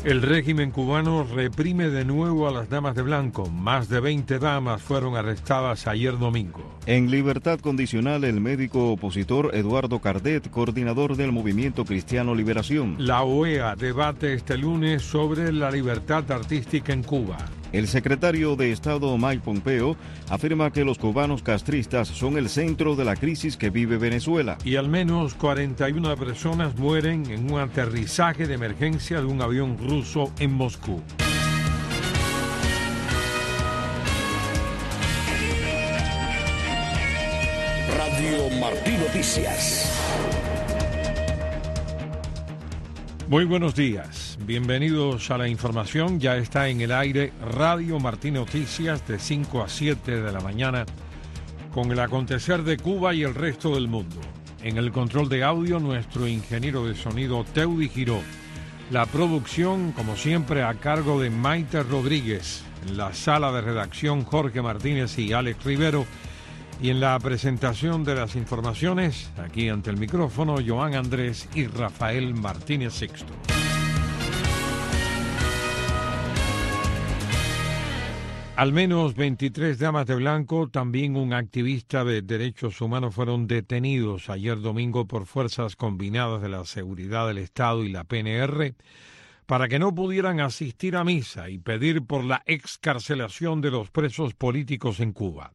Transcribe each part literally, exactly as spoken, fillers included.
El régimen cubano reprime de nuevo a las damas de blanco. Más de veinte damas fueron arrestadas ayer domingo. En libertad condicional, el médico opositor Eduardo Cardet, coordinador del Movimiento Cristiano Liberación. La O E A debate este lunes sobre la libertad artística en Cuba. El secretario de Estado Mike Pompeo afirma que los cubanos castristas son el centro de la crisis que vive Venezuela. Y al menos cuarenta y una personas mueren en un aterrizaje de emergencia de un avión ruso en Moscú. Radio Martí Noticias. Muy buenos días, bienvenidos a la información. Ya está en el aire Radio Martí Noticias de cinco a siete de la mañana con el acontecer de Cuba y el resto del mundo. En el control de audio, nuestro ingeniero de sonido Teudi Giró. La producción, como siempre, a cargo de Maite Rodríguez. En la sala de redacción, Jorge Martínez y Alex Rivero. Y en la presentación de las informaciones, aquí ante el micrófono, Joan Andrés y Rafael Martínez Sixto. Al menos veintitrés damas de blanco, también un activista de derechos humanos, fueron detenidos ayer domingo por fuerzas combinadas de la Seguridad del Estado y la P N R para que no pudieran asistir a misa y pedir por la excarcelación de los presos políticos en Cuba.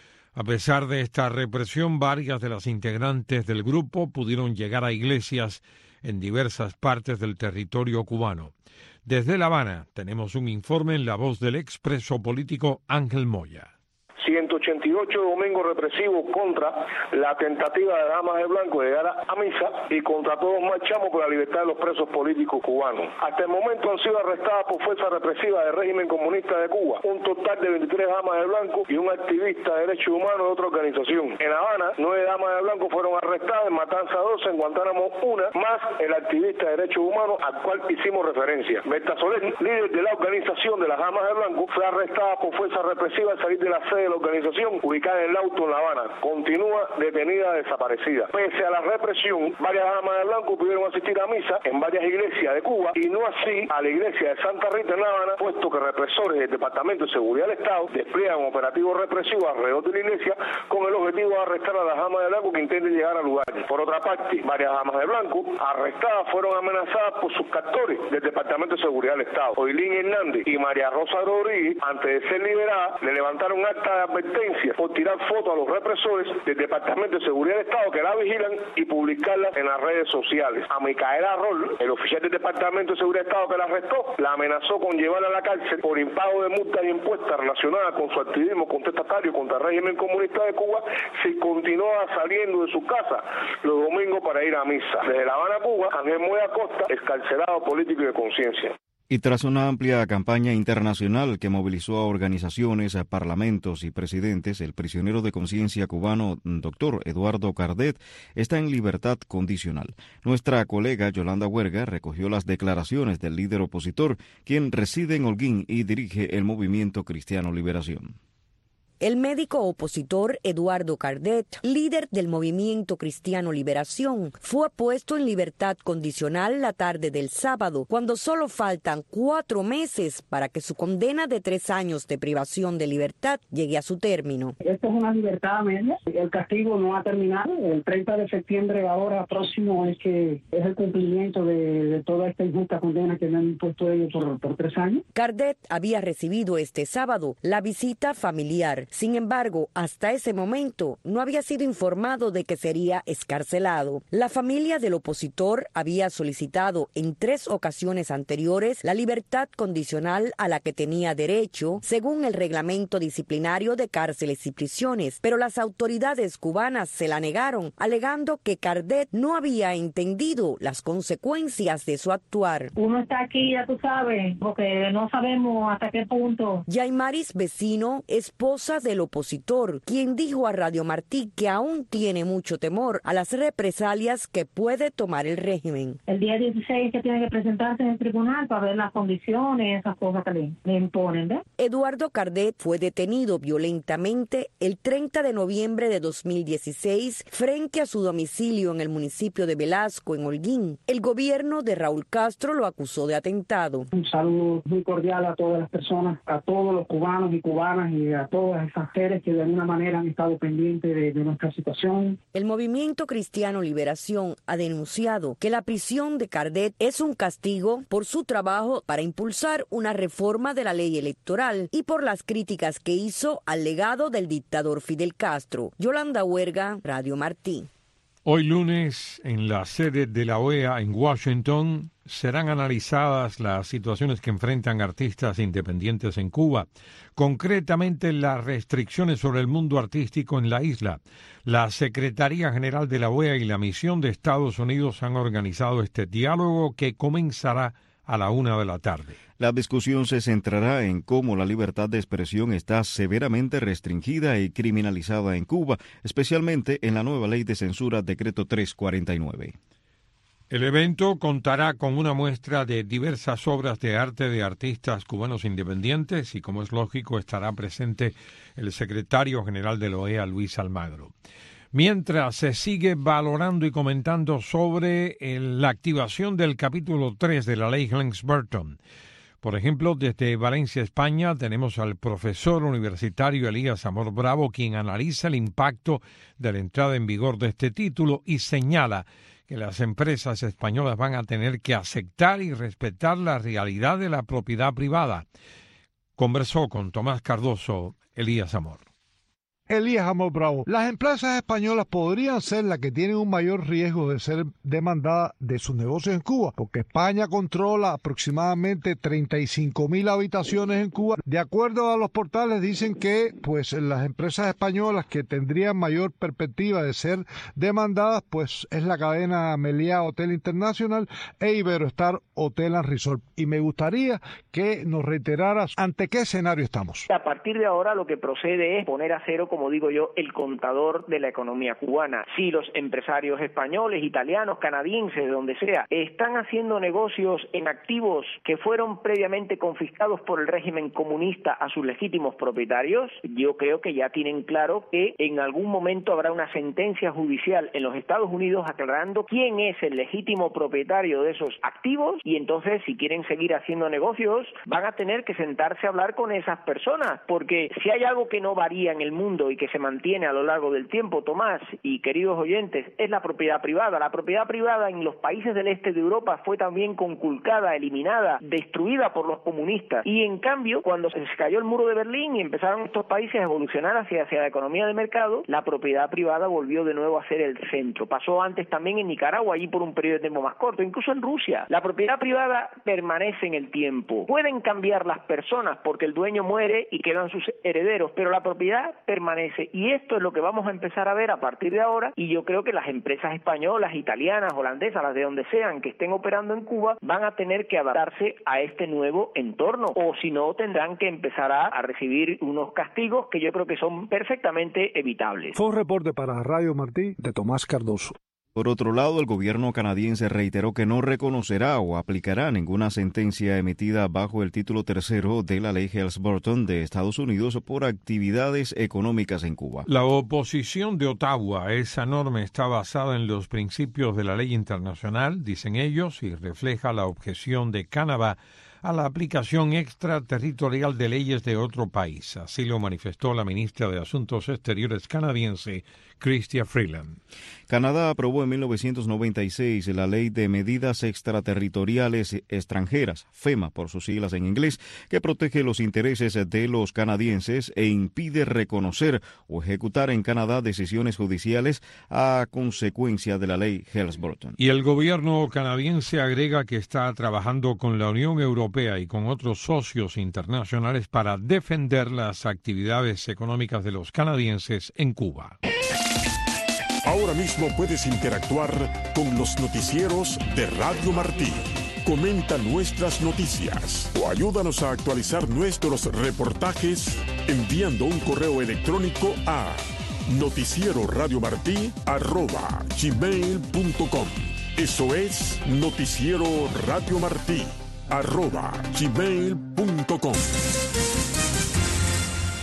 A pesar de esta represión, varias de las integrantes del grupo pudieron llegar a iglesias en diversas partes del territorio cubano. Desde La Habana tenemos un informe en la voz del expreso político Ángel Moya. ciento ochenta y ocho domingos represivos contra la tentativa de damas de blanco de llegar a misa y contra todos marchamos por la libertad de los presos políticos cubanos. Hasta el momento han sido arrestadas por fuerza represiva del régimen comunista de Cuba un total de veintitrés damas de blanco y un activista de derechos humanos de otra organización. En La Habana, nueve damas de blanco fueron arrestadas, en Matanza doce, en Guantánamo una, más el activista de derechos humanos al cual hicimos referencia. Berta Soler, líder de la organización de las damas de blanco, fue arrestada por fuerza represiva al salir de la sede de la organización ubicada en el auto en La Habana. Continúa detenida desaparecida. Pese a la represión, varias damas de blanco pudieron asistir a misa en varias iglesias de Cuba y no así a la iglesia de Santa Rita en La Habana, puesto que represores del Departamento de Seguridad del Estado despliegan operativos represivos alrededor de la iglesia con el objetivo de arrestar a las damas de blanco que intenten llegar al lugar. Por otra parte, varias damas de blanco arrestadas fueron amenazadas por sus captores del Departamento de Seguridad del Estado. Oilín Hernández y María Rosa Rodríguez, antes de ser liberadas, le levantaron acta de advertencia por tirar fotos a los represores del Departamento de Seguridad del Estado que la vigilan y publicarlas en las redes sociales. A Micaela Rol, el oficial del Departamento de Seguridad del Estado que la arrestó, la amenazó con llevarla a la cárcel por impago de multas y impuestos relacionadas con su activismo contestatario contra el régimen comunista de Cuba si continúa saliendo de su casa los domingos para ir a misa. Desde La Habana, Cuba, Ángel Moya Costa, excarcelado político y de conciencia. Y tras una amplia campaña internacional que movilizó a organizaciones, a parlamentos y presidentes, el prisionero de conciencia cubano, doctor Eduardo Cardet, está en libertad condicional. Nuestra colega Yolanda Huerga recogió las declaraciones del líder opositor, quien reside en Holguín y dirige el Movimiento Cristiano Liberación. El médico opositor Eduardo Cardet, líder del Movimiento Cristiano Liberación, fue puesto en libertad condicional la tarde del sábado, cuando solo faltan cuatro meses para que su condena de tres años de privación de libertad llegue a su término. Esto es una libertad a medias. El castigo no ha terminado. El treinta de septiembre ahora próximo es que es el cumplimiento de, de toda esta injusta condena que me han impuesto ellos por, por tres años. Cardet había recibido este sábado la visita familiar. Sin embargo, hasta ese momento no había sido informado de que sería excarcelado. La familia del opositor había solicitado en tres ocasiones anteriores la libertad condicional a la que tenía derecho, según el reglamento disciplinario de cárceles y prisiones, pero las autoridades cubanas se la negaron, alegando que Cardet no había entendido las consecuencias de su actuar. Uno está aquí, ya tú sabes, porque no sabemos hasta qué punto. Yaimaris Vecino, esposa del opositor, quien dijo a Radio Martí que aún tiene mucho temor a las represalias que puede tomar el régimen. El día dieciséis que tiene que presentarse en el tribunal para ver las condiciones, esas cosas que le, le imponen, ¿ves? Eduardo Cardet fue detenido violentamente el treinta de noviembre de dos mil dieciséis frente a su domicilio en el municipio de Velasco, en Holguín. El gobierno de Raúl Castro lo acusó de atentado. Un saludo muy cordial a todas las personas, a todos los cubanos y cubanas y a todas esas seres que de alguna manera han estado pendientes de, de nuestra situación. El Movimiento Cristiano Liberación ha denunciado que la prisión de Cardet es un castigo por su trabajo para impulsar una reforma de la ley electoral y por las críticas que hizo al legado del dictador Fidel Castro. Yolanda Huerga, Radio Martí. Hoy lunes, en la sede de la O E A en Washington, serán analizadas las situaciones que enfrentan artistas independientes en Cuba, concretamente las restricciones sobre el mundo artístico en la isla. La Secretaría General de la O E A y la Misión de Estados Unidos han organizado este diálogo que comenzará a la una de la tarde. La discusión se centrará en cómo la libertad de expresión está severamente restringida y criminalizada en Cuba, especialmente en la nueva ley de censura Decreto trescientos cuarenta y nueve. El evento contará con una muestra de diversas obras de arte de artistas cubanos independientes y, como es lógico, estará presente el secretario general de la O E A, Luis Almagro. Mientras se sigue valorando y comentando sobre el, la activación del capítulo tres de la ley Helms-Burton. Por ejemplo, desde Valencia, España, tenemos al profesor universitario Elías Amor Bravo, quien analiza el impacto de la entrada en vigor de este título y señala que las empresas españolas van a tener que aceptar y respetar la realidad de la propiedad privada. Conversó con Tomás Cardoso, Elías Amor. Elías Amor Bravo, las empresas españolas podrían ser las que tienen un mayor riesgo de ser demandadas de sus negocios en Cuba, porque España controla aproximadamente treinta y cinco mil habitaciones en Cuba. De acuerdo a los portales, dicen que pues las empresas españolas que tendrían mayor perspectiva de ser demandadas pues es la cadena Meliá Hotel Internacional e Iberostar Hotel and Resort. Y me gustaría que nos reiteraras ante qué escenario estamos. A partir de ahora lo que procede es poner a cero, como digo yo, el contador de la economía cubana. Si los empresarios españoles, italianos, canadienses, de donde sea, están haciendo negocios en activos que fueron previamente confiscados por el régimen comunista a sus legítimos propietarios, yo creo que ya tienen claro que en algún momento habrá una sentencia judicial en los Estados Unidos aclarando quién es el legítimo propietario de esos activos, y entonces si quieren seguir haciendo negocios van a tener que sentarse a hablar con esas personas, porque si hay algo que no varía en el mundo y que se mantiene a lo largo del tiempo, Tomás y queridos oyentes, es la propiedad privada. La propiedad privada en los países del este de Europa fue también conculcada, eliminada, destruida por los comunistas, y en cambio cuando se cayó el muro de Berlín y empezaron estos países a evolucionar hacia, hacia la economía de mercado, la propiedad privada volvió de nuevo a ser el centro. Pasó antes también en Nicaragua, allí por un periodo de tiempo más corto, incluso en Rusia. La propiedad privada permanece en el tiempo. Pueden cambiar las personas porque el dueño muere y quedan sus herederos, pero la propiedad permanece. Y esto es lo que vamos a empezar a ver a partir de ahora, y yo creo que las empresas españolas, italianas, holandesas, las de donde sean que estén operando en Cuba, van a tener que adaptarse a este nuevo entorno, o si no tendrán que empezar a, a recibir unos castigos que yo creo que son perfectamente evitables. Fue un reporte para Radio Martí de Tomás Cardoso. Por otro lado, el gobierno canadiense reiteró que no reconocerá o aplicará ninguna sentencia emitida bajo el título tercero de la ley Helms-Burton de Estados Unidos por actividades económicas en Cuba. La oposición de Ottawa a esa norma está basada en los principios de la ley internacional, dicen ellos, y refleja la objeción de Canadá a la aplicación extraterritorial de leyes de otro país. Así lo manifestó la ministra de Asuntos Exteriores canadiense, Chrystia Freeland. Canadá aprobó en mil novecientos noventa y seis la Ley de Medidas Extraterritoriales Extranjeras, FEMA por sus siglas en inglés, que protege los intereses de los canadienses e impide reconocer o ejecutar en Canadá decisiones judiciales a consecuencia de la ley Helms-Burton. Y el gobierno canadiense agrega que está trabajando con la Unión Europea y con otros socios internacionales para defender las actividades económicas de los canadienses en Cuba. Ahora mismo puedes interactuar con los noticieros de Radio Martí. Comenta nuestras noticias o ayúdanos a actualizar nuestros reportajes enviando un correo electrónico a noticieroradiomartí arroba gmail punto com. Eso es Noticiero Radio Martí arroba gmail punto com.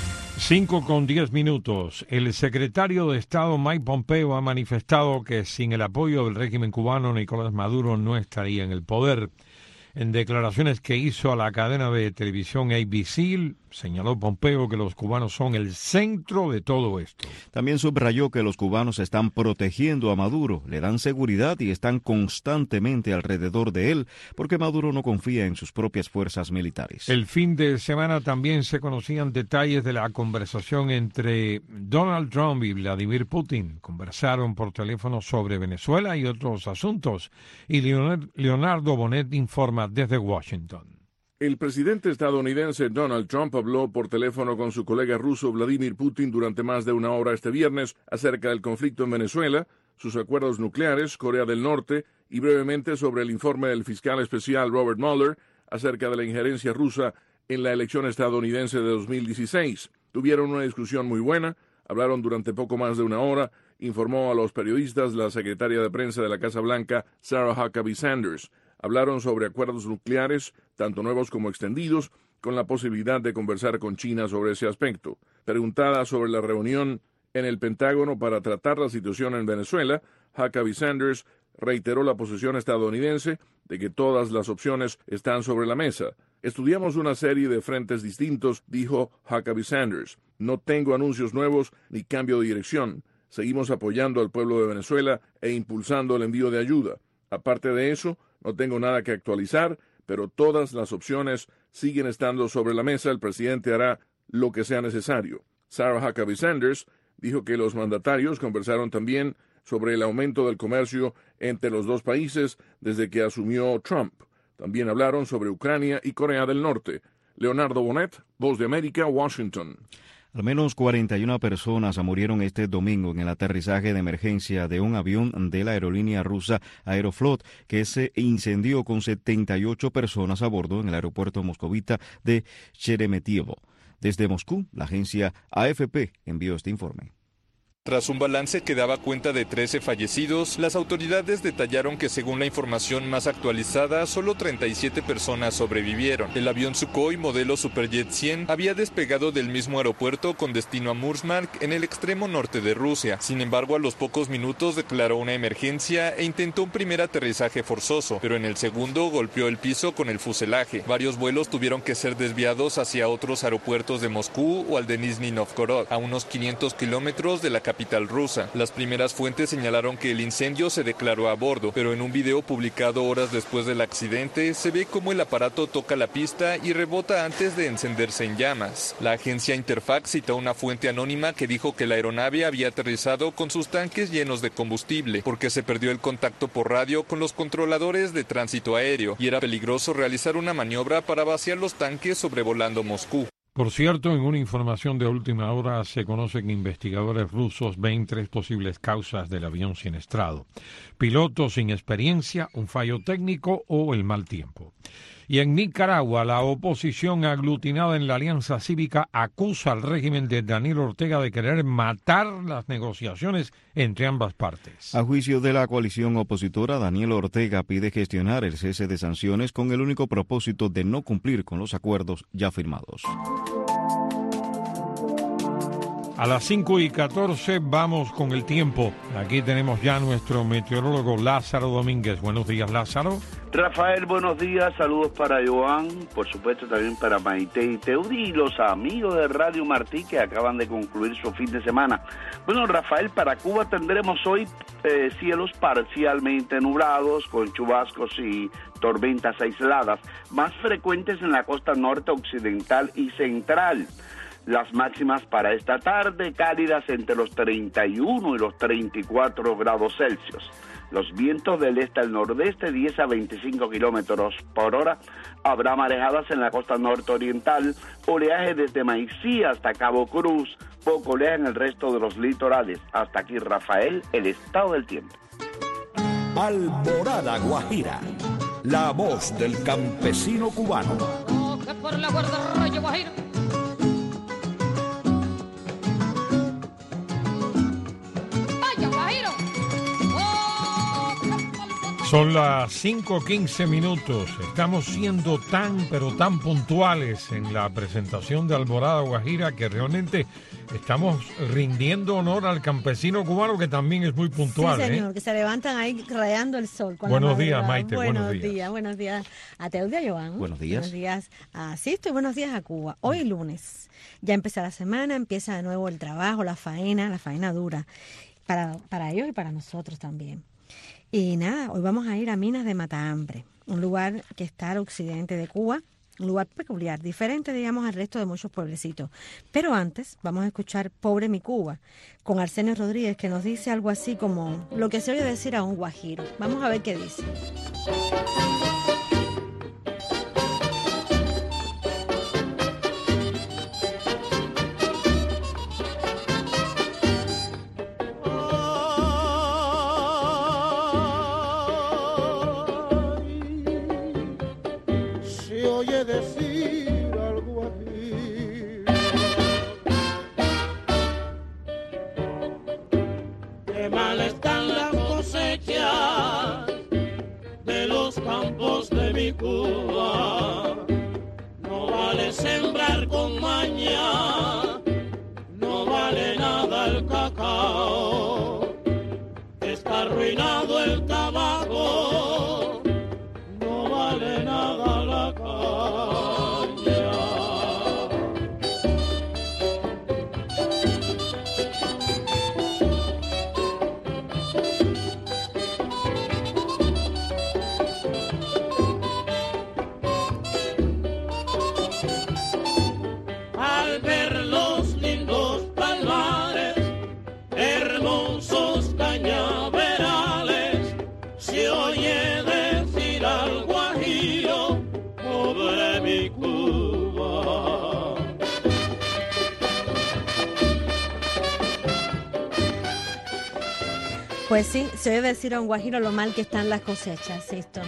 Cinco con diez minutos. El secretario de Estado Mike Pompeo ha manifestado que sin el apoyo del régimen cubano, Nicolás Maduro no estaría en el poder. En declaraciones que hizo a la cadena de televisión A B C, señaló Pompeo que los cubanos son el centro de todo esto. También subrayó que los cubanos están protegiendo a Maduro, le dan seguridad y están constantemente alrededor de él, porque Maduro no confía en sus propias fuerzas militares. El fin de semana también se conocían detalles de la conversación entre Donald Trump y Vladimir Putin. Conversaron por teléfono sobre Venezuela y otros asuntos. Y Leonardo Bonet informa desde Washington. El presidente estadounidense Donald Trump habló por teléfono con su colega ruso Vladimir Putin durante más de una hora este viernes acerca del conflicto en Venezuela, sus acuerdos nucleares, Corea del Norte y brevemente sobre el informe del fiscal especial Robert Mueller acerca de la injerencia rusa en la elección estadounidense de dos mil dieciséis. Tuvieron una discusión muy buena, hablaron durante poco más de una hora, informó a los periodistas la secretaria de prensa de la Casa Blanca, Sarah Huckabee Sanders. Hablaron sobre acuerdos nucleares, tanto nuevos como extendidos, con la posibilidad de conversar con China sobre ese aspecto. Preguntada sobre la reunión en el Pentágono para tratar la situación en Venezuela, Huckabee Sanders reiteró la posición estadounidense de que todas las opciones están sobre la mesa. Estudiamos una serie de frentes distintos, dijo Huckabee Sanders. No tengo anuncios nuevos ni cambio de dirección. Seguimos apoyando al pueblo de Venezuela e impulsando el envío de ayuda. Aparte de eso, no tengo nada que actualizar, pero todas las opciones siguen estando sobre la mesa. El presidente hará lo que sea necesario. Sarah Huckabee Sanders dijo que los mandatarios conversaron también sobre el aumento del comercio entre los dos países desde que asumió Trump. También hablaron sobre Ucrania y Corea del Norte. Leonardo Bonet, Voz de América, Washington. Al menos cuarenta y una personas murieron este domingo en el aterrizaje de emergencia de un avión de la aerolínea rusa Aeroflot que se incendió con setenta y ocho personas a bordo en el aeropuerto moscovita de Sheremetyevo. Desde Moscú, la agencia A F P envió este informe. Tras un balance que daba cuenta de trece fallecidos, las autoridades detallaron que según la información más actualizada, solo treinta y siete personas sobrevivieron. El avión Sukhoi modelo Superjet cien había despegado del mismo aeropuerto con destino a Murmansk en el extremo norte de Rusia. Sin embargo, a los pocos minutos declaró una emergencia e intentó un primer aterrizaje forzoso, pero en el segundo golpeó el piso con el fuselaje. Varios vuelos tuvieron que ser desviados hacia otros aeropuertos de Moscú o al de Nizhny Novgorod, a unos quinientos kilómetros de la capital capital rusa. Las primeras fuentes señalaron que el incendio se declaró a bordo, pero en un video publicado horas después del accidente se ve cómo el aparato toca la pista y rebota antes de encenderse en llamas. La agencia Interfax citó a una fuente anónima que dijo que la aeronave había aterrizado con sus tanques llenos de combustible porque se perdió el contacto por radio con los controladores de tránsito aéreo y era peligroso realizar una maniobra para vaciar los tanques sobrevolando Moscú. Por cierto, en una información de última hora se conoce que investigadores rusos ven tres posibles causas del avión siniestrado: pilotos sin experiencia, un fallo técnico o el mal tiempo. Y en Nicaragua, la oposición aglutinada en la Alianza Cívica acusa al régimen de Daniel Ortega de querer matar las negociaciones entre ambas partes. A juicio de la coalición opositora, Daniel Ortega pide gestionar el cese de sanciones con el único propósito de no cumplir con los acuerdos ya firmados. A las cinco y catorce vamos con el tiempo. Aquí tenemos ya a nuestro meteorólogo Lázaro Domínguez. Buenos días, Lázaro. Rafael, buenos días. Saludos para Joan, por supuesto también para Maite y Teudi y los amigos de Radio Martí que acaban de concluir su fin de semana. Bueno, Rafael, para Cuba tendremos hoy eh, cielos parcialmente nublados con chubascos y tormentas aisladas, más frecuentes en la costa norte, occidental y central. Las máximas para esta tarde, cálidas entre los treinta y uno y los treinta y cuatro grados Celsius. Los vientos del este al nordeste, diez a veinticinco kilómetros por hora. Habrá marejadas en la costa norte-oriental, oleaje desde Maicí hasta Cabo Cruz, poco oleaje en el resto de los litorales. Hasta aquí, Rafael, el estado del tiempo. Alborada Guajira, la voz del campesino cubano. Coge por la guardarraya Guajira. Son las cinco quince minutos. Estamos siendo tan, pero tan puntuales en la presentación de Alborada Guajira que realmente estamos rindiendo honor al campesino cubano que también es muy puntual. Sí, señor, ¿eh? que se levantan ahí rayando el sol. Con buenos la días, Maite. Buenos, buenos días. días. Buenos días a Teudia, Joan. Buenos días. Buenos días a Sisto y buenos días a Cuba. Hoy lunes, ya empieza la semana, empieza de nuevo el trabajo, la faena, la faena dura, para, para ellos y para nosotros también. Y nada, hoy vamos a ir a Minas de Matahambre, un lugar que está al occidente de Cuba, un lugar peculiar, diferente, digamos, al resto de muchos pueblecitos. Pero antes vamos a escuchar Pobre mi Cuba, con Arsenio Rodríguez, que nos dice algo así como lo que se oye decir a un guajiro. Vamos a ver qué dice. Cuba, no vale sembrar con maña, no vale nada el cacao, está arruinado el tabaco, no vale nada la caña. Pues sí, se debe decir a un guajiro lo mal que están las cosechas, esto.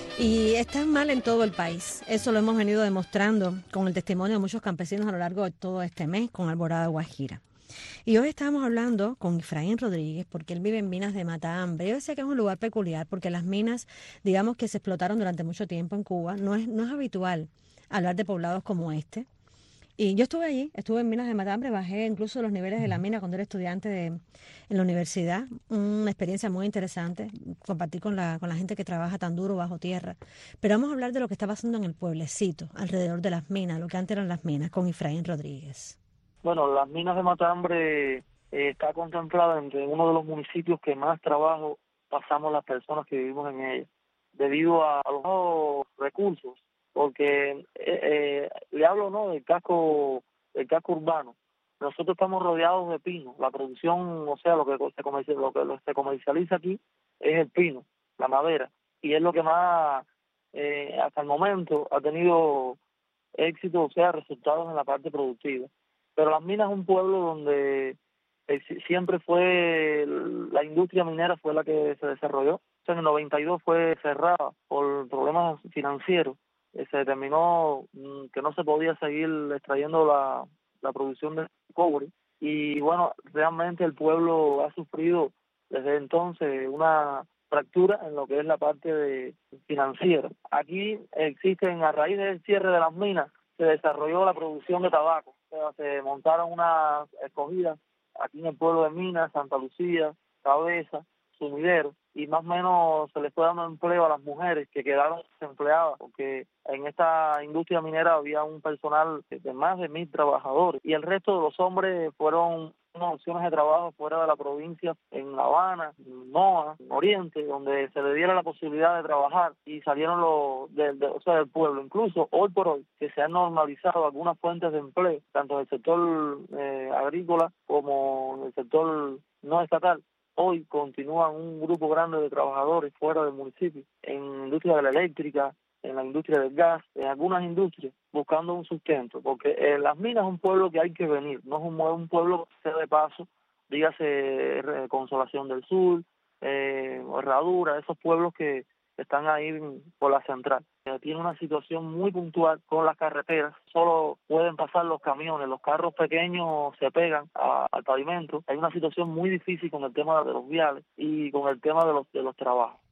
Y están mal en todo el país. Eso lo hemos venido demostrando con el testimonio de muchos campesinos a lo largo de todo este mes con Alborada Guajira. Y hoy estábamos hablando con Efraín Rodríguez porque él vive en Minas de Matahambre. Yo decía que es un lugar peculiar porque las minas, digamos que se explotaron durante mucho tiempo en Cuba. No es, no es habitual hablar de poblados como este. Y yo estuve allí, estuve en Minas de Matahambre, bajé incluso los niveles de la mina cuando era estudiante de, en la universidad. Una experiencia muy interesante, compartir con la, con la gente que trabaja tan duro bajo tierra. Pero vamos a hablar de lo que está pasando en el pueblecito, alrededor de las minas, lo que antes eran las minas, con Efraín Rodríguez. Bueno, las minas de Matahambre eh, está contemplada entre uno de los municipios que más trabajo pasamos las personas que vivimos en ella, debido a, a los recursos. Porque eh, eh, le hablo no del casco del casco urbano. Nosotros estamos rodeados de pino. La producción, o sea, lo que se comercializa, lo que se comercializa aquí es el pino, la madera, y es lo que más eh, hasta el momento ha tenido éxito, o sea, resultados en la parte productiva. Pero Las Minas es un pueblo donde eh, siempre fue la industria minera fue la que se desarrolló. O sea, en el noventa y dos fue cerrada por problemas financieros. Se determinó que no se podía seguir extrayendo la, la producción de cobre y bueno, realmente el pueblo ha sufrido desde entonces una fractura en lo que es la parte de financiera. Aquí existen, a raíz del cierre de las minas, se desarrolló la producción de tabaco. O sea, se montaron unas escogidas aquí en el pueblo de Minas, Santa Lucía, Cabeza, Sumidero, y más o menos se les fue dando empleo a las mujeres que quedaron desempleadas, porque en esta industria minera había un personal de más de mil trabajadores, y el resto de los hombres fueron unas opciones de trabajo fuera de la provincia, en La Habana, en Moa, en Oriente, donde se le diera la posibilidad de trabajar, y salieron los de, de, o sea, del pueblo. Incluso hoy por hoy, que se han normalizado algunas fuentes de empleo, tanto en el sector eh, agrícola como en el sector no estatal, hoy continúan un grupo grande de trabajadores fuera del municipio, en la industria de la eléctrica, en la industria del gas, en algunas industrias, buscando un sustento, porque eh, Las Minas es un pueblo que hay que venir, no es un, un pueblo que sea de paso, dígase eh, Consolación del Sur, eh, Herradura, esos pueblos que están ahí por la central. Tiene una situación muy puntual con las carreteras, solo pueden pasar los camiones, los carros pequeños se pegan a, al pavimento. Hay una situación muy difícil con el tema de los viales y con el tema de los de los trabajos.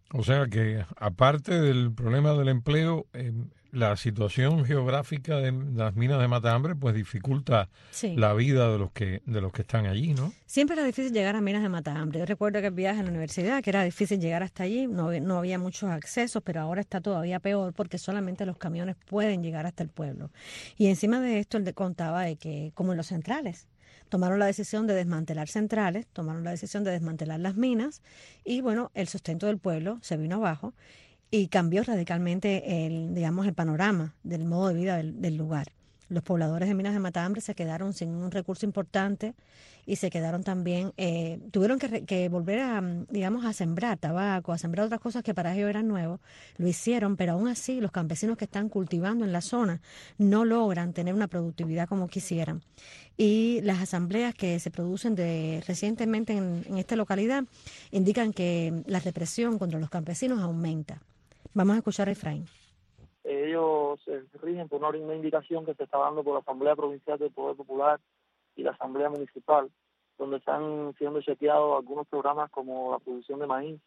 O sea que, aparte del problema del empleo, eh, la situación geográfica de las minas de Matambre pues dificulta sí. la vida de los que de los que están allí, ¿no? Siempre era difícil llegar a minas de Matambre. Yo recuerdo que el viaje en la universidad, que era difícil llegar hasta allí, no, no había muchos accesos, pero ahora está todavía peor porque solamente los camiones pueden llegar hasta el pueblo. Y encima de esto, él contaba de que, como en los centrales, tomaron la decisión de desmantelar centrales, tomaron la decisión de desmantelar las minas y, bueno, el sustento del pueblo se vino abajo y cambió radicalmente el, digamos, el panorama del modo de vida del, del lugar. Los pobladores de minas de Matambre se quedaron sin un recurso importante y se quedaron también, eh, tuvieron que, que volver a, digamos, a sembrar tabaco, a sembrar otras cosas que para ellos eran nuevos. Lo hicieron, pero aún así los campesinos que están cultivando en la zona no logran tener una productividad como quisieran. Y las asambleas que se producen de, recientemente en, en esta localidad indican que la represión contra los campesinos aumenta. Vamos a escuchar a Efraín. Ellos se rigen por una indicación que se está dando por la Asamblea Provincial del Poder Popular y la Asamblea Municipal, donde están siendo chequeados algunos programas como la producción de maíz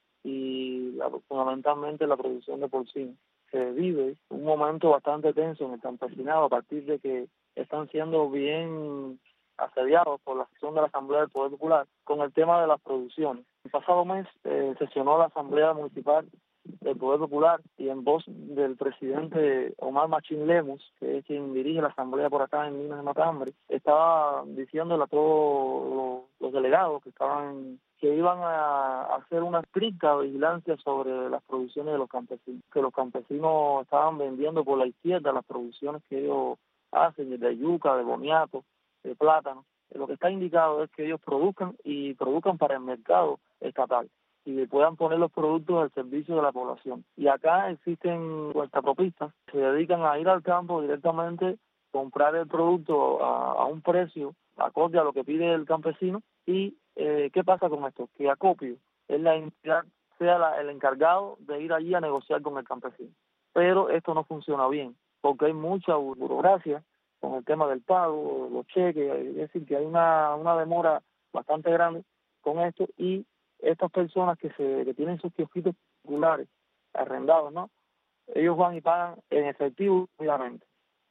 y la, fundamentalmente la producción de porcino. Se vive un momento bastante tenso en el campesinado a partir de que están siendo bien asediados por la sección de la Asamblea del Poder Popular con el tema de las producciones. El pasado mes eh, sesionó la Asamblea Municipal del Poder Popular y en voz del presidente Omar Machín Lemus, que es quien dirige la asamblea por acá en Minas de Matambre, estaba diciéndole a todos los, los delegados que estaban que iban a hacer una estricta vigilancia sobre las producciones de los campesinos, que los campesinos estaban vendiendo por la izquierda las producciones que ellos hacen, de yuca, de boniato, de plátano. Lo que está indicado es que ellos produzcan y produzcan para el mercado estatal y puedan poner los productos al servicio de la población. Y acá existen puertapropistas que se dedican a ir al campo directamente, comprar el producto a, a un precio acorde a lo que pide el campesino. Y eh, ¿qué pasa con esto? Que Acopio es la entidad, sea la, el encargado de ir allí a negociar con el campesino. Pero esto no funciona bien, porque hay mucha burocracia con el tema del pago, los cheques, es decir, que hay una, una demora bastante grande con esto y estas personas que se que tienen sus kiosquitos particulares arrendados, ¿no? Ellos van y pagan en efectivo, obviamente.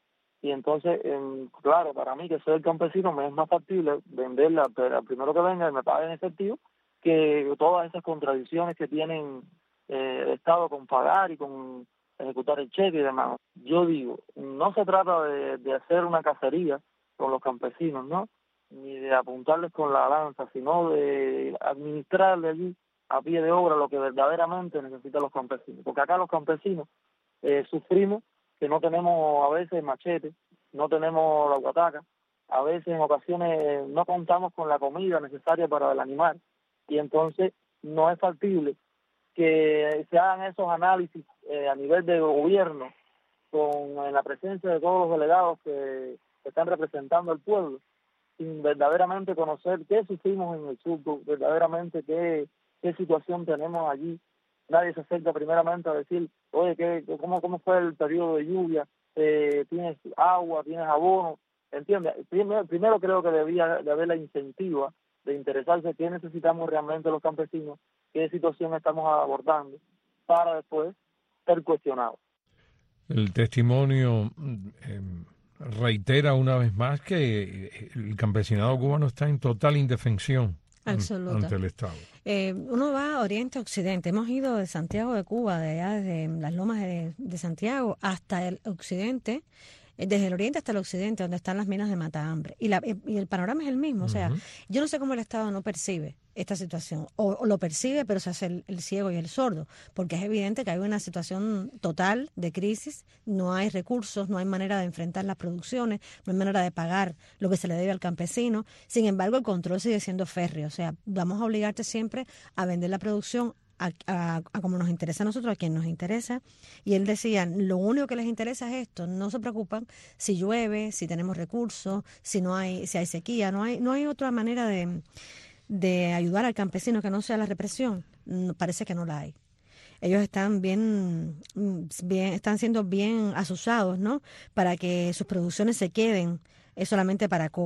Y entonces, en, claro, para mí que soy el campesino me es más factible venderla, pero primero que venga y me pague en efectivo, que todas esas contradicciones que tienen eh, el Estado con pagar y con ejecutar el cheque y demás. Yo digo, no se trata de, de hacer una cacería con los campesinos, ¿no? Ni de apuntarles con la lanza, sino de administrarle allí a pie de obra lo que verdaderamente necesitan los campesinos. Porque acá los campesinos eh, sufrimos que no tenemos a veces machete, no tenemos la guataca, a veces en ocasiones no contamos con la comida necesaria para el animal y entonces no es factible que se hagan esos análisis eh, a nivel de gobierno con en la presencia de todos los delegados que, que están representando al pueblo, sin verdaderamente conocer qué sufrimos en el sur, verdaderamente qué, qué situación tenemos allí. Nadie se acerca primeramente a decir, oye, ¿qué, cómo, cómo fue el periodo de lluvia? Eh, ¿Tienes agua? ¿Tienes abono? ¿Entiendes? Primero, primero creo que debía de haber la incentiva de interesarse qué necesitamos realmente los campesinos, qué situación estamos abordando, para después ser cuestionados. El testimonio eh, reitera una vez más que el campesinado cubano está en total indefensión Absoluta. ante el Estado. Eh, uno va oriente occidente. Hemos ido de Santiago de Cuba, de allá desde las lomas de, de Santiago hasta el occidente, desde el oriente hasta el occidente, donde están las minas de Matambre. Y, la, y el panorama es el mismo. Uh-huh. O sea, yo no sé cómo el Estado no percibe esta situación. O, o lo percibe, pero se hace el, el ciego y el sordo. Porque es evidente que hay una situación total de crisis. No hay recursos, no hay manera de enfrentar las producciones, no hay manera de pagar lo que se le debe al campesino. Sin embargo, el control sigue siendo férreo. O sea, vamos a obligarte siempre a vender la producción A, a, a como nos interesa a nosotros, a quien nos interesa. Y él decía, lo único que les interesa es esto, no se preocupan si llueve, si tenemos recursos, si no hay, si hay sequía, no hay, no hay otra manera de, de ayudar al campesino que no sea la represión. No, parece que no la hay. Ellos están bien, bien, están siendo bien asusados, ¿no? Para que sus producciones se queden, es solamente para acopio.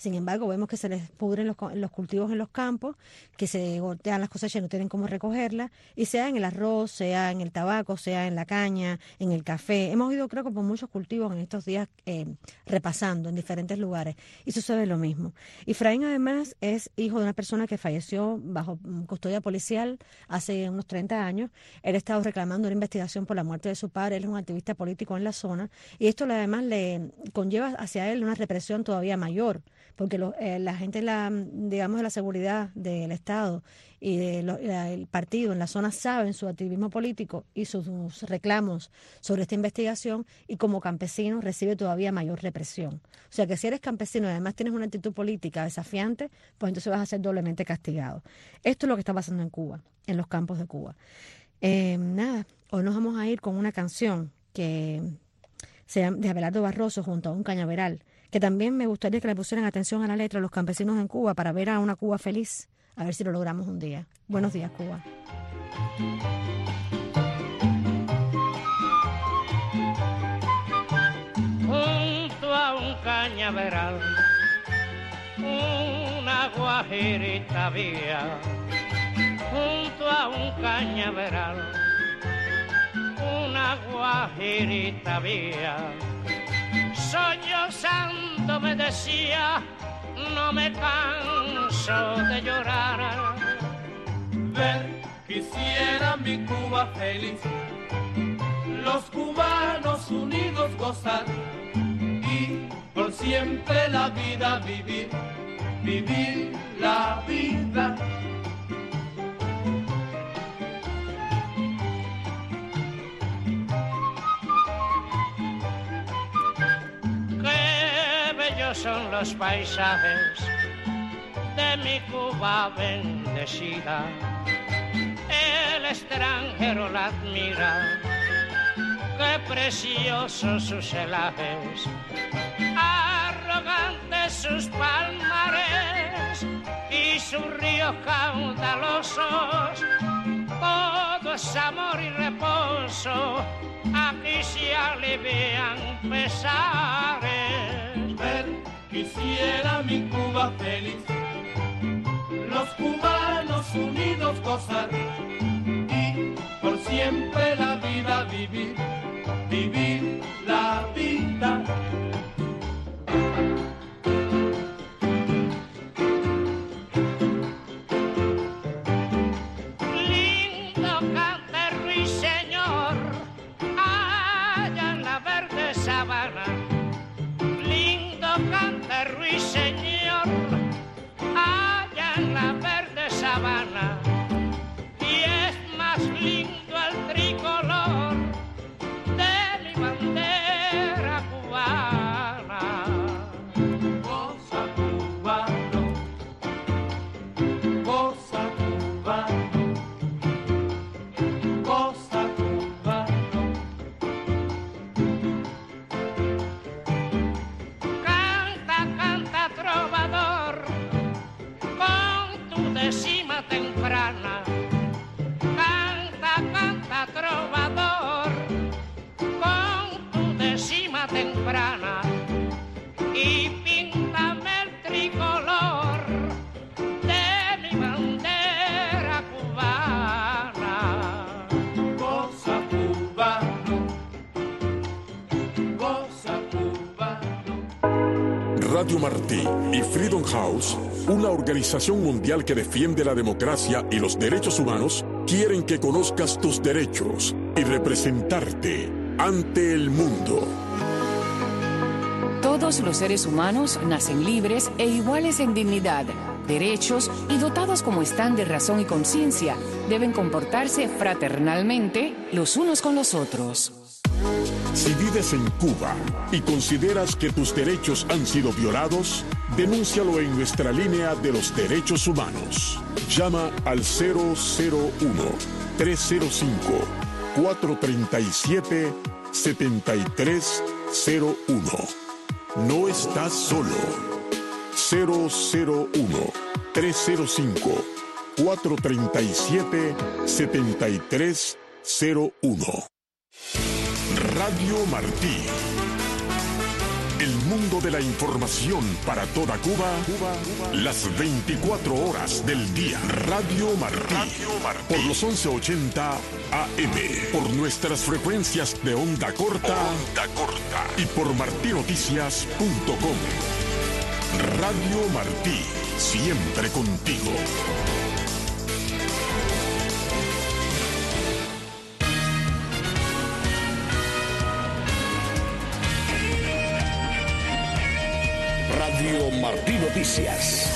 Sin embargo, vemos que se les pudren los, los cultivos en los campos, que se golpean las cosechas y no tienen cómo recogerlas, y sea en el arroz, sea en el tabaco, sea en la caña, en el café. Hemos ido, creo que por muchos cultivos en estos días eh, repasando en diferentes lugares, y sucede lo mismo. Efraín, además, es hijo de una persona que falleció bajo custodia policial hace unos treinta años. Él ha estado reclamando una investigación por la muerte de su padre. Él es un activista político en la zona, y esto además le conlleva hacia él una represión todavía mayor, porque lo, eh, la gente, la, digamos, de la seguridad del Estado y del partido en la zona saben su activismo político y sus, sus reclamos sobre esta investigación, y como campesino recibe todavía mayor represión. O sea que si eres campesino y además tienes una actitud política desafiante, pues entonces vas a ser doblemente castigado. Esto es lo que está pasando en Cuba, en los campos de Cuba. Eh, nada, hoy nos vamos a ir con una canción que se llama de Abelardo Barroso junto a un cañaveral, que también me gustaría que le pusieran atención a la letra de los campesinos en Cuba para ver a una Cuba feliz, a ver si lo logramos un día. Buenos días, Cuba. Junto a un cañaveral, una guajirita vía, junto a un cañaveral, una guajirita vía. Sollozando me decía, no me canso de llorar. Ver, quisiera mi Cuba feliz, los cubanos unidos gozar, y por siempre la vida vivir, vivir la vida. Son los paisajes de mi Cuba bendecida, el extranjero la admira, qué preciosos sus celajes, arrogantes sus palmares y sus ríos caudalosos, todo es amor y reposo, aquí se alivian pesares. Ver, quisiera mi Cuba feliz, los cubanos unidos gozar, y por siempre la vida vivir, vivir la vida. Lindo cante ruiseñor, allá en la verde sabana. Canta ruiseñor, allá en la verde sabana, y es más lindo el tricolor de mi bandera cubana. Goza cubano, goza cubano, goza cubano. Trovador, con tu décima temprana, canta, canta trovador, con tu décima temprana, y píntame el tricolor de mi bandera cubana. Goza cubano, goza cubano. Radio Martí y Freedom House, una organización mundial que defiende la democracia y los derechos humanos, quieren que conozcas tus derechos y representarte ante el mundo. Todos los seres humanos nacen libres e iguales en dignidad, derechos y dotados como están de razón y conciencia. Deben comportarse fraternalmente los unos con los otros. Si vives en Cuba y consideras que tus derechos han sido violados, denúncialo en nuestra línea de los derechos humanos. Llama al cero cero uno, tres cero cinco, cuatro tres siete, siete tres cero uno. No estás solo. cero cero uno, tres cero cinco, cuatro tres siete, siete tres cero uno. Radio Martí. El mundo de la información para toda Cuba, Cuba, Cuba. Las veinticuatro horas del día. Radio Martí. Radio Martí. Por los once ochenta A M. Por nuestras frecuencias de onda corta. Onda corta. Y por martinoticias punto com. Radio Martí. Siempre contigo. Radio Martí Noticias.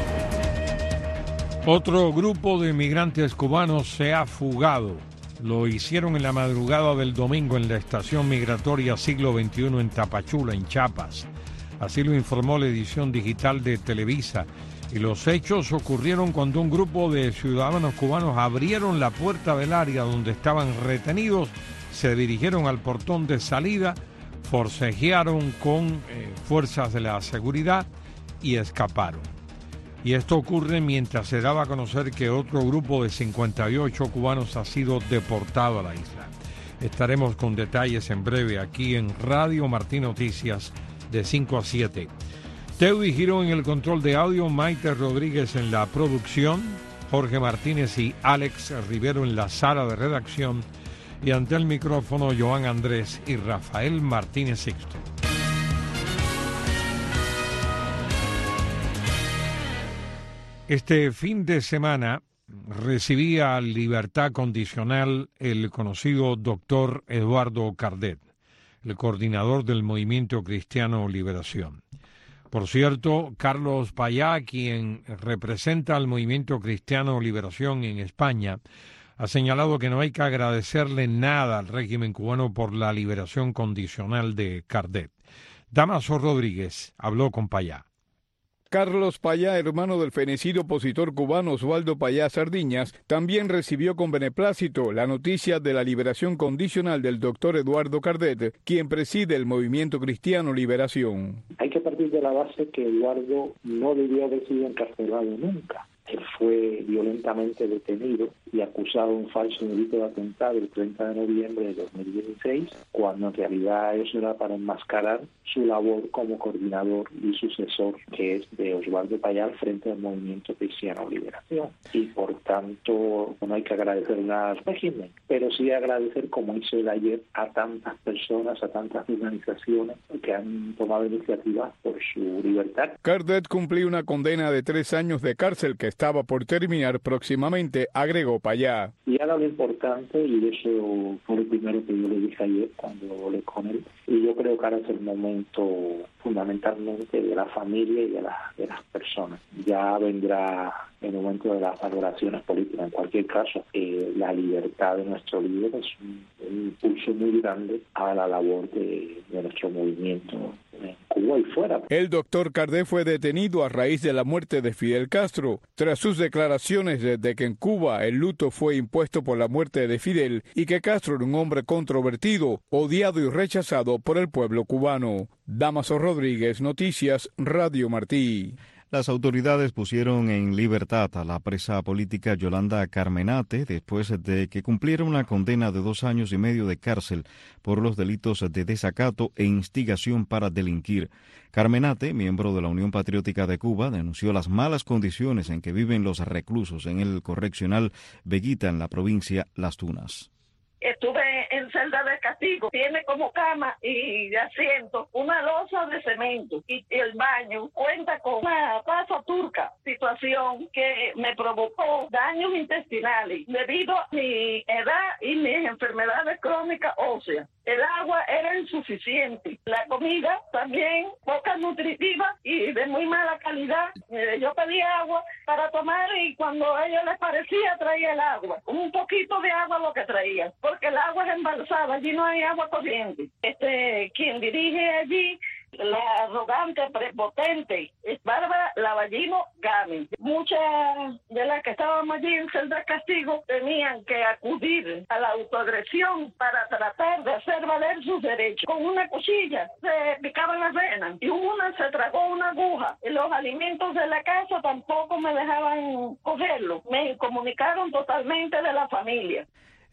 Otro grupo de migrantes cubanos se ha fugado. Lo hicieron en la madrugada del domingo en la estación migratoria Siglo veintiuno en Tapachula, en Chiapas. Así lo informó la edición digital de Televisa. Y los hechos ocurrieron cuando un grupo de ciudadanos cubanos abrieron la puerta del área donde estaban retenidos, se dirigieron al portón de salida, forcejearon con eh, fuerzas de la seguridad y escaparon. Y esto ocurre mientras se daba a conocer que otro grupo de cincuenta y ocho cubanos ha sido deportado a la isla. Estaremos con detalles en breve aquí en Radio Martí Noticias de cinco a siete. Teudi Girón en el control de audio, Maite Rodríguez en la producción, Jorge Martínez y Alex Rivero en la sala de redacción, y ante el micrófono Joan Andrés y Rafael Martínez Sixto. Este fin de semana recibía libertad condicional el conocido doctor Eduardo Cardet, el coordinador del Movimiento Cristiano Liberación. Por cierto, Carlos Payá, quien representa al Movimiento Cristiano Liberación en España, ha señalado que no hay que agradecerle nada al régimen cubano por la liberación condicional de Cardet. Damaso Rodríguez habló con Payá. Carlos Payá, hermano del fenecido opositor cubano Osvaldo Payá Sardiñas, también recibió con beneplácito la noticia de la liberación condicional del doctor Eduardo Cardet, quien preside el Movimiento Cristiano Liberación. Hay que partir de la base que Eduardo no debió haber sido encarcelado nunca. Él fue violentamente detenido y acusado de un falso delito de atentado el treinta de noviembre de dos mil dieciséis, cuando en realidad eso era para enmascarar su labor como coordinador y sucesor, que es de Osvaldo Payá al frente del Movimiento Cristiano Liberación. Y por tanto no hay que agradecer nada al régimen, pero sí agradecer, como hizo él ayer, a tantas personas, a tantas organizaciones que han tomado iniciativas por su libertad. Cardet cumplió una condena de tres años de cárcel que estaba por terminar próximamente, agregó Payá. Y ahora lo importante, y eso fue lo primero que yo le dije ayer cuando hablé con él, y yo creo que ahora es el momento fundamentalmente de la familia y de, la, de las personas. Ya vendrá el momento de las valoraciones políticas. En cualquier caso, eh, la libertad de nuestro líder es un, un impulso muy grande a la labor de, de nuestro movimiento en Cuba y fuera. El doctor Cardet fue detenido a raíz de la muerte de Fidel Castro, tras sus declaraciones de, de que en Cuba el luto fue impuesto por la muerte de Fidel y que Castro era un hombre controvertido, odiado y rechazado por el pueblo cubano. Damaso Rodríguez, Noticias, Radio Martí. Las autoridades pusieron en libertad a la presa política Yolanda Carmenate después de que cumpliera una condena de dos años y medio de cárcel por los delitos de desacato e instigación para delinquir. Carmenate, miembro de la Unión Patriótica de Cuba, denunció las malas condiciones en que viven los reclusos en el correccional Veguita en la provincia Las Tunas. Estuve en celda de castigo, tiene como cama y de asiento una losa de cemento y el baño cuenta con una taza turca, situación que me provocó daños intestinales debido a mi edad y mis enfermedades crónicas óseas. El agua era insuficiente, la comida también poca nutritiva y de muy mala calidad. Eh, yo pedía agua para tomar y cuando a ellos les parecía traía el agua, un poquito de agua lo que traía, porque el agua es embalsada, allí no hay agua corriente. Este, quien dirige allí, la arrogante, prepotente, es Bárbara Lavallino Gámez. Muchas de las que estábamos allí en celda de castigo tenían que acudir a la autoagresión para tratar de hacer valer sus derechos. Con una cuchilla se picaban las venas y una se tragó una aguja. Y los alimentos de la casa tampoco me dejaban cogerlos. Me incomunicaron totalmente de la familia.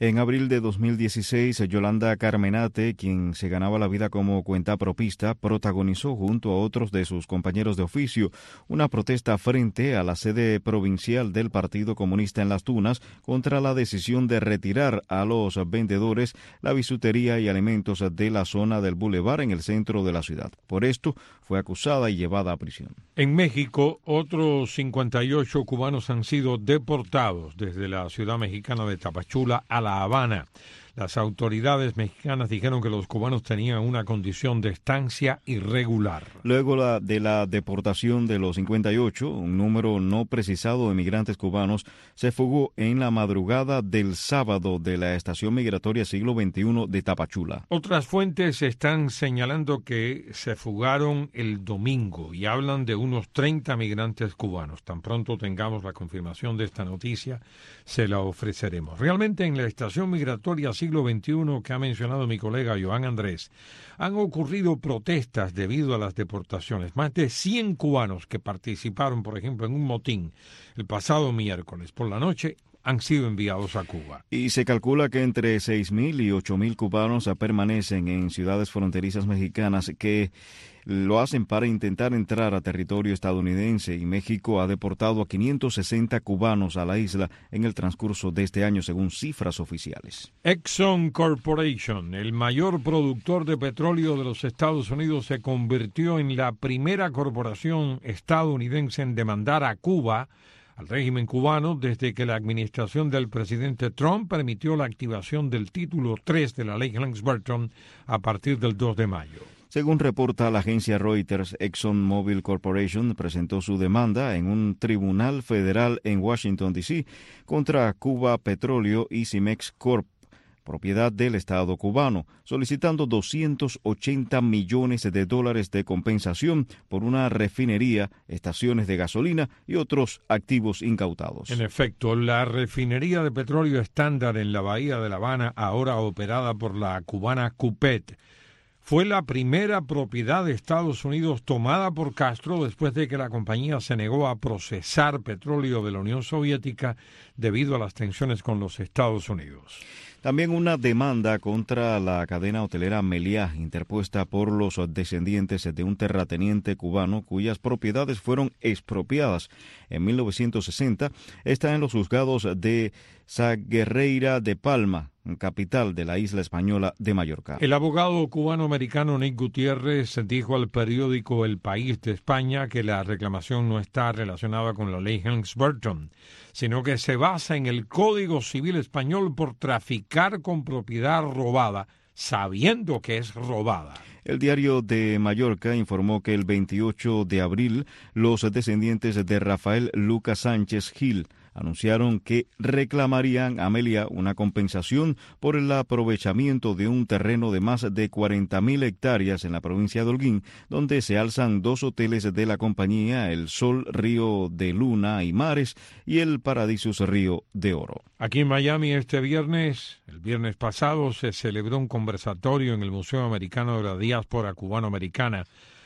En abril de dos mil dieciséis, Yolanda Carmenate, quien se ganaba la vida como cuentapropista, protagonizó junto a otros de sus compañeros de oficio una protesta frente a la sede provincial del Partido Comunista en Las Tunas contra la decisión de retirar a los vendedores la bisutería y alimentos de la zona del Boulevard en el centro de la ciudad. Por esto, fue acusada y llevada a prisión. En México, otros cincuenta y ocho cubanos han sido deportados desde la ciudad mexicana de Tapachula a La Habana. Las autoridades mexicanas dijeron que los cubanos tenían una condición de estancia irregular. Luego la, de la deportación de los cincuenta y ocho, un número no precisado de migrantes cubanos se fugó en la madrugada del sábado de la estación migratoria siglo veintiuno de Tapachula. Otras fuentes están señalando que se fugaron el domingo y hablan de unos treinta migrantes cubanos. Tan pronto tengamos la confirmación de esta noticia, se la ofreceremos. Realmente en la estación migratoria siglo veintiuno que ha mencionado mi colega Joan Andrés, han ocurrido protestas debido a las deportaciones. Más de cien cubanos que participaron, por ejemplo, en un motín el pasado miércoles por la noche han sido enviados a Cuba. Y se calcula que entre seis mil y ocho mil cubanos permanecen en ciudades fronterizas mexicanas que lo hacen para intentar entrar a territorio estadounidense, y México ha deportado a quinientos sesenta cubanos a la isla en el transcurso de este año, según cifras oficiales. Exxon Corporation, el mayor productor de petróleo de los Estados Unidos, se convirtió en la primera corporación estadounidense en demandar a Cuba, al régimen cubano, desde que la administración del presidente Trump permitió la activación del título tres de la ley Helms-Burton a partir del dos de mayo. Según reporta la agencia Reuters, ExxonMobil Corporation presentó su demanda en un tribunal federal en Washington, D C contra Cuba Petróleo y Cimex Corp, propiedad del Estado cubano, solicitando doscientos ochenta millones de dólares de compensación por una refinería, estaciones de gasolina y otros activos incautados. En efecto, la refinería de petróleo estándar en la bahía de La Habana, ahora operada por la cubana Cupet, fue la primera propiedad de Estados Unidos tomada por Castro después de que la compañía se negó a procesar petróleo de la Unión Soviética debido a las tensiones con los Estados Unidos. También una demanda contra la cadena hotelera Meliá, interpuesta por los descendientes de un terrateniente cubano cuyas propiedades fueron expropiadas en mil novecientos sesenta, está en los juzgados de Saguerreira de Palma, capital de la isla española de Mallorca. El abogado cubano-americano Nick Gutiérrez dijo al periódico El País de España que la reclamación no está relacionada con la ley Helms-Burton, sino que se basa en el Código Civil español por traficar con propiedad robada, sabiendo que es robada. El diario de Mallorca informó que el veintiocho de abril los descendientes de Rafael Lucas Sánchez Gil anunciaron que reclamarían a Meliá una compensación por el aprovechamiento de un terreno de más de cuarenta mil hectáreas en la provincia de Holguín, donde se alzan dos hoteles de la compañía, el Sol Río de Luna y Mares y el Paradisus Río de Oro. Aquí en Miami este viernes, el viernes pasado, se celebró un conversatorio en el Museo Americano de la Diáspora Cubano-Americana,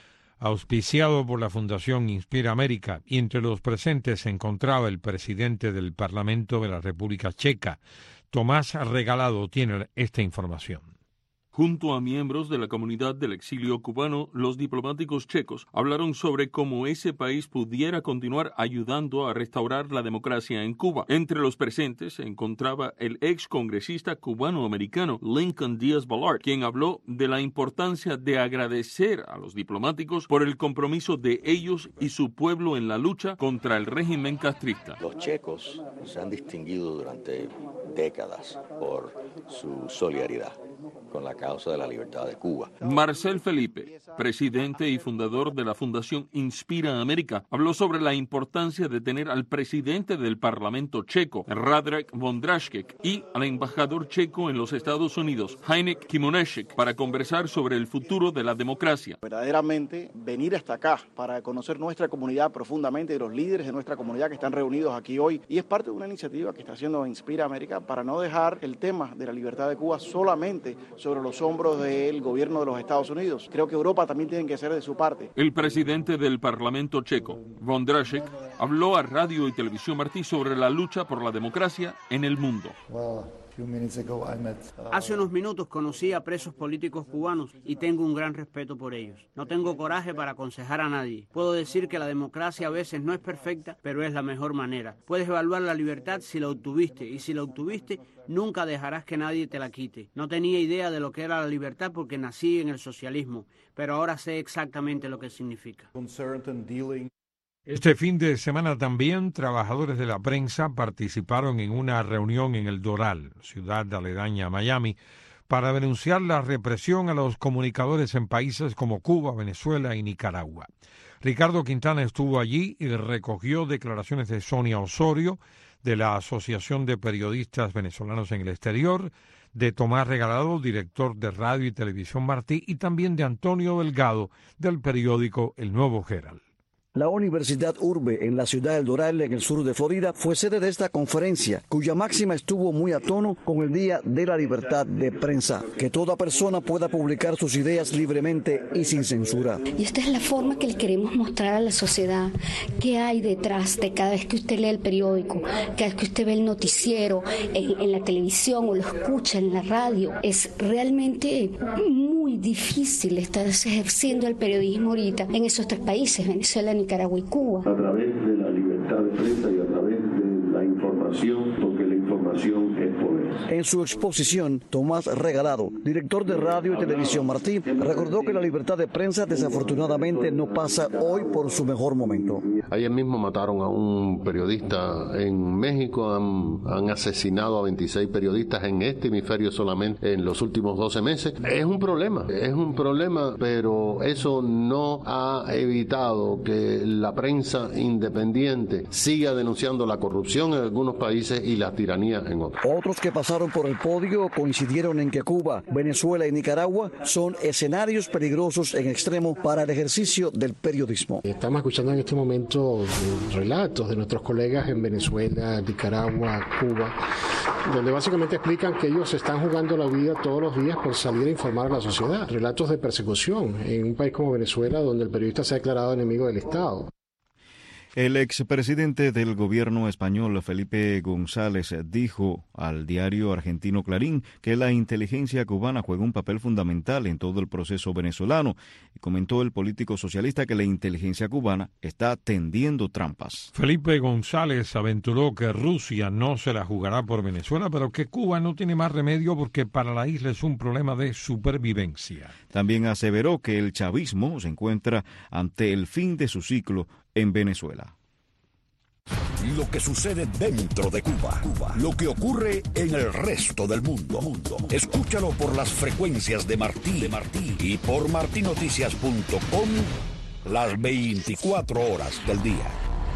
auspiciado por la Fundación Inspira América, y entre los presentes se encontraba el presidente del Parlamento de la República Checa. Tomás Regalado tiene esta información. Junto a miembros de la comunidad del exilio cubano, los diplomáticos checos hablaron sobre cómo ese país pudiera continuar ayudando a restaurar la democracia en Cuba. Entre los presentes se encontraba el ex congresista cubano-americano Lincoln Díaz Balart, quien habló de la importancia de agradecer a los diplomáticos por el compromiso de ellos y su pueblo en la lucha contra el régimen castrista. Los checos se han distinguido durante décadas por su solidaridad con la causa de la libertad de Cuba. Marcel Felipe, presidente y fundador de la Fundación Inspira América, habló sobre la importancia de tener al presidente del Parlamento checo, Radek Vondrašek, y al embajador checo en los Estados Unidos, Heinek Kimonešek, para conversar sobre el futuro de la democracia. Verdaderamente, venir hasta acá para conocer nuestra comunidad profundamente y los líderes de nuestra comunidad que están reunidos aquí hoy, y es parte de una iniciativa que está haciendo Inspira América para no dejar el tema de la libertad de Cuba solamente sobre los hombros del gobierno de los Estados Unidos. Creo que Europa también tiene que ser de su parte. El presidente del Parlamento checo, Vondrašek, habló a Radio y Televisión Martí sobre la lucha por la democracia en el mundo. Hace unos minutos conocí a presos políticos cubanos y tengo un gran respeto por ellos. No tengo coraje para aconsejar a nadie. Puedo decir que la democracia a veces no es perfecta, pero es la mejor manera. Puedes evaluar la libertad si la obtuviste, y si la obtuviste, nunca dejarás que nadie te la quite. No tenía idea de lo que era la libertad porque nací en el socialismo, pero ahora sé exactamente lo que significa. Este fin de semana también trabajadores de la prensa participaron en una reunión en El Doral, ciudad aledaña a Miami, para denunciar la represión a los comunicadores en países como Cuba, Venezuela y Nicaragua. Ricardo Quintana estuvo allí y recogió declaraciones de Sonia Osorio, de la Asociación de Periodistas Venezolanos en el Exterior, de Tomás Regalado, director de Radio y Televisión Martí, y también de Antonio Delgado, del periódico El Nuevo Herald. La Universidad Urbe en la ciudad del Doral, en el sur de Florida, fue sede de esta conferencia, cuya máxima estuvo muy a tono con el Día de la Libertad de Prensa, que toda persona pueda publicar sus ideas libremente y sin censura. Y esta es la forma que le queremos mostrar a la sociedad qué hay detrás de cada vez que usted lee el periódico, cada vez que usted ve el noticiero en, en la televisión o lo escucha en la radio. Es realmente muy difícil estar ejerciendo el periodismo ahorita en esos tres países, Venezuela, Nicaragua y Cuba. A través de la libertad de prensa y a través de la información, porque la información es poder. En su exposición, Tomás Regalado, director de Radio y Televisión Martí, recordó que la libertad de prensa desafortunadamente no pasa hoy por su mejor momento. Ayer mismo mataron a un periodista en México, han, han asesinado a veintiséis periodistas en este hemisferio solamente en los últimos doce meses. Es un problema, es un problema, pero eso no ha evitado que la prensa independiente siga denunciando la corrupción en algunos países y la tiranía en otros. Otros que pasaron por el podio coincidieron en que Cuba, Venezuela y Nicaragua son escenarios peligrosos en extremo para el ejercicio del periodismo. Estamos escuchando en este momento relatos de nuestros colegas en Venezuela, Nicaragua, Cuba, donde básicamente explican que ellos están jugando la vida todos los días por salir a informar a la sociedad. Relatos de persecución en un país como Venezuela, donde el periodista se ha declarado enemigo del Estado. El expresidente del gobierno español, Felipe González, dijo al diario argentino Clarín que la inteligencia cubana juega un papel fundamental en todo el proceso venezolano, y comentó el político socialista que la inteligencia cubana está tendiendo trampas. Felipe González aventuró que Rusia no se la jugará por Venezuela, pero que Cuba no tiene más remedio porque para la isla es un problema de supervivencia. También aseveró que el chavismo se encuentra ante el fin de su ciclo en Venezuela. Lo que sucede dentro de Cuba, Cuba, lo que ocurre en el resto del mundo. mundo. Escúchalo por las frecuencias de Martí, de Martí y por martí noticias punto com las veinticuatro horas del día.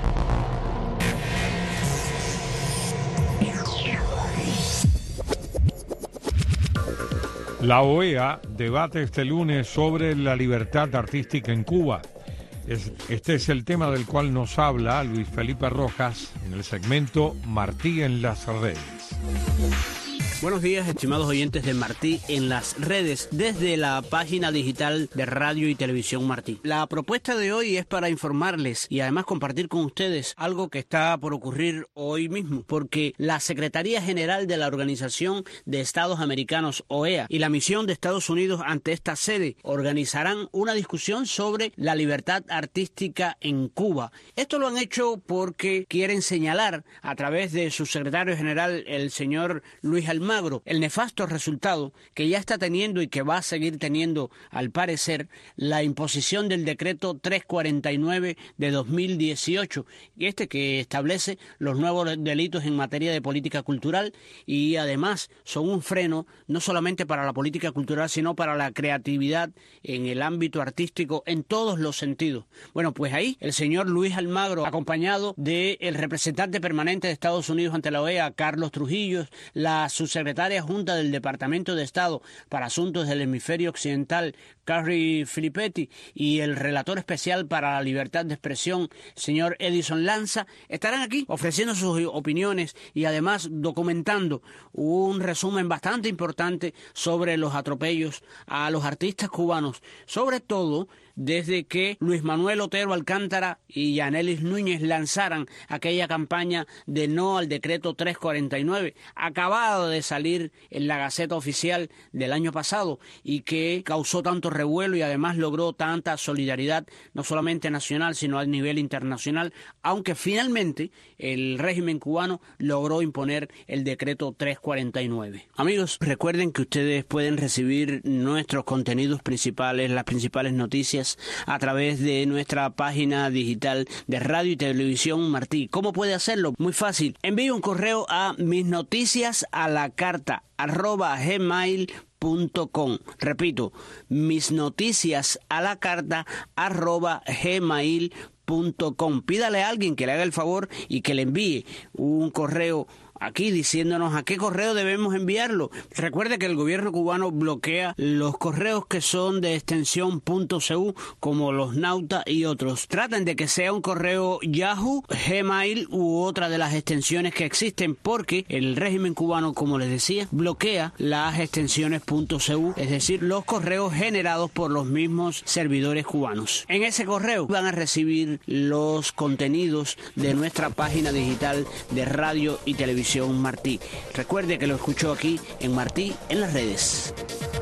La O E A debate este lunes sobre la libertad artística en Cuba. Este es el tema del cual nos habla Luis Felipe Rojas en el segmento Martí en las redes. Buenos días, estimados oyentes de Martí en las redes, desde la página digital de Radio y Televisión Martí. La propuesta de hoy es para informarles y además compartir con ustedes algo que está por ocurrir hoy mismo, porque la Secretaría General de la Organización de Estados Americanos, O E A, y la misión de Estados Unidos ante esta sede organizarán una discusión sobre la libertad artística en Cuba. Esto lo han hecho porque quieren señalar a través de su secretario general, el señor Luis Almagro, el nefasto resultado que ya está teniendo y que va a seguir teniendo, al parecer, la imposición del decreto trescientos cuarenta y nueve de dos mil dieciocho, y este que establece los nuevos delitos en materia de política cultural, y además son un freno no solamente para la política cultural, sino para la creatividad en el ámbito artístico en todos los sentidos. Bueno, pues ahí el señor Luis Almagro, acompañado del representante permanente de Estados Unidos ante la O E A, Carlos Trujillo, la subsecretaria Secretaria Junta del Departamento de Estado para Asuntos del Hemisferio Occidental, Carrie Filippetti, y el relator especial para la libertad de expresión, señor Edison Lanza, estarán aquí ofreciendo sus opiniones y además documentando un resumen bastante importante sobre los atropellos a los artistas cubanos, sobre todo desde que Luis Manuel Otero Alcántara y Yanelis Núñez lanzaran aquella campaña de no al decreto trescientos cuarenta y nueve, acabado de salir en la Gaceta Oficial del año pasado y que causó tanto revuelo y además logró tanta solidaridad, no solamente nacional, sino a nivel internacional, aunque finalmente el régimen cubano logró imponer el decreto trescientos cuarenta y nueve. Amigos, recuerden que ustedes pueden recibir nuestros contenidos principales, las principales noticias, a través de nuestra página digital de Radio y Televisión Martí. ¿Cómo puede hacerlo? Muy fácil. Envíe un correo a mis noticias a la carta arroba gmail punto com. Repito, mis noticias a la carta arroba gmail punto com. Pídale a alguien que le haga el favor y que le envíe un correo aquí diciéndonos a qué correo debemos enviarlo. Recuerde que el gobierno cubano bloquea los correos que son de extensión .cu, como los Nauta y otros. Traten de que sea un correo Yahoo, Gmail u otra de las extensiones que existen, porque el régimen cubano, como les decía, bloquea las extensiones .cu, es decir, los correos generados por los mismos servidores cubanos. En ese correo van a recibir los contenidos de nuestra página digital de Radio y Televisión Martí. Recuerde que lo escuchó aquí en Martí en las redes.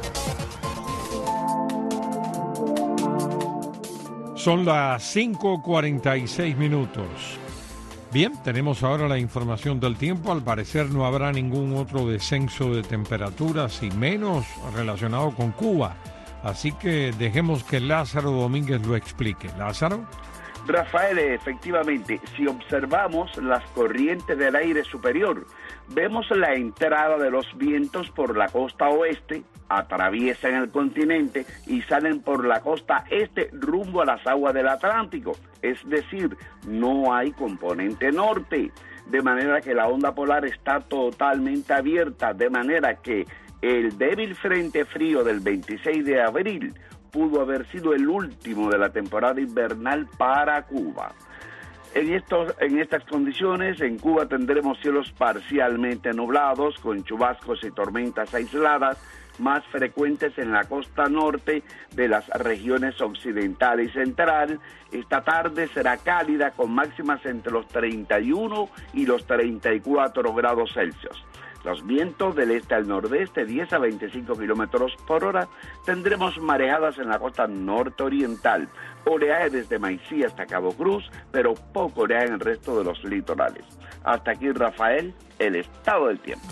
Son las cinco cuarenta y seis minutos. Bien, tenemos ahora la información del tiempo. Al parecer no habrá ningún otro descenso de temperaturas y menos relacionado con Cuba. Así que dejemos que Lázaro Domínguez lo explique. Lázaro. Rafael, efectivamente, si observamos las corrientes del aire superior, vemos la entrada de los vientos por la costa oeste, atraviesan el continente y salen por la costa este rumbo a las aguas del Atlántico. Es decir, no hay componente norte, de manera que la onda polar está totalmente abierta, de manera que el débil frente frío del veintiséis de abril pudo haber sido el último de la temporada invernal para Cuba. En, estos, en estas condiciones, en Cuba tendremos cielos parcialmente nublados, con chubascos y tormentas aisladas, más frecuentes en la costa norte de las regiones occidental y central. Esta tarde será cálida, con máximas entre los treinta y uno y los treinta y cuatro grados Celsius. Los vientos del este al nordeste, diez a veinticinco kilómetros por hora. Tendremos marejadas en la costa norte-oriental, oleaje desde Maicí hasta Cabo Cruz, pero poco oleaje en el resto de los litorales. Hasta aquí, Rafael, el estado del tiempo.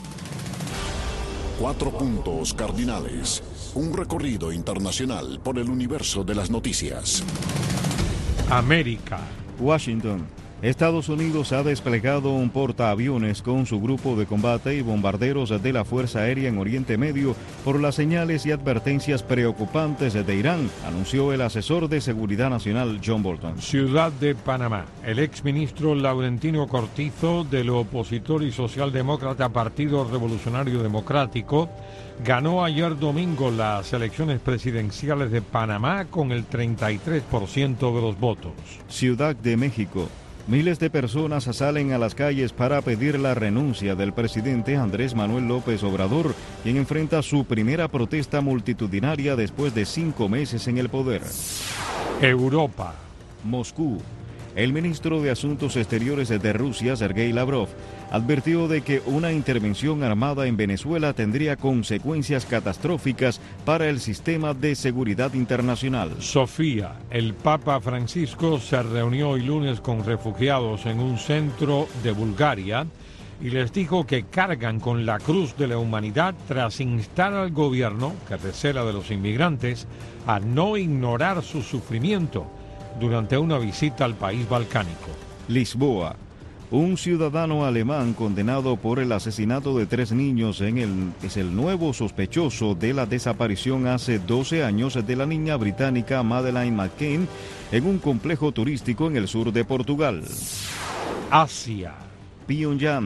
Cuatro puntos cardinales. Un recorrido internacional por el universo de las noticias. América. Washington. Estados Unidos ha desplegado un portaaviones con su grupo de combate y bombarderos de la Fuerza Aérea en Oriente Medio por las señales y advertencias preocupantes de Irán, anunció el asesor de Seguridad Nacional John Bolton. Ciudad de Panamá. El exministro Laurentino Cortizo, del opositor y socialdemócrata Partido Revolucionario Democrático, ganó ayer domingo las elecciones presidenciales de Panamá con el treinta y tres por ciento de los votos. Ciudad de México. Miles de personas salen a las calles para pedir la renuncia del presidente Andrés Manuel López Obrador, quien enfrenta su primera protesta multitudinaria después de cinco meses en el poder. Europa. Moscú. El ministro de Asuntos Exteriores de Rusia, Sergei Lavrov, advirtió de que una intervención armada en Venezuela tendría consecuencias catastróficas para el sistema de seguridad internacional. Sofía. El Papa Francisco se reunió hoy lunes con refugiados en un centro de Bulgaria y les dijo que cargan con la cruz de la humanidad tras instar al gobierno, que recela de los inmigrantes, a no ignorar su sufrimiento durante una visita al país balcánico. Lisboa. Un ciudadano alemán condenado por el asesinato de tres niños en el, es el nuevo sospechoso de la desaparición hace doce años de la niña británica Madeleine McCann en un complejo turístico en el sur de Portugal. Asia. Pyongyang.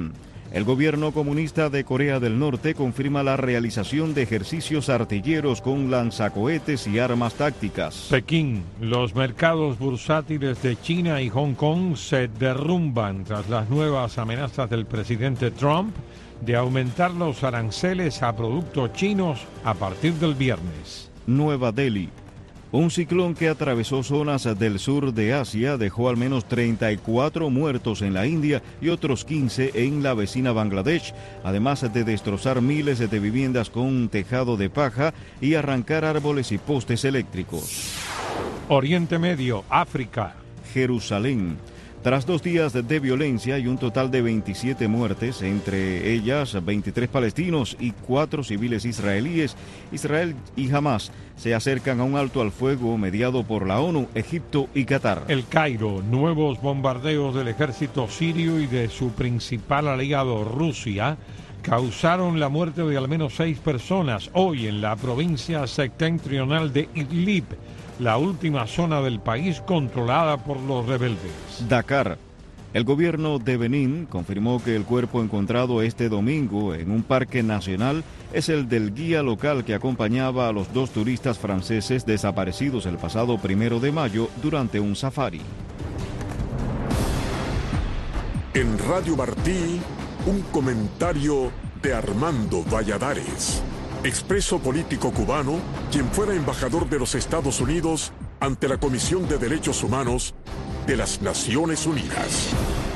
El gobierno comunista de Corea del Norte confirma la realización de ejercicios artilleros con lanzacohetes y armas tácticas. Pekín, los mercados bursátiles de China y Hong Kong se derrumban tras las nuevas amenazas del presidente Trump de aumentar los aranceles a productos chinos a partir del viernes. Nueva Delhi. Un ciclón que atravesó zonas del sur de Asia dejó al menos treinta y cuatro muertos en la India y otros quince en la vecina Bangladesh, además de destrozar miles de viviendas con un tejado de paja y arrancar árboles y postes eléctricos. Oriente Medio, África. Jerusalén. Tras dos días de violencia y un total de veintisiete muertes, entre ellas veintitrés palestinos y cuatro civiles israelíes, Israel y Hamas se acercan a un alto al fuego mediado por la ONU, Egipto y Qatar. El Cairo, nuevos bombardeos del ejército sirio y de su principal aliado Rusia causaron la muerte de al menos seis personas hoy en la provincia septentrional de Idlib, la última zona del país controlada por los rebeldes. Dakar. El gobierno de Benín confirmó que el cuerpo encontrado este domingo en un parque nacional es el del guía local que acompañaba a los dos turistas franceses desaparecidos el pasado primero de mayo durante un safari. En Radio Martí, un comentario de Armando Valladares, expreso político cubano, quien fuera embajador de los Estados Unidos ante la Comisión de Derechos Humanos de las Naciones Unidas.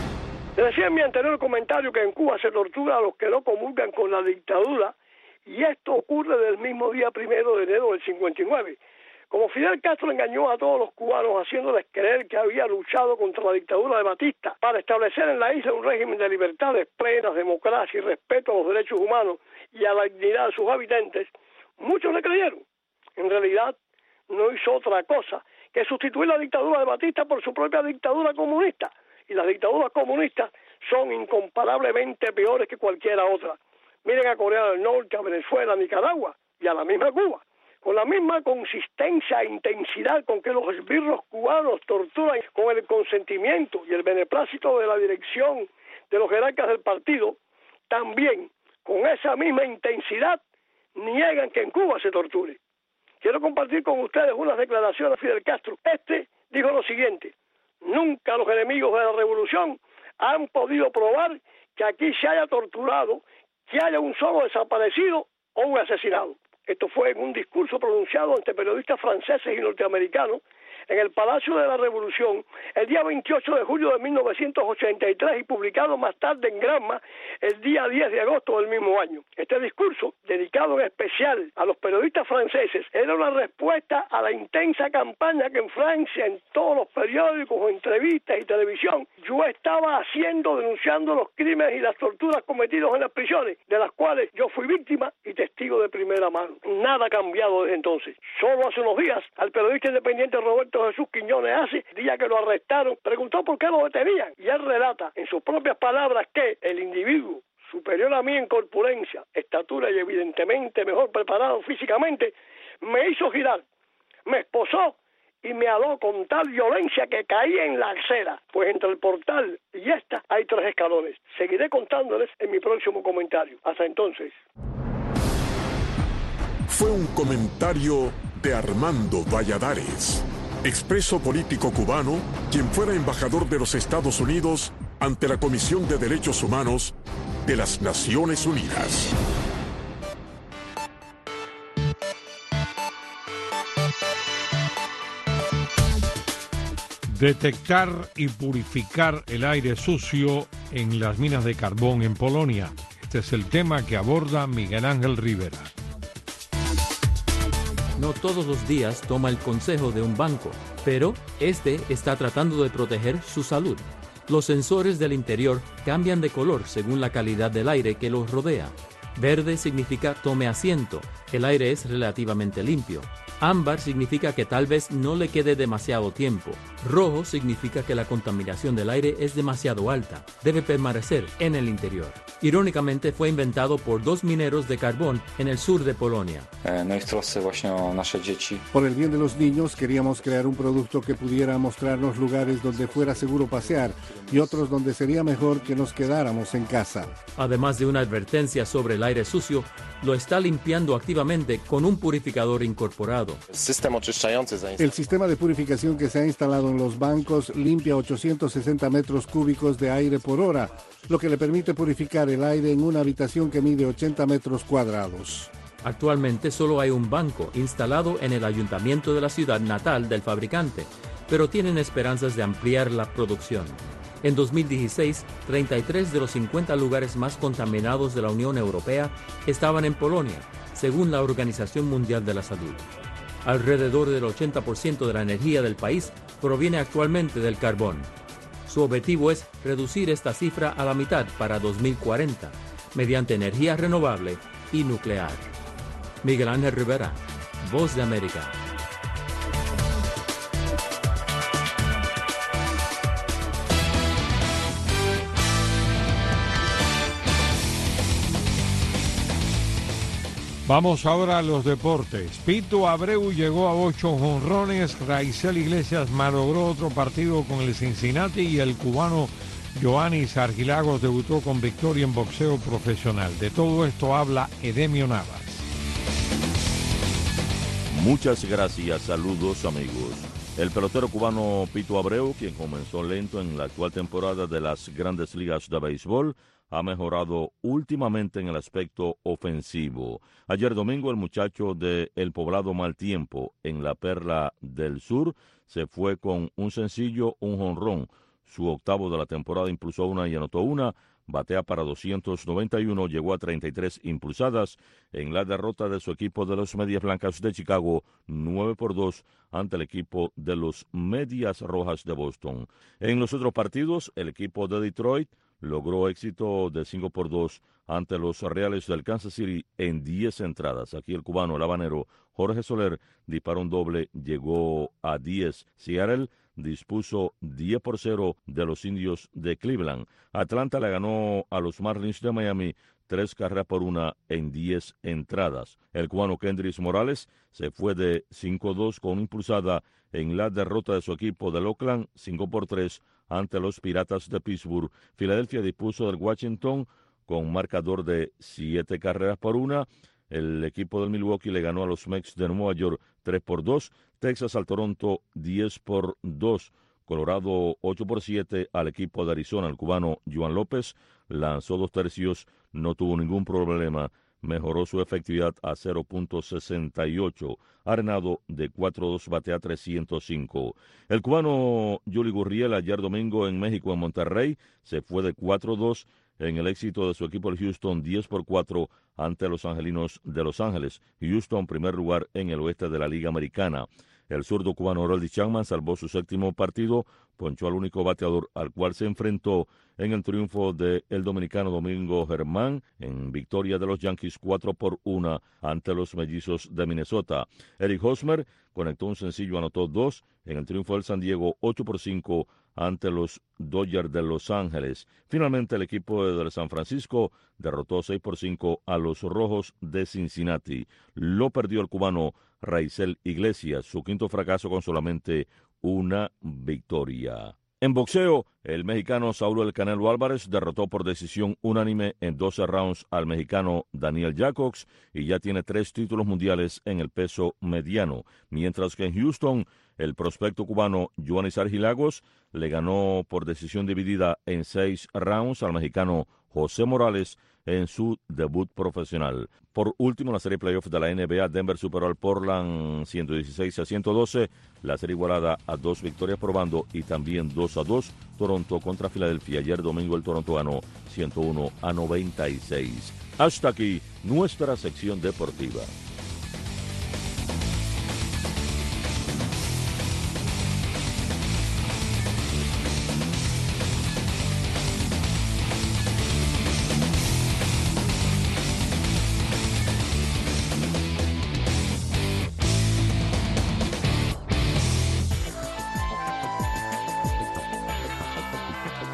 Decía en mi anterior comentario que en Cuba se tortura a los que no comulgan con la dictadura, y esto ocurre del mismo día primero de enero del cincuenta y nueve. Como Fidel Castro engañó a todos los cubanos haciéndoles creer que había luchado contra la dictadura de Batista para establecer en la isla un régimen de libertades plenas, democracia y respeto a los derechos humanos y a la dignidad de sus habitantes, muchos le creyeron. En realidad no hizo otra cosa que sustituir la dictadura de Batista por su propia dictadura comunista, y las dictaduras comunistas son incomparablemente peores que cualquiera otra. Miren a Corea del Norte, a Venezuela, a Nicaragua y a la misma Cuba. Con la misma consistencia e intensidad con que los esbirros cubanos torturan con el consentimiento y el beneplácito de la dirección de los jerarcas del partido, también con esa misma intensidad niegan que en Cuba se torture. Quiero compartir con ustedes unas declaraciones de Fidel Castro. Este dijo lo siguiente: nunca los enemigos de la revolución han podido probar que aquí se haya torturado, que haya un solo desaparecido o un asesinado. Esto fue en un discurso pronunciado ante periodistas franceses y norteamericanos en el Palacio de la Revolución el día veintiocho de julio de mil novecientos ochenta y tres y publicado más tarde en Granma el día diez de agosto del mismo año. Este discurso, dedicado en especial a los periodistas franceses, era una respuesta a la intensa campaña que en Francia, en todos los periódicos, entrevistas y televisión, yo estaba haciendo denunciando los crímenes y las torturas cometidos en las prisiones, de las cuales yo fui víctima y testigo de primera mano. Nada ha cambiado desde entonces. Solo hace unos días, al periodista independiente Roberto Jesús Quiñones Hace, día que lo arrestaron, preguntó por qué lo detenían, y él relata en sus propias palabras que el individuo superior a mí en corpulencia, estatura y evidentemente mejor preparado físicamente, me hizo girar, me esposó y me aló con tal violencia que caí en la acera, pues entre el portal y esta hay tres escalones. Seguiré contándoles en mi próximo comentario. Hasta entonces. Fue un comentario de Armando Valladares, expreso político cubano, quien fuera embajador de los Estados Unidos ante la Comisión de Derechos Humanos de las Naciones Unidas. Detectar y purificar el aire sucio en las minas de carbón en Polonia. Este es el tema que aborda Miguel Ángel Rivera. No todos los días toma el consejo de un banco, pero este está tratando de proteger su salud. Los sensores del interior cambian de color según la calidad del aire que los rodea. Verde significa tome asiento, el aire es relativamente limpio. Ámbar significa que tal vez no le quede demasiado tiempo. Rojo significa que la contaminación del aire es demasiado alta, debe permanecer en el interior. Irónicamente fue inventado por dos mineros de carbón en el sur de Polonia. Por el bien de los niños queríamos crear un producto que pudiera mostrarnos lugares donde fuera seguro pasear y otros donde sería mejor que nos quedáramos en casa. Además de una advertencia sobre el aire sucio, lo está limpiando activamente con un purificador incorporado. El sistema de purificación que se ha instalado en los bancos limpia ochocientos sesenta metros cúbicos de aire por hora, lo que le permite purificar el aire en una habitación que mide ochenta metros cuadrados. Actualmente solo hay un banco instalado en el ayuntamiento de la ciudad natal del fabricante, pero tienen esperanzas de ampliar la producción. En dos mil dieciséis, treinta y tres de los cincuenta lugares más contaminados de la Unión Europea estaban en Polonia, según la Organización Mundial de la Salud. Alrededor del ochenta por ciento de la energía del país proviene actualmente del carbón. Su objetivo es reducir esta cifra a la mitad para dos mil cuarenta, mediante energía renovable y nuclear. Miguel Ángel Rivera, Voz de América. Vamos ahora a los deportes. Pito Abreu llegó a ocho jonrones, Raizel Iglesias malogró otro partido con el Cincinnati y el cubano Yoanis Argilagos debutó con victoria en boxeo profesional. De todo esto habla Edemio Navas. Muchas gracias, saludos amigos. El pelotero cubano Pito Abreu, quien comenzó lento en la actual temporada de las Grandes Ligas de Béisbol, ha mejorado últimamente en el aspecto ofensivo. Ayer domingo el muchacho de El Poblado Mal Tiempo, en la Perla del Sur, se fue con un sencillo, un jonrón. Su octavo de la temporada impulsó una y anotó una, batea para doscientos noventa y uno, llegó a treinta y tres impulsadas en la derrota de su equipo de los Medias Blancas de Chicago, nueve por dos, ante el equipo de los Medias Rojas de Boston. En los otros partidos, el equipo de Detroit logró éxito de cinco por dos ante los Reales del Kansas City en diez entradas. Aquí el cubano, el habanero Jorge Soler, disparó un doble, llegó a diez. Seattle dispuso diez por cero de los Indios de Cleveland. Atlanta le ganó a los Marlins de Miami tres carreras por una en diez entradas. El cubano Kendrys Morales se fue de cinco dos con impulsada en la derrota de su equipo del Oakland, cinco por tres ante los Piratas de Pittsburgh. Filadelfia dispuso del Washington con marcador de siete carreras por una. El equipo del Milwaukee le ganó a los Mets de Nueva York tres por dos. Texas al Toronto diez por dos. Colorado ocho por siete al equipo de Arizona. El cubano Joan López lanzó dos tercios, no tuvo ningún problema. Mejoró su efectividad a cero punto sesenta y ocho. Arenado de cuatro dos batea trescientos cinco. El cubano Yuli Gurriel ayer domingo en México, en Monterrey, se fue de cuatro dos en el éxito de su equipo el Houston diez por cuatro ante los Angelinos de Los Ángeles. Houston, primer lugar en el oeste de la Liga Americana. El zurdo cubano Roldy Chapman salvó su séptimo partido, ponchó al único bateador al cual se enfrentó en el triunfo del dominicano Domingo Germán en victoria de los Yankees cuatro por uno ante los Mellizos de Minnesota. Eric Hosmer conectó un sencillo, anotó dos en el triunfo del San Diego ocho por cinco ante los Dodgers de Los Ángeles. Finalmente el equipo del San Francisco derrotó seis por cinco a los Rojos de Cincinnati. Lo perdió el cubano Raizel Iglesias, su quinto fracaso con solamente una victoria. En boxeo, el mexicano Saulo El Canelo Álvarez derrotó por decisión unánime en doce rounds al mexicano Daniel Jacobs y ya tiene tres títulos mundiales en el peso mediano, mientras que en Houston, el prospecto cubano Yoanis Argilagos le ganó por decisión dividida en seis rounds al mexicano José Morales en su debut profesional. Por último, la serie playoff de la N B A, Denver superó al Portland ciento dieciséis a ciento doce, la serie igualada a dos victorias por bando y también dos a dos, Toronto contra Filadelfia. Ayer domingo el Toronto ganó ciento uno a noventa y seis. Hasta aquí nuestra sección deportiva.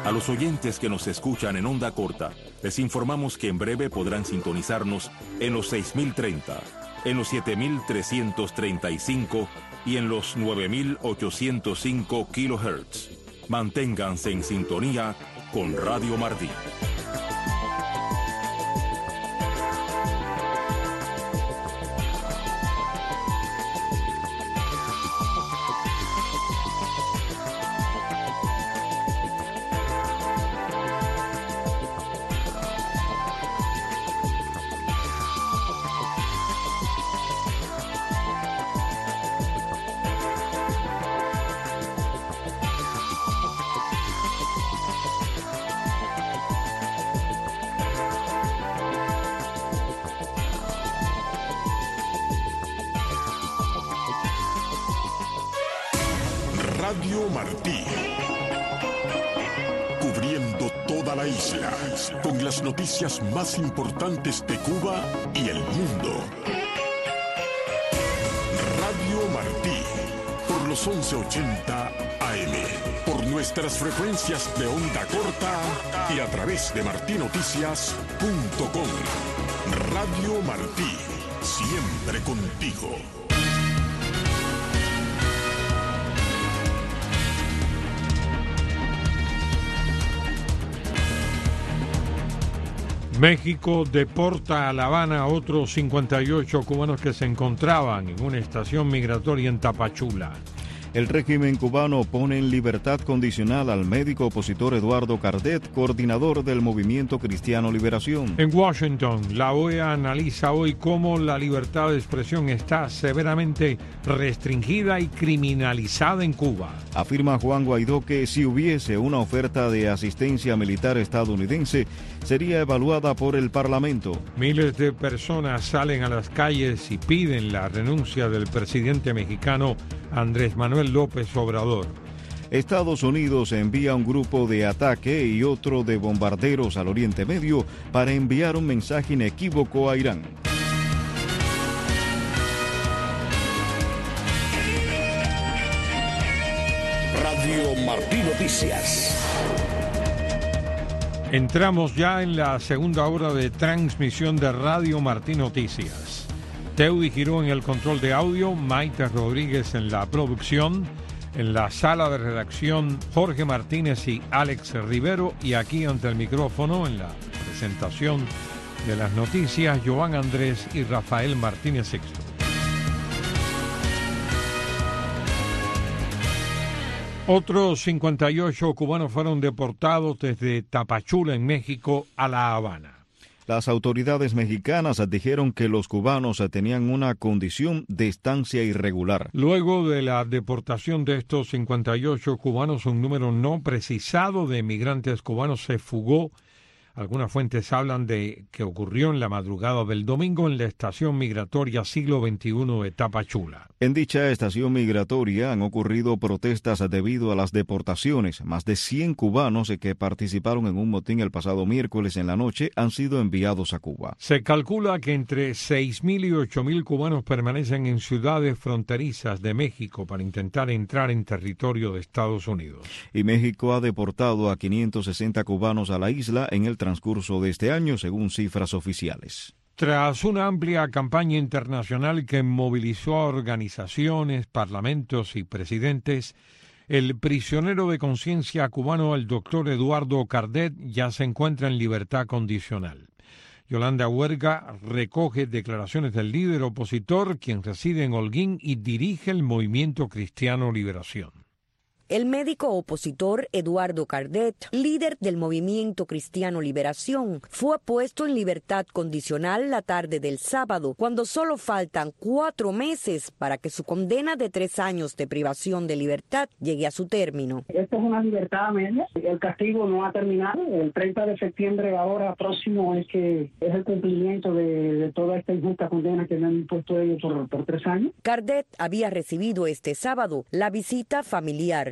A los oyentes que nos escuchan en onda corta, les informamos que en breve podrán sintonizarnos en los seis mil treinta, en los siete mil trescientos treinta y cinco y en los nueve mil ochocientos cinco kilohertz. Manténganse en sintonía con Radio Martí. Radio Martí, cubriendo toda la isla con las noticias más importantes de Cuba y el mundo. Radio Martí, por los once ochenta A M, por nuestras frecuencias de onda corta y a través de martí noticias punto com. Radio Martí, siempre contigo. México deporta a La Habana a otros cincuenta y ocho cubanos que se encontraban en una estación migratoria en Tapachula. El régimen cubano pone en libertad condicional al médico opositor Eduardo Cardet, coordinador del Movimiento Cristiano Liberación. En Washington, la O E A analiza hoy cómo la libertad de expresión está severamente restringida y criminalizada en Cuba. Afirma Juan Guaidó que si hubiese una oferta de asistencia militar estadounidense, sería evaluada por el Parlamento. Miles de personas salen a las calles y piden la renuncia del presidente mexicano Andrés Manuel López Obrador. Estados Unidos envía un grupo de ataque y otro de bombarderos al Oriente Medio para enviar un mensaje inequívoco a Irán. Radio Martí Noticias. Entramos ya en la segunda hora de transmisión de Radio Martí Noticias. Teudi Giró en el control de audio, Maite Rodríguez en la producción, en la sala de redacción Jorge Martínez y Alex Rivero, y aquí ante el micrófono en la presentación de las noticias Joan Andrés y Rafael Martínez Sixto. Otros cincuenta y ocho cubanos fueron deportados desde Tapachula en México a La Habana. Las autoridades mexicanas dijeron que los cubanos tenían una condición de estancia irregular. Luego de la deportación de estos cincuenta y ocho cubanos, un número no precisado de migrantes cubanos se fugó. Algunas fuentes hablan de que ocurrió en la madrugada del domingo en la estación migratoria Siglo veintiuno de Tapachula. En dicha estación migratoria han ocurrido protestas debido a las deportaciones. Más de cien cubanos que participaron en un motín el pasado miércoles en la noche han sido enviados a Cuba. Se calcula que entre seis mil y ocho mil cubanos permanecen en ciudades fronterizas de México para intentar entrar en territorio de Estados Unidos. Y México ha deportado a quinientos sesenta cubanos a la isla en el transcurso de este año, según cifras oficiales. Tras una amplia campaña internacional que movilizó a organizaciones, parlamentos y presidentes, el prisionero de conciencia cubano, el doctor Eduardo Cardet, ya se encuentra en libertad condicional. Yolanda Huerga recoge declaraciones del líder opositor, quien reside en Holguín y dirige el Movimiento Cristiano Liberación. El médico opositor Eduardo Cardet, líder del Movimiento Cristiano Liberación, fue puesto en libertad condicional la tarde del sábado, cuando solo faltan cuatro meses para que su condena de tres años de privación de libertad llegue a su término. Esto es una libertad a medias. El castigo no ha terminado. El treinta de septiembre ahora próximo es que es el cumplimiento de, de toda esta injusta condena que me han impuesto ellos por, por tres años. Cardet había recibido este sábado la visita familiar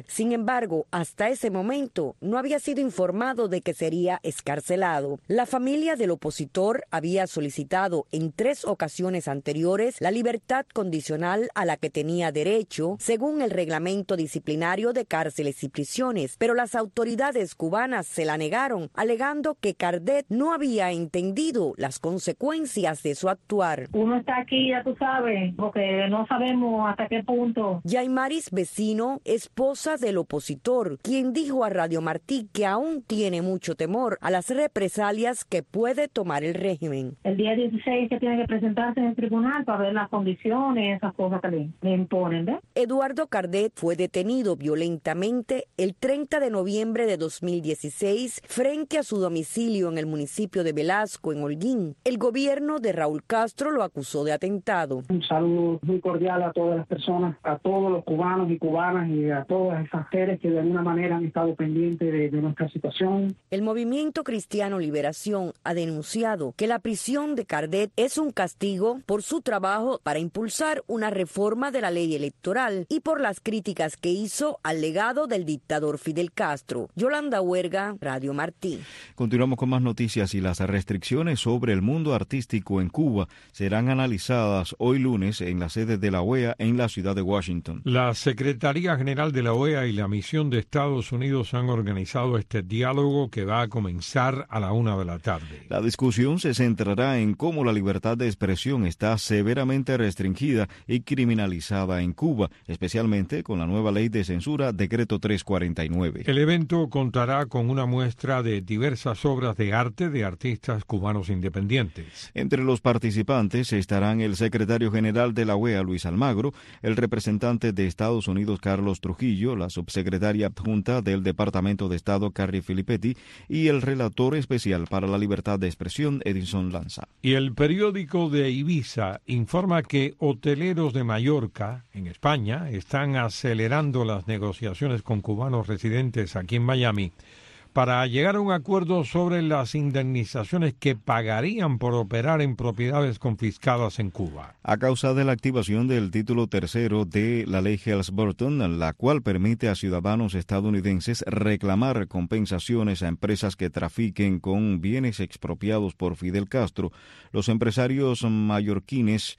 Sin embargo, hasta ese momento no había sido informado de que sería excarcelado. La familia del opositor había solicitado en tres ocasiones anteriores la libertad condicional a la que tenía derecho, según el reglamento disciplinario de cárceles y prisiones, pero las autoridades cubanas se la negaron, alegando que Cardet no había entendido las consecuencias de su actuar. Uno está aquí, ya tú sabes, porque no sabemos hasta qué punto. Yaimaris Vecino, esposa del opositor, quien dijo a Radio Martí que aún tiene mucho temor a las represalias que puede tomar el régimen. El día dieciséis que tiene que presentarse en el tribunal para ver las condiciones, esas cosas que le, le imponen, ¿ves? Eduardo Cardet fue detenido violentamente el treinta de noviembre de dos mil dieciséis frente a su domicilio en el municipio de Velasco, en Holguín. El gobierno de Raúl Castro lo acusó de atentado. Un saludo muy cordial a todas las personas, a todos los cubanos y cubanas y a todas esas seres que de alguna manera han estado pendientes de, de nuestra situación. El Movimiento Cristiano Liberación ha denunciado que la prisión de Cardet es un castigo por su trabajo para impulsar una reforma de la ley electoral y por las críticas que hizo al legado del dictador Fidel Castro. Yolanda Huerga, Radio Martí. Continuamos con más noticias y las restricciones sobre el mundo artístico en Cuba serán analizadas hoy lunes en la sede de la O E A en la ciudad de Washington. La Secretaría General de la O E A y la Misión de Estados Unidos han organizado este diálogo que va a comenzar a la una de la tarde. La discusión se centrará en cómo la libertad de expresión está severamente restringida y criminalizada en Cuba, especialmente con la nueva ley de censura, Decreto trescientos cuarenta y nueve. El evento contará con una muestra de diversas obras de arte de artistas cubanos independientes. Entre los participantes estarán el secretario general de la O E A, Luis Almagro, el representante de Estados Unidos, Carlos Trujillo, la subsecretaria adjunta del Departamento de Estado, Carrie Filippetti, y el relator especial para la libertad de expresión, Edison Lanza. Y el periódico de Ibiza informa que hoteleros de Mallorca, en España, están acelerando las negociaciones con cubanos residentes aquí en Miami para llegar a un acuerdo sobre las indemnizaciones que pagarían por operar en propiedades confiscadas en Cuba. A causa de la activación del título tercero de la ley Helms-Burton, la cual permite a ciudadanos estadounidenses reclamar compensaciones a empresas que trafiquen con bienes expropiados por Fidel Castro, los empresarios mallorquines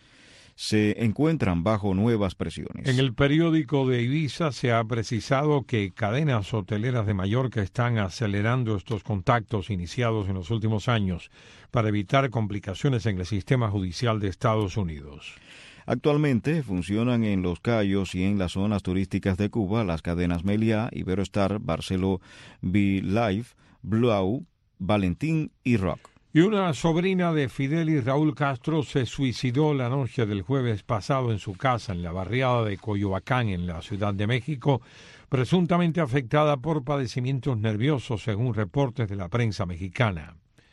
se encuentran bajo nuevas presiones. En el periódico de Ibiza se ha precisado que cadenas hoteleras de Mallorca están acelerando estos contactos iniciados en los últimos años para evitar complicaciones en el sistema judicial de Estados Unidos. Actualmente funcionan en Los Cayos y en las zonas turísticas de Cuba las cadenas Meliá, Iberostar, Barceló, B-Live, Blau, Valentín y Rock. Y una sobrina de Fidel y Raúl Castro se suicidó la noche del jueves pasado en su casa en la barriada de Coyoacán, en la Ciudad de México, presuntamente afectada por padecimientos nerviosos, según reportes de la prensa mexicana.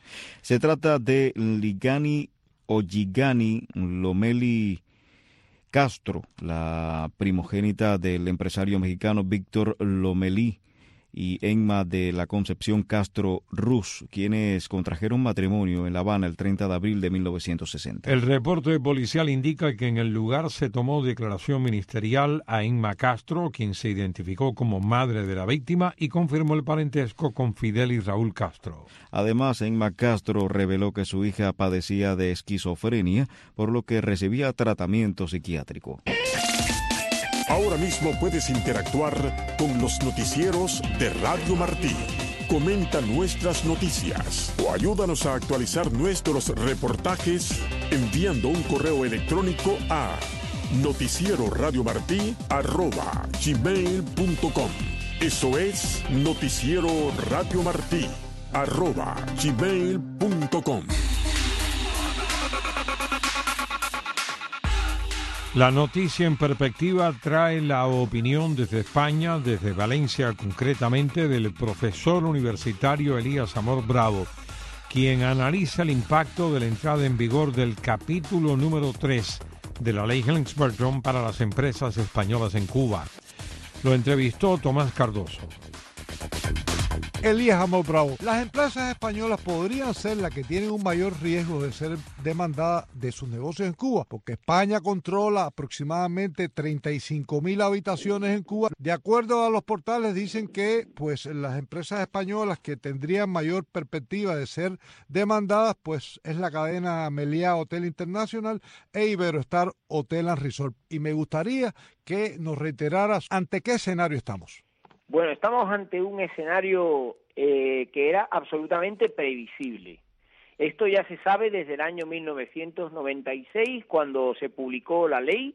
Se trata de Ligani Oyigani Lomeli Castro, la primogénita del empresario mexicano Víctor Lomelí, y Emma de la Concepción Castro Ruz, quienes contrajeron matrimonio en La Habana el treinta de abril de mil novecientos sesenta. El reporte policial indica que en el lugar se tomó declaración ministerial a Emma Castro, quien se identificó como madre de la víctima y confirmó el parentesco con Fidel y Raúl Castro. Además, Emma Castro reveló que su hija padecía de esquizofrenia, por lo que recibía tratamiento psiquiátrico. Ahora mismo puedes interactuar con los noticieros de Radio Martí. Comenta nuestras noticias o ayúdanos a actualizar nuestros reportajes enviando un correo electrónico a noticieroradiomartí arroba gmail punto com. Eso es noticiero Radio Martí arroba gmail punto com. La noticia en perspectiva trae la opinión desde España, desde Valencia concretamente, del profesor universitario Elías Amor Bravo, quien analiza el impacto de la entrada en vigor del capítulo número tres de la ley Helms-Burton para las empresas españolas en Cuba. Lo entrevistó Tomás Cardoso. Elías Amor Bravo. Las empresas españolas podrían ser las que tienen un mayor riesgo de ser demandadas de sus negocios en Cuba, porque España controla aproximadamente treinta y cinco mil habitaciones en Cuba. De acuerdo a los portales, dicen que pues las empresas españolas que tendrían mayor perspectiva de ser demandadas pues es la cadena Meliá Hotel International e Iberostar Hotel and Resort. Y me gustaría que nos reiteraras ante qué escenario estamos. Bueno, estamos ante un escenario eh, que era absolutamente previsible. Esto ya se sabe desde el año mil novecientos noventa y seis, cuando se publicó la ley,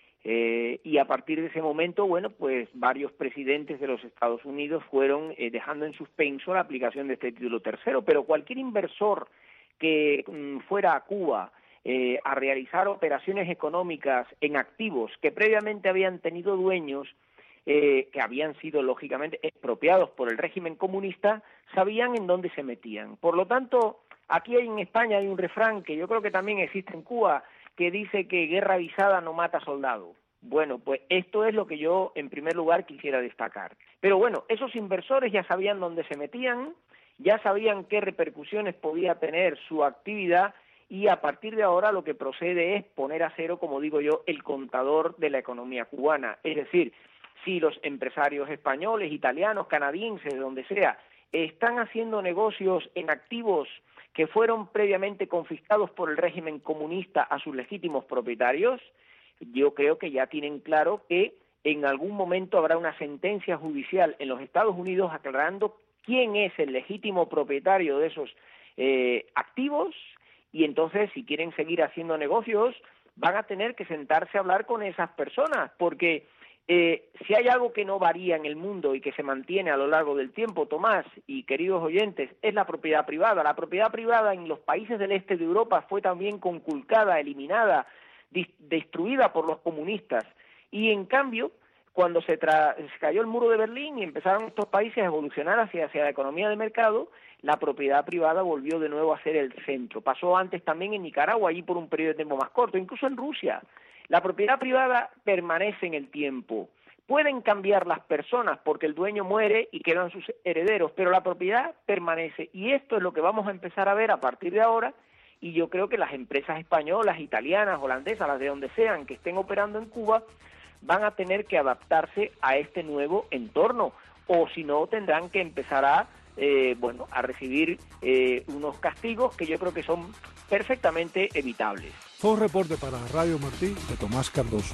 eh, y a partir de ese momento, bueno, pues varios presidentes de los Estados Unidos fueron eh, dejando en suspenso la aplicación de este título tercero, pero cualquier inversor que mm, fuera a Cuba eh, a realizar operaciones económicas en activos que previamente habían tenido dueños, Eh, que habían sido lógicamente expropiados por el régimen comunista, sabían en dónde se metían. Por lo tanto, aquí en España hay un refrán que yo creo que también existe en Cuba, que dice que guerra avisada no mata soldado. Bueno, pues esto es lo que yo en primer lugar quisiera destacar. Pero bueno, esos inversores ya sabían dónde se metían, ya sabían qué repercusiones podía tener su actividad, y a partir de ahora lo que procede es poner a cero, como digo yo, el contador de la economía cubana. Es decir, si los empresarios españoles, italianos, canadienses, de donde sea, están haciendo negocios en activos que fueron previamente confiscados por el régimen comunista a sus legítimos propietarios, yo creo que ya tienen claro que en algún momento habrá una sentencia judicial en los Estados Unidos aclarando quién es el legítimo propietario de esos eh, activos, y entonces si quieren seguir haciendo negocios van a tener que sentarse a hablar con esas personas, porque Eh, si hay algo que no varía en el mundo y que se mantiene a lo largo del tiempo, Tomás y queridos oyentes, es la propiedad privada. La propiedad privada en los países del este de Europa fue también conculcada, eliminada, destruida por los comunistas. Y en cambio, cuando se, tra se cayó el muro de Berlín y empezaron estos países a evolucionar hacia, hacia la economía de mercado, la propiedad privada volvió de nuevo a ser el centro. Pasó antes también en Nicaragua, allí por un periodo de tiempo más corto, incluso en Rusia. La propiedad privada permanece en el tiempo. Pueden cambiar las personas porque el dueño muere y quedan sus herederos, pero la propiedad permanece. Y esto es lo que vamos a empezar a ver a partir de ahora, y yo creo que las empresas españolas, italianas, holandesas, las de donde sean, que estén operando en Cuba, van a tener que adaptarse a este nuevo entorno, o si no tendrán que empezar a, eh, bueno, a recibir eh, unos castigos que yo creo que son perfectamente evitables. Fue un reporte para Radio Martí de Tomás Cardoso.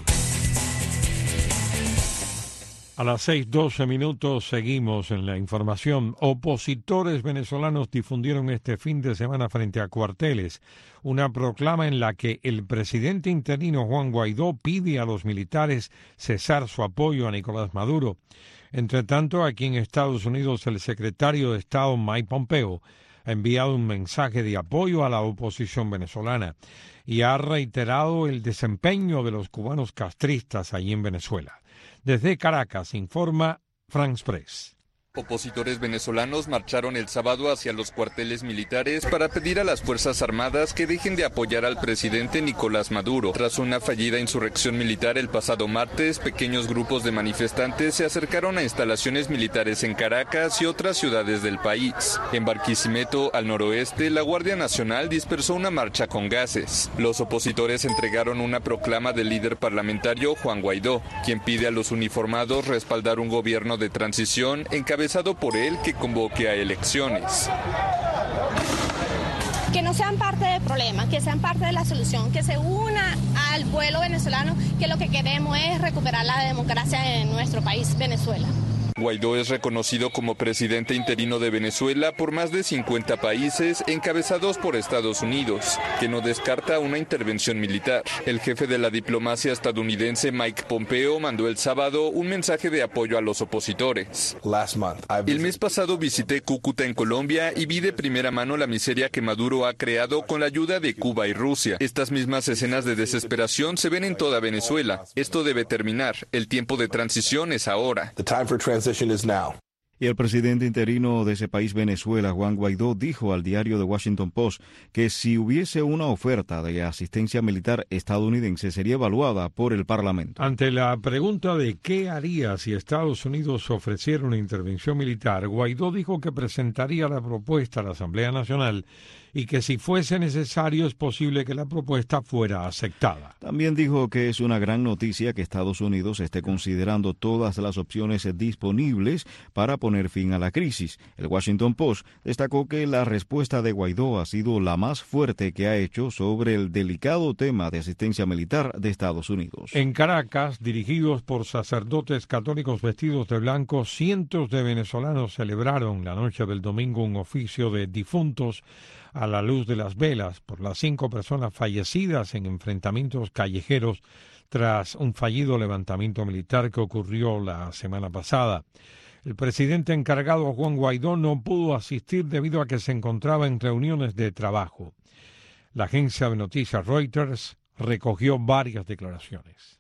A las seis doce minutos seguimos en la información. Opositores venezolanos difundieron este fin de semana frente a cuarteles una proclama en la que el presidente interino Juan Guaidó pide a los militares cesar su apoyo a Nicolás Maduro. Entre tanto, aquí en Estados Unidos el secretario de Estado Mike Pompeo ha enviado un mensaje de apoyo a la oposición venezolana y ha reiterado el desempeño de los cubanos castristas allí en Venezuela. Desde Caracas informa France Press. Opositores venezolanos marcharon el sábado hacia los cuarteles militares para pedir a las Fuerzas Armadas que dejen de apoyar al presidente Nicolás Maduro. Tras una fallida insurrección militar el pasado martes, pequeños grupos de manifestantes se acercaron a instalaciones militares en Caracas y otras ciudades del país. En Barquisimeto, al noroeste, la Guardia Nacional dispersó una marcha con gases. Los opositores entregaron una proclama del líder parlamentario Juan Guaidó, quien pide a los uniformados respaldar un gobierno de transición encabezado por él que convoque a elecciones. Que no sean parte del problema, que sean parte de la solución, que se una al pueblo venezolano, que lo que queremos es recuperar la democracia en nuestro país, Venezuela. Guaidó es reconocido como presidente interino de Venezuela por más de cincuenta países encabezados por Estados Unidos, que no descarta una intervención militar. El jefe de la diplomacia estadounidense Mike Pompeo mandó el sábado un mensaje de apoyo a los opositores. El mes pasado visité Cúcuta en Colombia y vi de primera mano la miseria que Maduro ha creado con la ayuda de Cuba y Rusia. Estas mismas escenas de desesperación se ven en toda Venezuela. Esto debe terminar. El tiempo de transición es ahora. Y el presidente interino de ese país, Venezuela, Juan Guaidó, dijo al diario The Washington Post que si hubiese una oferta de asistencia militar estadounidense sería evaluada por el Parlamento. Ante la pregunta de qué haría si Estados Unidos ofreciera una intervención militar, Guaidó dijo que presentaría la propuesta a la Asamblea Nacional y que si fuese necesario es posible que la propuesta fuera aceptada. También dijo que es una gran noticia que Estados Unidos esté considerando todas las opciones disponibles para poner fin a la crisis. El Washington Post destacó que la respuesta de Guaidó ha sido la más fuerte que ha hecho sobre el delicado tema de asistencia militar de Estados Unidos. En Caracas, dirigidos por sacerdotes católicos vestidos de blanco, cientos de venezolanos celebraron la noche del domingo un oficio de difuntos a la luz de las velas por las cinco personas fallecidas en enfrentamientos callejeros tras un fallido levantamiento militar que ocurrió la semana pasada. El presidente encargado, Juan Guaidó, no pudo asistir debido a que se encontraba en reuniones de trabajo. La agencia de noticias Reuters recogió varias declaraciones.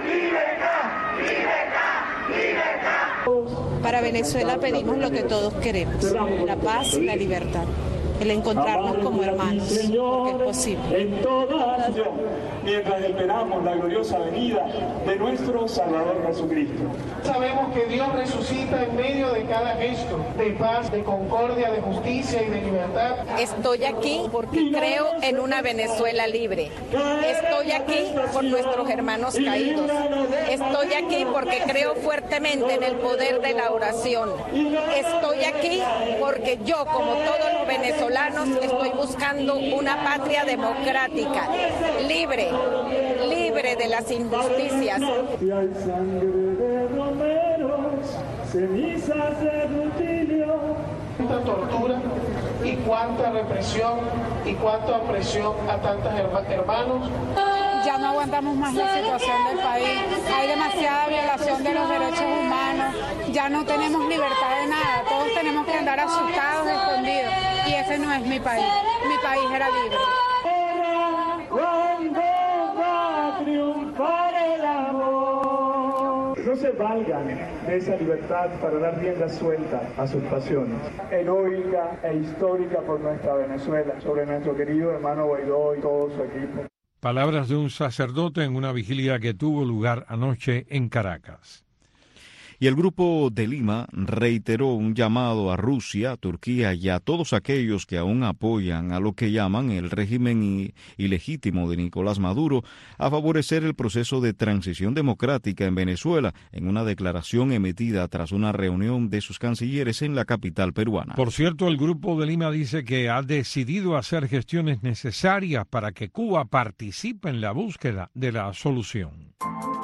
Para Venezuela pedimos lo que todos queremos, la paz y la libertad. El encontrarnos como hermanos, porque es posible. En toda la nación, mientras esperamos la gloriosa venida de nuestro Salvador Jesucristo. Sabemos que Dios resucita en medio de cada gesto de paz, de concordia, de justicia y de libertad. Estoy aquí porque creo en una Venezuela libre. Estoy aquí por nuestros hermanos caídos. Estoy aquí porque creo fuertemente en el poder de la oración. Estoy aquí porque yo, como todos los venezolanos, estoy buscando una patria democrática, libre, libre de las injusticias. Y hay sangre de romeros, cenizas de rutilio. Cuánta tortura y cuánta represión y cuánta opresión a tantos hermanos. Ya no aguantamos más la situación del país. Hay demasiada violación de los derechos humanos. Ya no tenemos libertad de nada. Todos tenemos que andar asustados, escondidos. Y ese no es mi país. Mi país era libre. ¿Cuándo va a triunfar el amor? No se valgan de esa libertad para dar rienda suelta a sus pasiones. Heroica e histórica por nuestra Venezuela, sobre nuestro querido hermano Guaidó y todo su equipo. Palabras de un sacerdote en una vigilia que tuvo lugar anoche en Caracas. Y el Grupo de Lima reiteró un llamado a Rusia, Turquía y a todos aquellos que aún apoyan a lo que llaman el régimen ilegítimo de Nicolás Maduro a favorecer el proceso de transición democrática en Venezuela, en una declaración emitida tras una reunión de sus cancilleres en la capital peruana. Por cierto, el Grupo de Lima dice que ha decidido hacer gestiones necesarias para que Cuba participe en la búsqueda de la solución.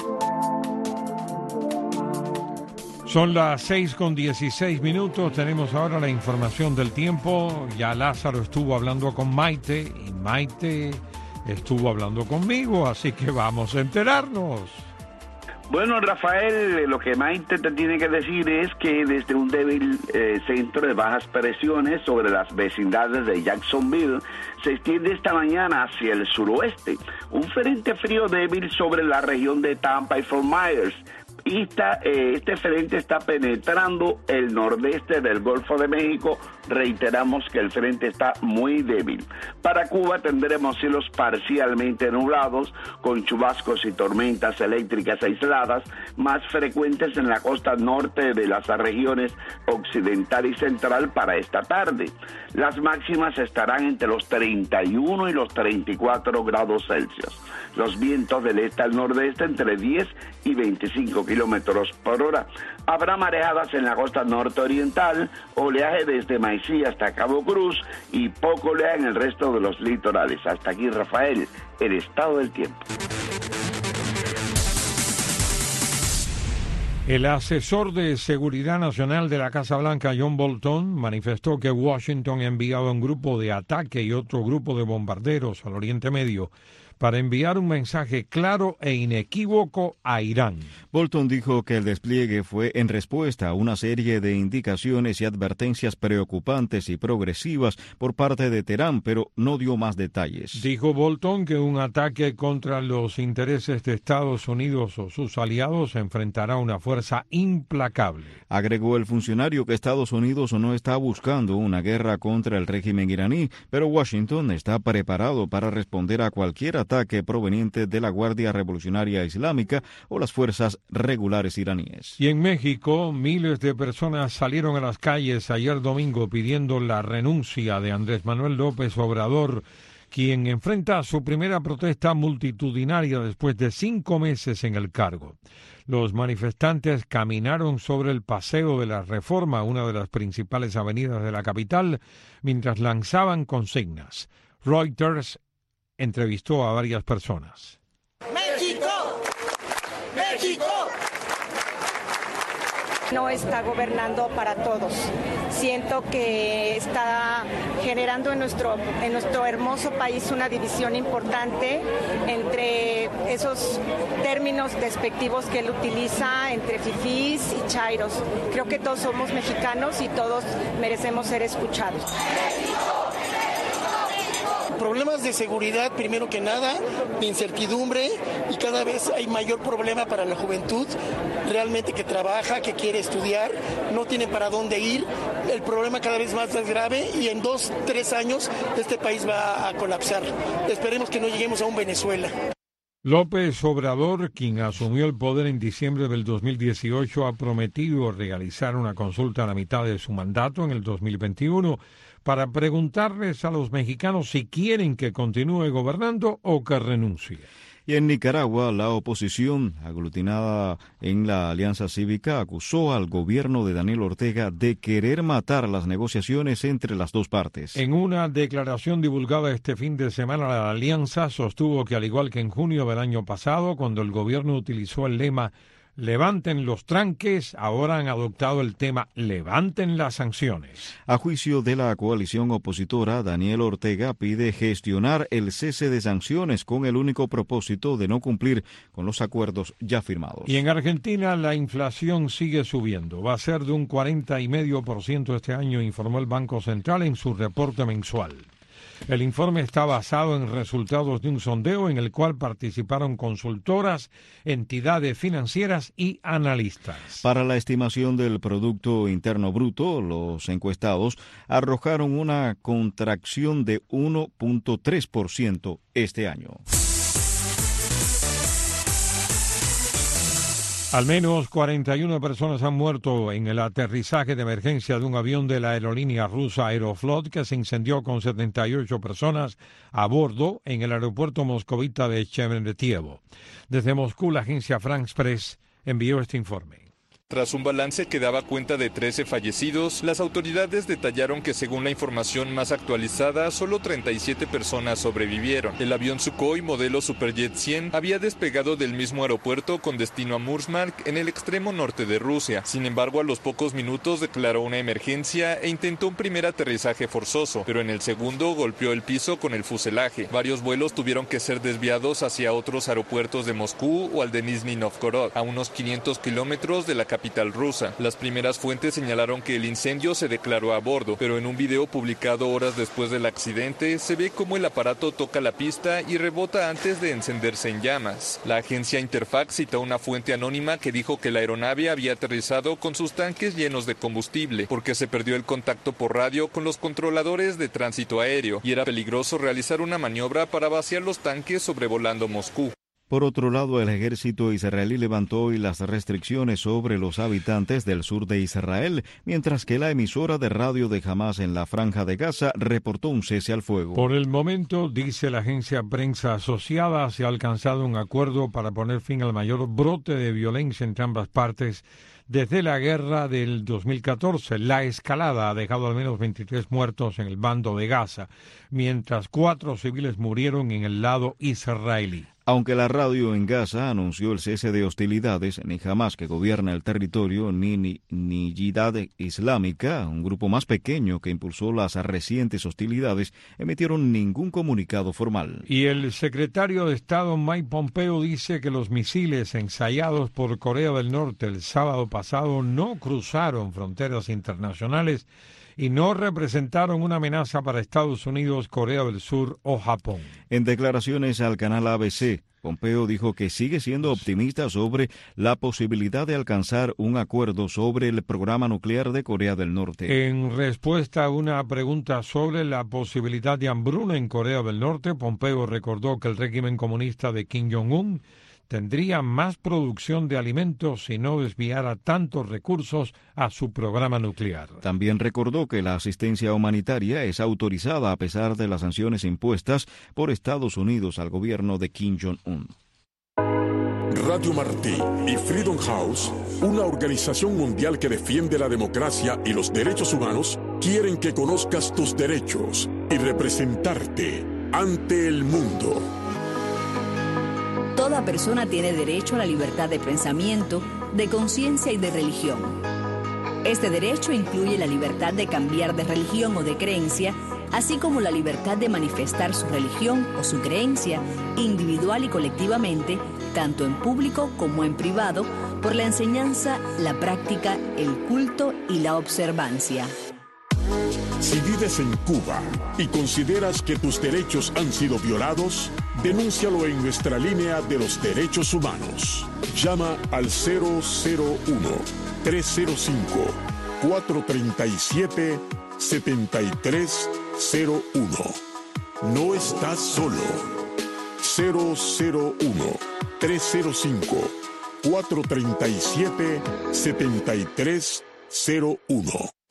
Son las seis con dieciséis minutos, tenemos ahora la información del tiempo. Ya Lázaro estuvo hablando con Maite y Maite estuvo hablando conmigo, así que vamos a enterarnos. Bueno, Rafael, lo que Maite te tiene que decir es que desde un débil eh, centro de bajas presiones sobre las vecindades de Jacksonville se extiende esta mañana hacia el suroeste. Un frente frío débil sobre la región de Tampa y Fort Myers. Y está, eh, este frente está penetrando el nordeste del Golfo de México. Reiteramos que el frente está muy débil. Para Cuba tendremos cielos parcialmente nublados, con chubascos y tormentas eléctricas aisladas, más frecuentes en la costa norte de las regiones occidental y central para esta tarde. Las máximas estarán entre los treinta y uno y los treinta y cuatro grados Celsius. Los vientos del este al nordeste entre diez y veinticinco kilómetros por hora. Habrá marejadas en la costa norte-oriental, oleaje desde Maicí hasta Cabo Cruz y poco oleaje en el resto de los litorales. Hasta aquí, Rafael, el estado del tiempo. El asesor de Seguridad Nacional de la Casa Blanca, John Bolton, manifestó que Washington ha enviado un grupo de ataque y otro grupo de bombarderos al Oriente Medio para enviar un mensaje claro e inequívoco a Irán. Bolton dijo que el despliegue fue en respuesta a una serie de indicaciones y advertencias preocupantes y progresivas por parte de Teherán, pero no dio más detalles. Dijo Bolton que un ataque contra los intereses de Estados Unidos o sus aliados enfrentará una fuerza implacable. Agregó el funcionario que Estados Unidos no está buscando una guerra contra el régimen iraní, pero Washington está preparado para responder a cualquier ataque proveniente de la Guardia Revolucionaria Islámica o las fuerzas regulares iraníes. Y en México, miles de personas salieron a las calles ayer domingo pidiendo la renuncia de Andrés Manuel López Obrador, quien enfrenta su primera protesta multitudinaria después de cinco meses en el cargo. Los manifestantes caminaron sobre el Paseo de la Reforma, una de las principales avenidas de la capital, mientras lanzaban consignas. Reuters entrevistó a varias personas. ¡México! ¡México! No está gobernando para todos. Siento que está generando en nuestro, en nuestro hermoso país una división importante entre esos términos despectivos que él utiliza, entre fifís y chairos. Creo que todos somos mexicanos y todos merecemos ser escuchados. Problemas de seguridad, primero que nada, de incertidumbre, y cada vez hay mayor problema para la juventud, realmente que trabaja, que quiere estudiar, no tienen para dónde ir, el problema cada vez más es grave y en dos, tres años este país va a colapsar. Esperemos que no lleguemos a un Venezuela. López Obrador, quien asumió el poder en diciembre del dos mil dieciocho, ha prometido realizar una consulta a la mitad de su mandato en el dos mil veintiuno para preguntarles a los mexicanos si quieren que continúe gobernando o que renuncie. Y en Nicaragua, la oposición, aglutinada en la Alianza Cívica, acusó al gobierno de Daniel Ortega de querer matar las negociaciones entre las dos partes. En una declaración divulgada este fin de semana, la Alianza sostuvo que, al igual que en junio del año pasado, cuando el gobierno utilizó el lema "levanten los tranques", ahora han adoptado el tema "levanten las sanciones". A juicio de la coalición opositora, Daniel Ortega pide gestionar el cese de sanciones con el único propósito de no cumplir con los acuerdos ya firmados. Y en Argentina la inflación sigue subiendo. Va a ser de un cuarenta y medio por ciento este año, informó el Banco Central en su reporte mensual. El informe está basado en resultados de un sondeo en el cual participaron consultoras, entidades financieras y analistas. Para la estimación del Producto Interno Bruto, los encuestados arrojaron una contracción de uno punto tres por ciento este año. Al menos cuarenta y una personas han muerto en el aterrizaje de emergencia de un avión de la aerolínea rusa Aeroflot que se incendió con setenta y ocho personas a bordo en el aeropuerto moscovita de Sheremetyevo. Desde Moscú, la agencia France Press envió este informe. Tras un balance que daba cuenta de trece fallecidos, las autoridades detallaron que, según la información más actualizada, solo treinta y siete personas sobrevivieron. El avión Sukhoi modelo Superjet cien había despegado del mismo aeropuerto con destino a Murmansk, en el extremo norte de Rusia. Sin embargo, a los pocos minutos declaró una emergencia e intentó un primer aterrizaje forzoso, pero en el segundo golpeó el piso con el fuselaje. Varios vuelos tuvieron que ser desviados hacia otros aeropuertos de Moscú o al de Nizhny Novgorod, a unos quinientos kilómetros de la capital capital rusa. Las primeras fuentes señalaron que el incendio se declaró a bordo, pero en un video publicado horas después del accidente se ve cómo el aparato toca la pista y rebota antes de encenderse en llamas. La agencia Interfax citó una fuente anónima que dijo que la aeronave había aterrizado con sus tanques llenos de combustible porque se perdió el contacto por radio con los controladores de tránsito aéreo y era peligroso realizar una maniobra para vaciar los tanques sobrevolando Moscú. Por otro lado, el ejército israelí levantó hoy las restricciones sobre los habitantes del sur de Israel, mientras que la emisora de radio de Hamás en la Franja de Gaza reportó un cese al fuego. Por el momento, dice la agencia Prensa Asociada, se ha alcanzado un acuerdo para poner fin al mayor brote de violencia entre ambas partes desde la guerra del dos mil catorce. La escalada ha dejado al menos veintitrés muertos en el bando de Gaza, mientras cuatro civiles murieron en el lado israelí. Aunque la radio en Gaza anunció el cese de hostilidades, ni Hamas, que gobierna el territorio, ni, ni, ni Yihad Islámica, un grupo más pequeño que impulsó las recientes hostilidades, emitieron ningún comunicado formal. Y el secretario de Estado Mike Pompeo dice que los misiles ensayados por Corea del Norte el sábado pasado no cruzaron fronteras internacionales y no representaron una amenaza para Estados Unidos, Corea del Sur o Japón. En declaraciones al canal A B C, Pompeo dijo que sigue siendo optimista sobre la posibilidad de alcanzar un acuerdo sobre el programa nuclear de Corea del Norte. En respuesta a una pregunta sobre la posibilidad de hambruna en Corea del Norte, Pompeo recordó que el régimen comunista de Kim Jong-un tendría más producción de alimentos si no desviara tantos recursos a su programa nuclear. También recordó que la asistencia humanitaria es autorizada a pesar de las sanciones impuestas por Estados Unidos al gobierno de Kim Jong-un. Radio Martí y Freedom House, una organización mundial que defiende la democracia y los derechos humanos, quieren que conozcas tus derechos y representarte ante el mundo. Toda persona tiene derecho a la libertad de pensamiento, de conciencia y de religión. Este derecho incluye la libertad de cambiar de religión o de creencia, así como la libertad de manifestar su religión o su creencia, individual y colectivamente, tanto en público como en privado, por la enseñanza, la práctica, el culto y la observancia. Si vives en Cuba y consideras que tus derechos han sido violados, denúncialo en nuestra línea de los derechos humanos. Llama al cero cero uno, tres cero cinco, cuatro tres siete, siete tres cero uno. No estás solo. cero cero uno, tres cero cinco, cuatro tres siete, siete tres cero uno.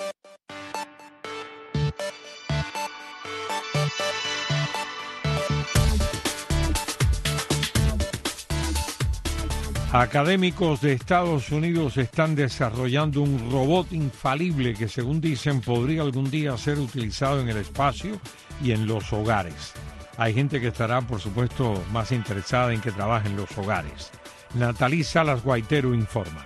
Académicos de Estados Unidos están desarrollando un robot infalible que, según dicen, podría algún día ser utilizado en el espacio y en los hogares. Hay gente que estará, por supuesto, más interesada en que trabaje en los hogares. Natalí Salas Guaitero informa.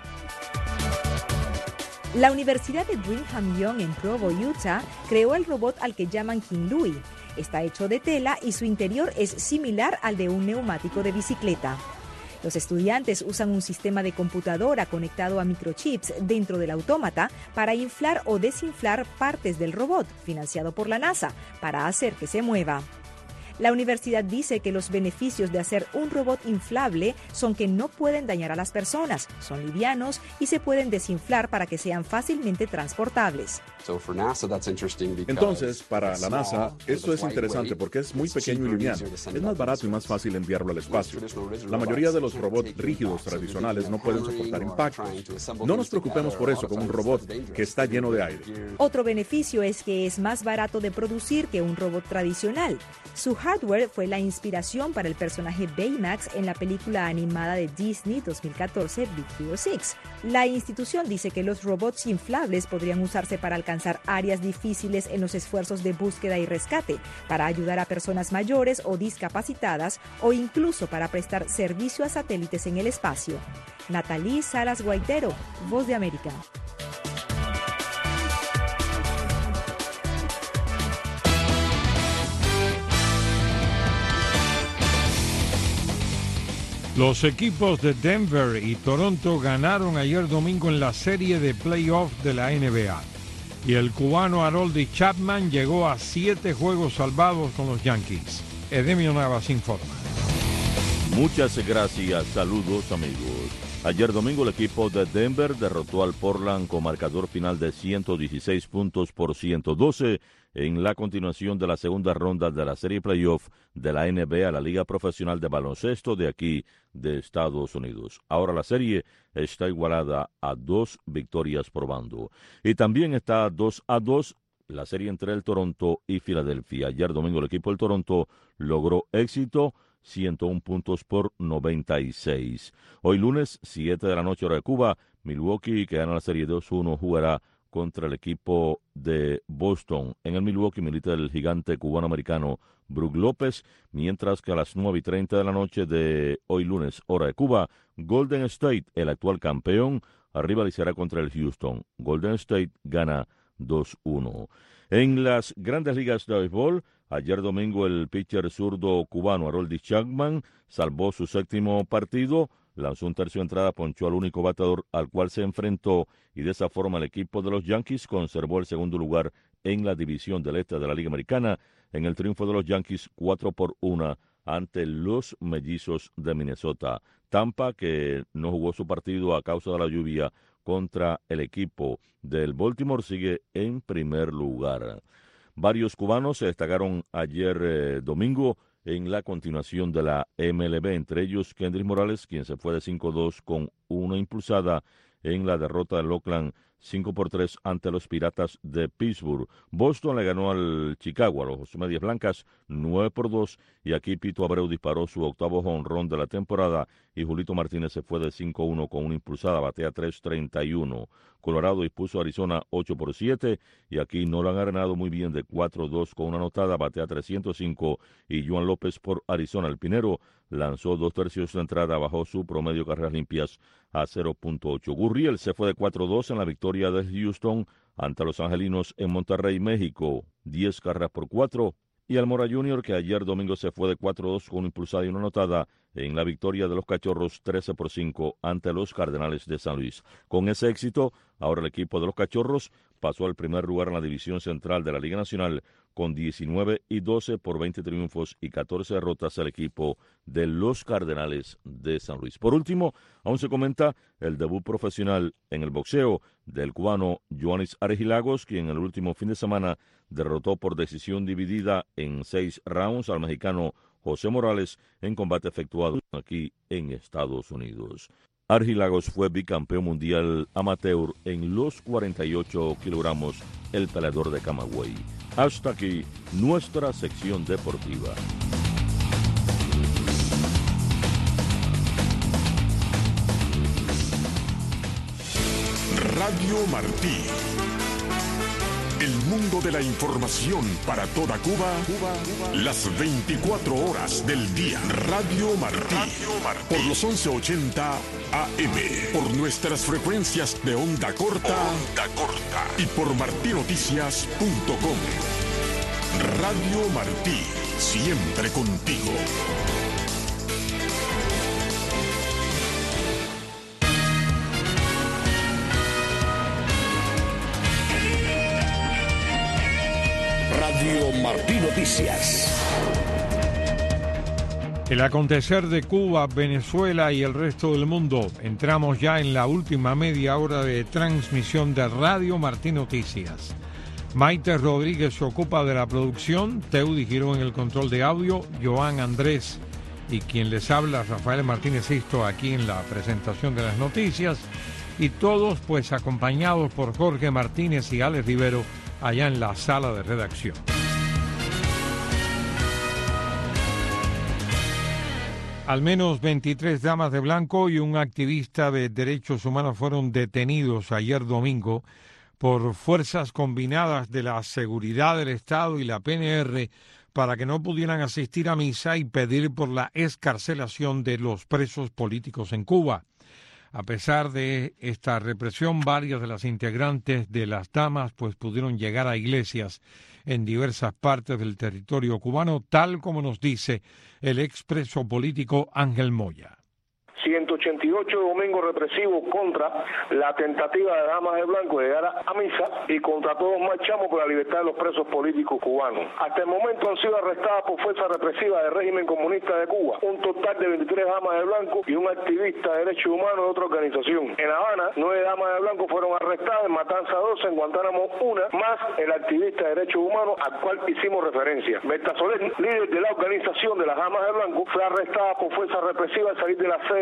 La Universidad de Brigham Young en Provo, Utah, creó el robot al que llaman King Louie. Está hecho de tela y su interior es similar al de un neumático de bicicleta. Los estudiantes usan un sistema de computadora conectado a microchips dentro del autómata para inflar o desinflar partes del robot, financiado por la NASA, para hacer que se mueva. La universidad dice que los beneficios de hacer un robot inflable son que no pueden dañar a las personas, son livianos y se pueden desinflar para que sean fácilmente transportables. Entonces, para la NASA, esto es interesante porque es muy pequeño y liviano. Es más barato y más fácil enviarlo al espacio. La mayoría de los robots rígidos tradicionales no pueden soportar impactos. No nos preocupemos por eso con un robot que está lleno de aire. Otro beneficio es que es más barato de producir que un robot tradicional. Su hardware fue la inspiración para el personaje Baymax en la película animada de Disney dos mil catorce, Big Hero seis. La institución dice que los robots inflables podrían usarse para alcanzar áreas difíciles en los esfuerzos de búsqueda y rescate, para ayudar a personas mayores o discapacitadas o incluso para prestar servicio a satélites en el espacio. Natalí Salas Guaitero, Voz de América. Los equipos de Denver y Toronto ganaron ayer domingo en la serie de playoff de la N B A. Y el cubano Harold Chapman llegó a siete juegos salvados con los Yankees. Edemio Navas informa. Muchas gracias, saludos amigos. Ayer domingo el equipo de Denver derrotó al Portland con marcador final de ciento dieciséis puntos por ciento doce en la continuación de la segunda ronda de la serie playoff de la N B A, la Liga Profesional de Baloncesto de aquí de Estados Unidos. Ahora la serie está igualada a dos victorias por bando. Y también está dos a dos la serie entre el Toronto y Filadelfia. Ayer domingo el equipo del Toronto logró éxito, ciento uno puntos por noventa y seis. Hoy lunes, siete de la noche hora de Cuba, Milwaukee, que gana la serie dos uno, jugará contra el equipo de Boston. En el Milwaukee milita el gigante cubano-americano Brook López, mientras que a las nueve y treinta de la noche de hoy lunes, hora de Cuba, Golden State, el actual campeón, rivalizará contra el Houston. Golden State gana dos uno. En las grandes ligas de béisbol, ayer domingo el pitcher zurdo cubano Aroldis Chapman salvó su séptimo partido, lanzó un tercio de entrada, ponchó al único bateador al cual se enfrentó y de esa forma el equipo de los Yankees conservó el segundo lugar en la división del este de la Liga Americana en el triunfo de los Yankees cuatro por uno ante los Mellizos de Minnesota. Tampa, que no jugó su partido a causa de la lluvia contra el equipo del Baltimore, sigue en primer lugar. Varios cubanos se destacaron ayer eh, domingo en la continuación de la M L B, entre ellos Kendrick Morales, quien se fue de cinco dos con una impulsada en la derrota del Oakland cinco por tres ante los Piratas de Pittsburgh. Boston le ganó al Chicago, a los Medias Blancas, nueve por dos, y aquí Pito Abreu disparó su octavo jonrón de la temporada y Julito Martínez se fue de cinco uno con una impulsada, batea tres treinta y uno. Colorado dispuso a Arizona ocho por siete y aquí Nolan Arenado muy bien de cuatro dos con una anotada, batea trescientos cinco, y Joan López por Arizona. El Pinero lanzó dos tercios de entrada, bajó su promedio de carreras limpias a cero punto ocho. Gurriel se fue de cuatro dos en la victoria de Houston ante los Angelinos en Monterrey, México, diez carreras por cuatro. Y Almora junior, que ayer domingo se fue de cuatro dos con una impulsada y una anotada en la victoria de los Cachorros trece por cinco ante los Cardenales de San Luis. Con ese éxito, ahora el equipo de los Cachorros pasó al primer lugar en la división central de la Liga Nacional con diecinueve y doce por veinte triunfos y catorce derrotas al equipo de los Cardenales de San Luis. Por último, aún se comenta el debut profesional en el boxeo del cubano Yoanis Argilagos, quien el último fin de semana derrotó por decisión dividida en seis rounds al mexicano José Morales en combate efectuado aquí en Estados Unidos. Argilagos fue bicampeón mundial amateur en los cuarenta y ocho kilogramos, el peleador de Camagüey. Hasta aquí nuestra sección deportiva. Radio Martí. El mundo de la información para toda Cuba, Cuba, Cuba, las veinticuatro horas del día. Radio Martí. Radio Martí. Por los once ochenta A M. Por nuestras frecuencias de onda corta. Onda corta. Y por martinoticias punto com. Radio Martí. Siempre contigo. Radio Martí Noticias. El acontecer de Cuba, Venezuela y el resto del mundo. Entramos ya en la última media hora de transmisión de Radio Martí Noticias. Maite Rodríguez se ocupa de la producción, Teudi Girón en el control de audio, Joan Andrés y quien les habla, Rafael Martínez Sisto, aquí en la presentación de las noticias, y todos pues acompañados por Jorge Martínez y Alex Rivero allá en la sala de redacción. Al menos veintitrés damas de blanco y un activista de derechos humanos fueron detenidos ayer domingo por fuerzas combinadas de la seguridad del Estado y la P N R para que no pudieran asistir a misa y pedir por la excarcelación de los presos políticos en Cuba. A pesar de esta represión, varias de las integrantes de las damas pues pudieron llegar a iglesias en diversas partes del territorio cubano, tal como nos dice el expreso político Ángel Moya. ciento ochenta y ocho domingos represivos contra la tentativa de damas de blanco de llegar a misa y contra todos marchamos por la libertad de los presos políticos cubanos. Hasta el momento han sido arrestadas por fuerza represiva del régimen comunista de Cuba un total de veintitrés damas de blanco y un activista de derechos humanos de otra organización. En La Habana, nueve damas de blanco fueron arrestadas, en Matanza doce, en Guantánamo una, más el activista de derechos humanos al cual hicimos referencia. Berta Soler, líder de la organización de las damas de blanco, fue arrestada por fuerza represiva al salir de la sede de la organización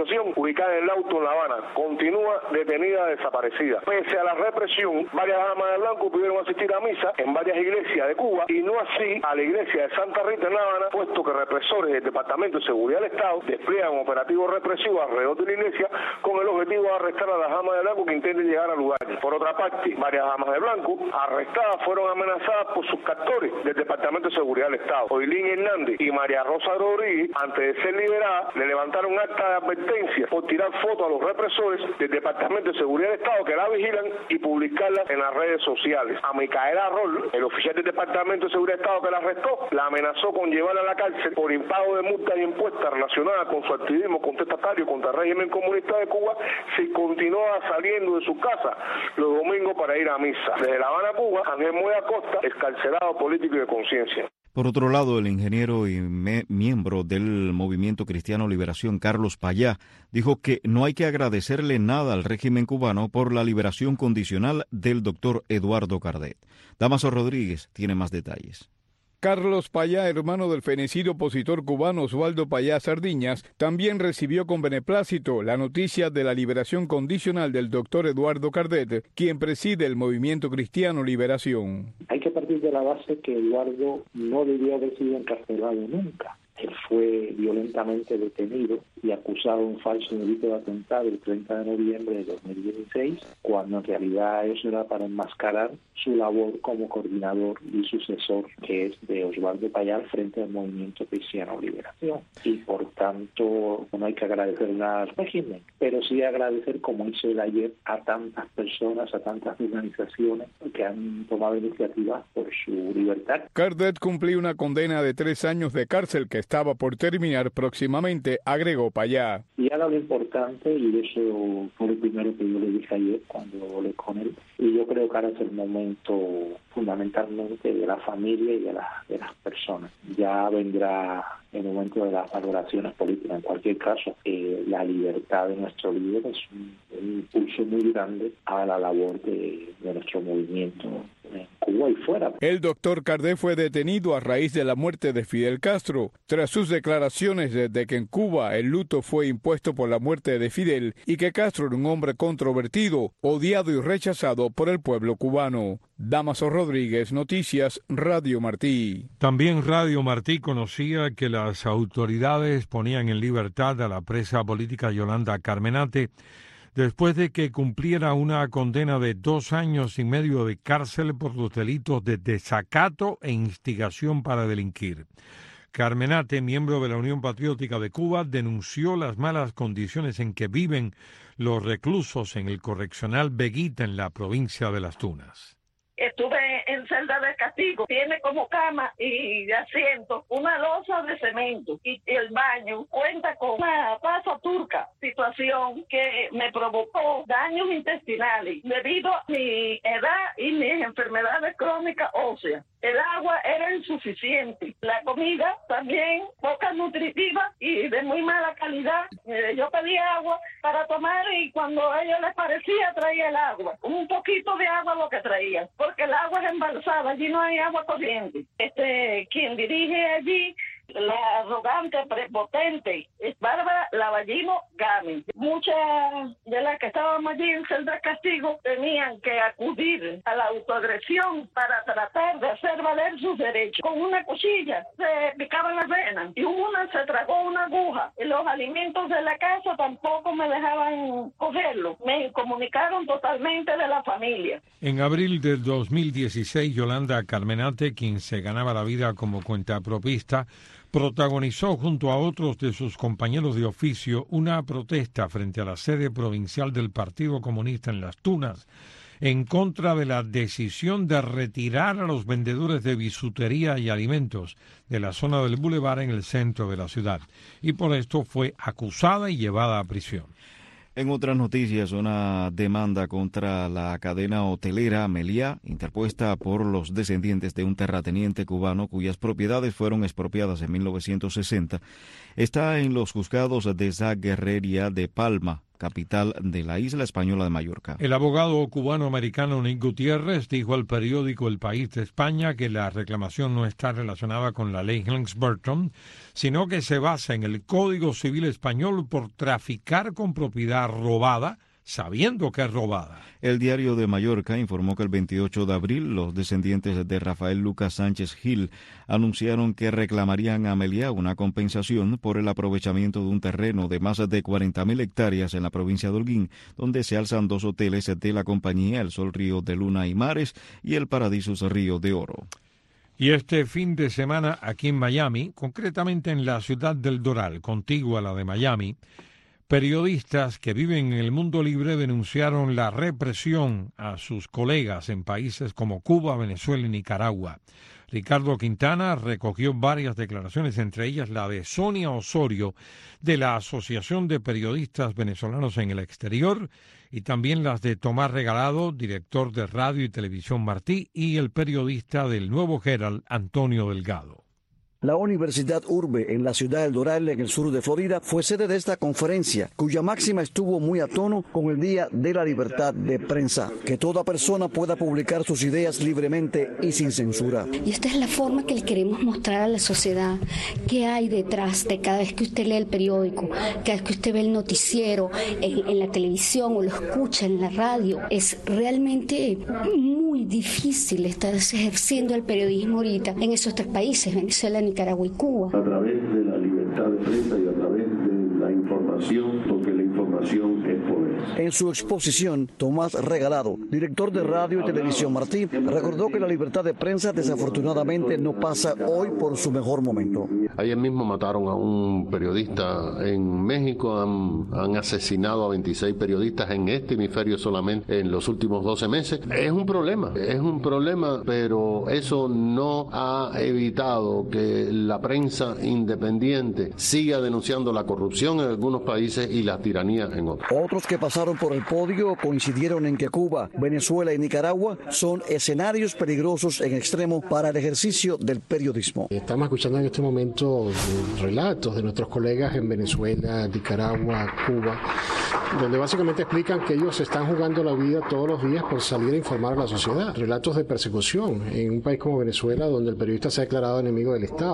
organización ubicada en el auto en La Habana continúa detenida desaparecida. Pese a la represión, varias damas de blanco pudieron asistir a misa en varias iglesias de Cuba y no así a la iglesia de Santa Rita en La Habana, puesto que represores del Departamento de Seguridad del Estado despliegan operativos represivos alrededor de la iglesia con el objetivo de arrestar a las damas de blanco que intenten llegar al lugar. Por otra parte, varias damas de blanco arrestadas fueron amenazadas por sus captores del Departamento de Seguridad del Estado. Oilín Hernández y María Rosa Rodríguez, antes de ser liberadas, le levantaron acta de advertencia por tirar fotos a los represores del Departamento de Seguridad del Estado que la vigilan y publicarlas en las redes sociales. A Micaela Rol, el oficial del Departamento de Seguridad del Estado que la arrestó, la amenazó con llevarla a la cárcel por impago de multas y impuestos relacionadas con su activismo contestatario contra el régimen comunista de Cuba si continuaba saliendo de su casa los domingos para ir a misa. Desde La Habana, Cuba, Ángel Moya Costa, excarcelado político y de conciencia. Por otro lado, el ingeniero y me, miembro del Movimiento Cristiano Liberación, Carlos Payá, dijo que no hay que agradecerle nada al régimen cubano por la liberación condicional del doctor Eduardo Cardet. Damaso Rodríguez tiene más detalles. Carlos Payá, hermano del fenecido opositor cubano Osvaldo Payá Sardiñas, también recibió con beneplácito la noticia de la liberación condicional del doctor Eduardo Cardet, quien preside el Movimiento Cristiano Liberación. Hay que partir de la base que Eduardo no debió haber sido encarcelado nunca. Él fue violentamente detenido y acusado de un falso delito de atentado el treinta de noviembre de dos mil dieciséis, cuando en realidad eso era para enmascarar su labor como coordinador y sucesor, que es de Osvaldo Payá al frente del Movimiento Cristiano Liberación. Y por tanto no hay que agradecer nada al régimen, pero sí agradecer, como hizo él ayer, a tantas personas, a tantas organizaciones que han tomado iniciativas por su libertad. Cardet cumplió una condena de tres años de cárcel que estaba por terminar próximamente, agregó Payá. Y ahora lo importante, y eso fue lo primero que yo le dije ayer cuando hablé con él, y yo creo que ahora es el momento fundamentalmente de la familia y de, la, de las personas. Ya vendrá el momento de las valoraciones políticas. En cualquier caso, eh, la libertad de nuestro líder es un, un impulso muy grande a la labor de, de nuestro movimiento en Cuba y fuera. El doctor Cardet fue detenido a raíz de la muerte de Fidel Castro, tras sus declaraciones de que en Cuba el luto fue impuesto por la muerte de Fidel y que Castro era un hombre controvertido, odiado y rechazado por el pueblo cubano. Damaso Rodríguez, Noticias, Radio Martí. También Radio Martí conocía que las autoridades ponían en libertad a la presa política Yolanda Carmenate después de que cumpliera una condena de dos años y medio de cárcel por los delitos de desacato e instigación para delinquir. Carmenate, miembro de la Unión Patriótica de Cuba, denunció las malas condiciones en que viven los reclusos en el correccional Veguita en la provincia de Las Tunas. Estuve en celda de castigo, tiene como cama y asiento una losa de cemento y el baño cuenta con una taza turca, situación que me provocó daños intestinales debido a mi edad y mis enfermedades crónicas óseas. El agua era insuficiente, la comida también poca nutritiva y de muy mala calidad. Eh, yo pedía agua para tomar y cuando a ellos les parecía traía el agua, un poquito de agua lo que traía, porque el agua es embalsada, allí no hay agua corriente. Este, quien dirige allí, la arrogante, prepotente, es Bárbara Lavallino Gámez. Muchas de las que estábamos allí en celda de castigo tenían que acudir a la autoagresión para tratar de hacer valer sus derechos. Con una cuchilla se picaban las venas y una se tragó una aguja. Los alimentos de la casa tampoco me dejaban cogerlos. Me incomunicaron totalmente de la familia. En abril del dos mil dieciséis, Yolanda Carmenate, quien se ganaba la vida como cuentapropista, protagonizó junto a otros de sus compañeros de oficio una protesta frente a la sede provincial del Partido Comunista en Las Tunas en contra de la decisión de retirar a los vendedores de bisutería y alimentos de la zona del Boulevard en el centro de la ciudad, y por esto fue acusada y llevada a prisión. En otras noticias, una demanda contra la cadena hotelera Meliá, interpuesta por los descendientes de un terrateniente cubano cuyas propiedades fueron expropiadas en mil novecientos sesenta, está en los juzgados de esa Guerrería de Palma, capital de la isla española de Mallorca. El abogado cubano-americano Nick Gutiérrez dijo al periódico El País de España que la reclamación no está relacionada con la ley Helms-Burton, sino que se basa en el Código Civil español por traficar con propiedad robada, sabiendo que es robada. El Diario de Mallorca informó que el veintiocho de abril los descendientes de Rafael Lucas Sánchez Gil anunciaron que reclamarían a Meliá una compensación por el aprovechamiento de un terreno de más de cuarenta mil hectáreas en la provincia de Holguín, donde se alzan dos hoteles de la compañía El Sol Río de Luna y Mares y el Paradisus Río de Oro. Y este fin de semana aquí en Miami, concretamente en la ciudad del Doral, contigua a la de Miami, periodistas que viven en el mundo libre denunciaron la represión a sus colegas en países como Cuba, Venezuela y Nicaragua. Ricardo Quintana recogió varias declaraciones, entre ellas la de Sonia Osorio, de la Asociación de Periodistas Venezolanos en el Exterior, y también las de Tomás Regalado, director de Radio y Televisión Martí, y el periodista del Nuevo Herald, Antonio Delgado. La Universidad Urbe en la ciudad del Doral, en el sur de Florida, fue sede de esta conferencia, cuya máxima estuvo muy a tono con el Día de la Libertad de Prensa, que toda persona pueda publicar sus ideas libremente y sin censura. Y esta es la forma que le queremos mostrar a la sociedad qué hay detrás de cada vez que usted lee el periódico, cada vez que usted ve el noticiero en, en la televisión o lo escucha en la radio. Es realmente muy difícil estar ejerciendo el periodismo ahorita en esos tres países, Venezuela, Nicaragua y Cuba. A través de la libertad de prensa y a través de la información, porque la información es poder. En su exposición, Tomás Regalado, director de Radio y Televisión Martí, recordó que la libertad de prensa desafortunadamente no pasa hoy por su mejor momento. Ayer mismo mataron a un periodista en México, han, han asesinado a veintiséis periodistas en este hemisferio solamente en los últimos doce meses. Es un problema, es un problema, pero eso no ha evitado que la prensa independiente siga denunciando la corrupción en algunos países y la tiranía en otros. Otros que pasaron por el podio coincidieron en que Cuba, Venezuela y Nicaragua son escenarios peligrosos en extremo para el ejercicio del periodismo. Estamos escuchando en este momento relatos de nuestros colegas en Venezuela, Nicaragua, Cuba, donde básicamente explican que ellos están jugando la vida todos los días por salir a informar a la sociedad. Relatos de persecución en un país como Venezuela, donde el periodista se ha declarado enemigo del Estado.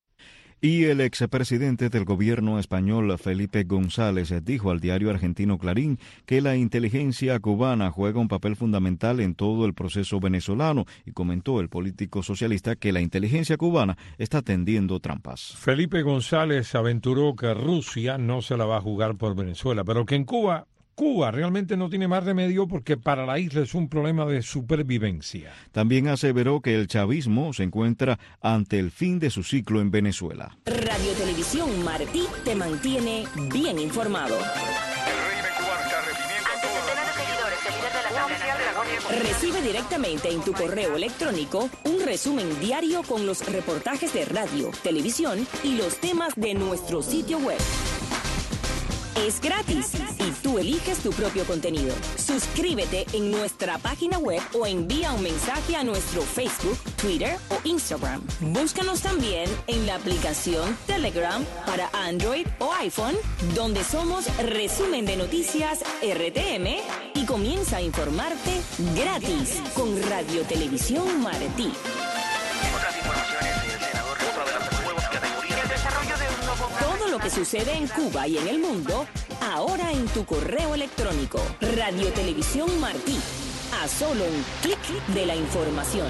Y el expresidente del gobierno español, Felipe González, dijo al diario argentino Clarín que la inteligencia cubana juega un papel fundamental en todo el proceso venezolano, y comentó el político socialista que la inteligencia cubana está tendiendo trampas. Felipe González aventuró que Rusia no se la va a jugar por Venezuela, pero que en Cuba... Cuba realmente no tiene más remedio porque para la isla es un problema de supervivencia. También aseveró que el chavismo se encuentra ante el fin de su ciclo en Venezuela. Radio Televisión Martí te mantiene bien informado. Recibe directamente en tu correo electrónico un resumen diario con los reportajes de radio, televisión y los temas de nuestro sitio web. Es gratis y tú eliges tu propio contenido. Suscríbete en nuestra página web o envía un mensaje a nuestro Facebook, Twitter o Instagram. Búscanos también en la aplicación Telegram para Android o iPhone, donde somos Resumen de Noticias R T M, y comienza a informarte gratis con Radio Televisión Martí. Otras informaciones, el senador Rosa de las nuevas categorías. El desarrollo de un nuevo... Todo lo que sucede en Cuba y en el mundo, ahora en tu correo electrónico. Radio Televisión Martí, a solo un clic de la información.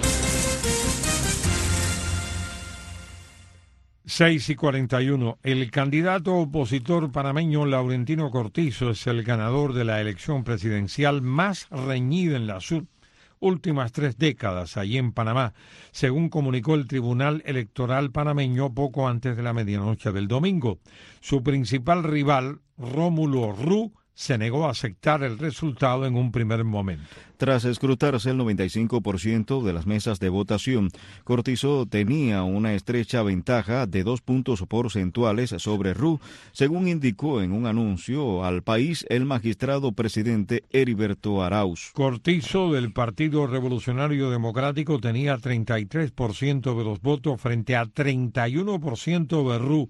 seis y cuarenta y uno. El candidato opositor panameño Laurentino Cortizo es el ganador de la elección presidencial más reñida en la sur. últimas tres décadas allí en Panamá, según comunicó el Tribunal Electoral panameño poco antes de la medianoche del domingo. Su principal rival, Rómulo Rú, se negó a aceptar el resultado en un primer momento. Tras escrutarse el noventa y cinco por ciento de las mesas de votación, Cortizo tenía una estrecha ventaja de dos puntos porcentuales sobre Rú, según indicó en un anuncio al país el magistrado presidente Heriberto Arauz. Cortizo, del Partido Revolucionario Democrático, tenía treinta y tres por ciento de los votos frente a treinta y uno por ciento de Rú,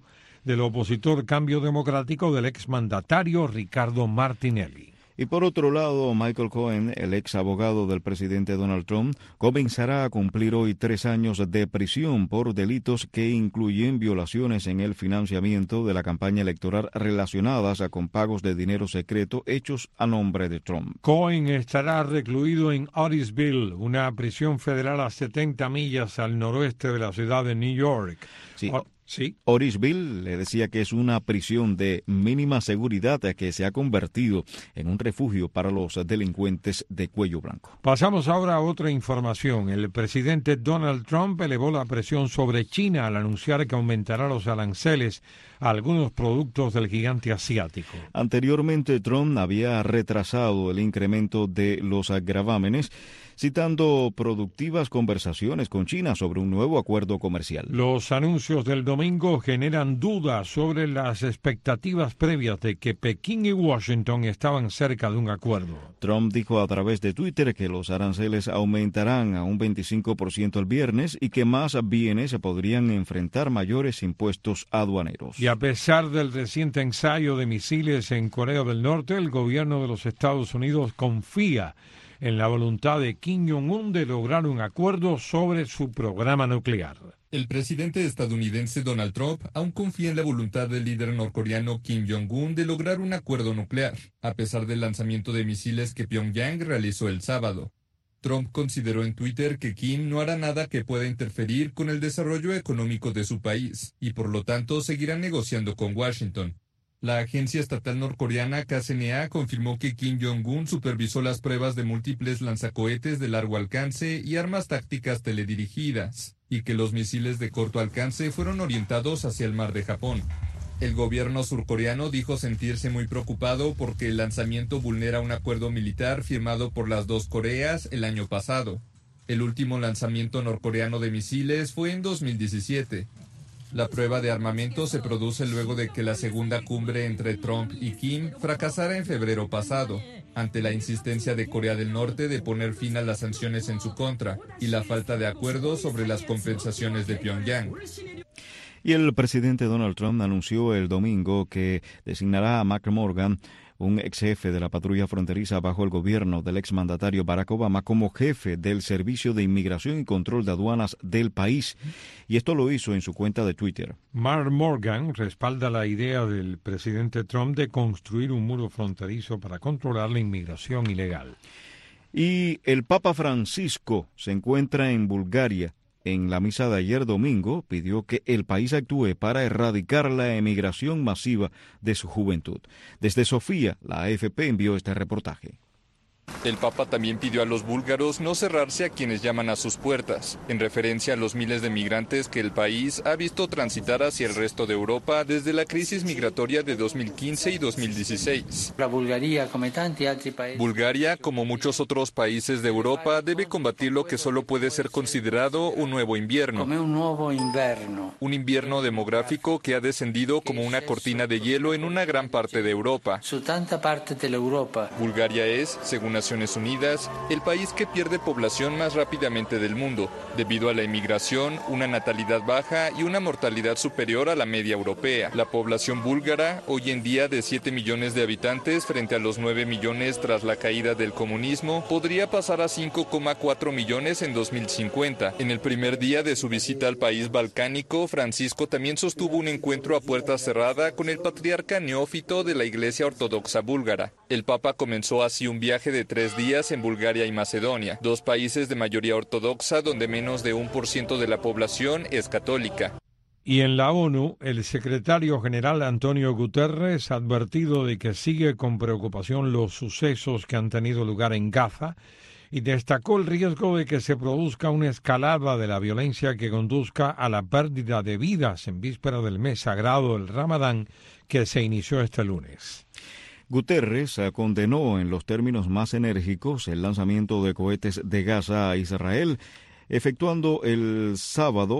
del opositor Cambio Democrático del exmandatario Ricardo Martinelli. Y por otro lado, Michael Cohen, el ex abogado del presidente Donald Trump, comenzará a cumplir hoy tres años de prisión por delitos que incluyen violaciones en el financiamiento de la campaña electoral relacionadas con pagos de dinero secreto hechos a nombre de Trump. Cohen estará recluido en Otisville, una prisión federal a setenta millas al noroeste de la ciudad de New York. Sí. O- Sí. Otisville le decía que es una prisión de mínima seguridad que se ha convertido en un refugio para los delincuentes de cuello blanco. Pasamos ahora a otra información. El presidente Donald Trump elevó la presión sobre China al anunciar que aumentará los aranceles a algunos productos del gigante asiático. Anteriormente, Trump había retrasado el incremento de los gravámenes, citando productivas conversaciones con China sobre un nuevo acuerdo comercial. Los anuncios del domingo generan dudas sobre las expectativas previas de que Pekín y Washington estaban cerca de un acuerdo. Trump dijo a través de Twitter que los aranceles aumentarán a un veinticinco por ciento el viernes y que más bienes se podrían enfrentar mayores impuestos aduaneros. Y a pesar del reciente ensayo de misiles en Corea del Norte, el gobierno de los Estados Unidos confía en la voluntad de Kim Jong-un de lograr un acuerdo sobre su programa nuclear. El presidente estadounidense Donald Trump aún confía en la voluntad del líder norcoreano Kim Jong-un de lograr un acuerdo nuclear, a pesar del lanzamiento de misiles que Pyongyang realizó el sábado. Trump consideró en Twitter que Kim no hará nada que pueda interferir con el desarrollo económico de su país y por lo tanto seguirá negociando con Washington. La agencia estatal norcoreana K C N A confirmó que Kim Jong-un supervisó las pruebas de múltiples lanzacohetes de largo alcance y armas tácticas teledirigidas, y que los misiles de corto alcance fueron orientados hacia el mar de Japón. El gobierno surcoreano dijo sentirse muy preocupado porque el lanzamiento vulnera un acuerdo militar firmado por las dos Coreas el año pasado. El último lanzamiento norcoreano de misiles fue en dos mil diecisiete. La prueba de armamento se produce luego de que la segunda cumbre entre Trump y Kim fracasara en febrero pasado, ante la insistencia de Corea del Norte de poner fin a las sanciones en su contra y la falta de acuerdo sobre las compensaciones de Pyongyang. Y el presidente Donald Trump anunció el domingo que designará a Mark Morgan, un ex jefe de la patrulla fronteriza bajo el gobierno del exmandatario Barack Obama, como jefe del Servicio de Inmigración y Control de Aduanas del país. Y esto lo hizo en su cuenta de Twitter. Mark Morgan respalda la idea del presidente Trump de construir un muro fronterizo para controlar la inmigración ilegal. Y el Papa Francisco se encuentra en Bulgaria. En la misa de ayer domingo pidió que el país actúe para erradicar la emigración masiva de su juventud. Desde Sofía, la A F P envió este reportaje. El Papa también pidió a los búlgaros no cerrarse a quienes llaman a sus puertas, en referencia a los miles de migrantes que el país ha visto transitar hacia el resto de Europa desde la crisis migratoria de dos mil quince y dos mil dieciséis. Bulgaria, como muchos otros países de Europa, debe combatir lo que solo puede ser considerado un nuevo invierno. Un invierno demográfico que ha descendido como una cortina de hielo en una gran parte de Europa. Bulgaria es, según Naciones Unidas, el país que pierde población más rápidamente del mundo, debido a la inmigración, una natalidad baja y una mortalidad superior a la media europea. La población búlgara, hoy en día de siete millones de habitantes frente a los nueve millones tras la caída del comunismo, podría pasar a cinco coma cuatro millones en dos mil cincuenta. En el primer día de su visita al país balcánico, Francisco también sostuvo un encuentro a puerta cerrada con el patriarca neófito de la Iglesia Ortodoxa búlgara. El Papa comenzó así un viaje de tres días en Bulgaria y Macedonia, dos países de mayoría ortodoxa donde menos de un por ciento de la población es católica. Y en la ONU, el secretario general Antonio Guterres ha advertido de que sigue con preocupación los sucesos que han tenido lugar en Gaza y destacó el riesgo de que se produzca una escalada de la violencia que conduzca a la pérdida de vidas en víspera del mes sagrado del Ramadán que se inició este lunes. Guterres condenó en los términos más enérgicos el lanzamiento de cohetes de Gaza a Israel, efectuando el sábado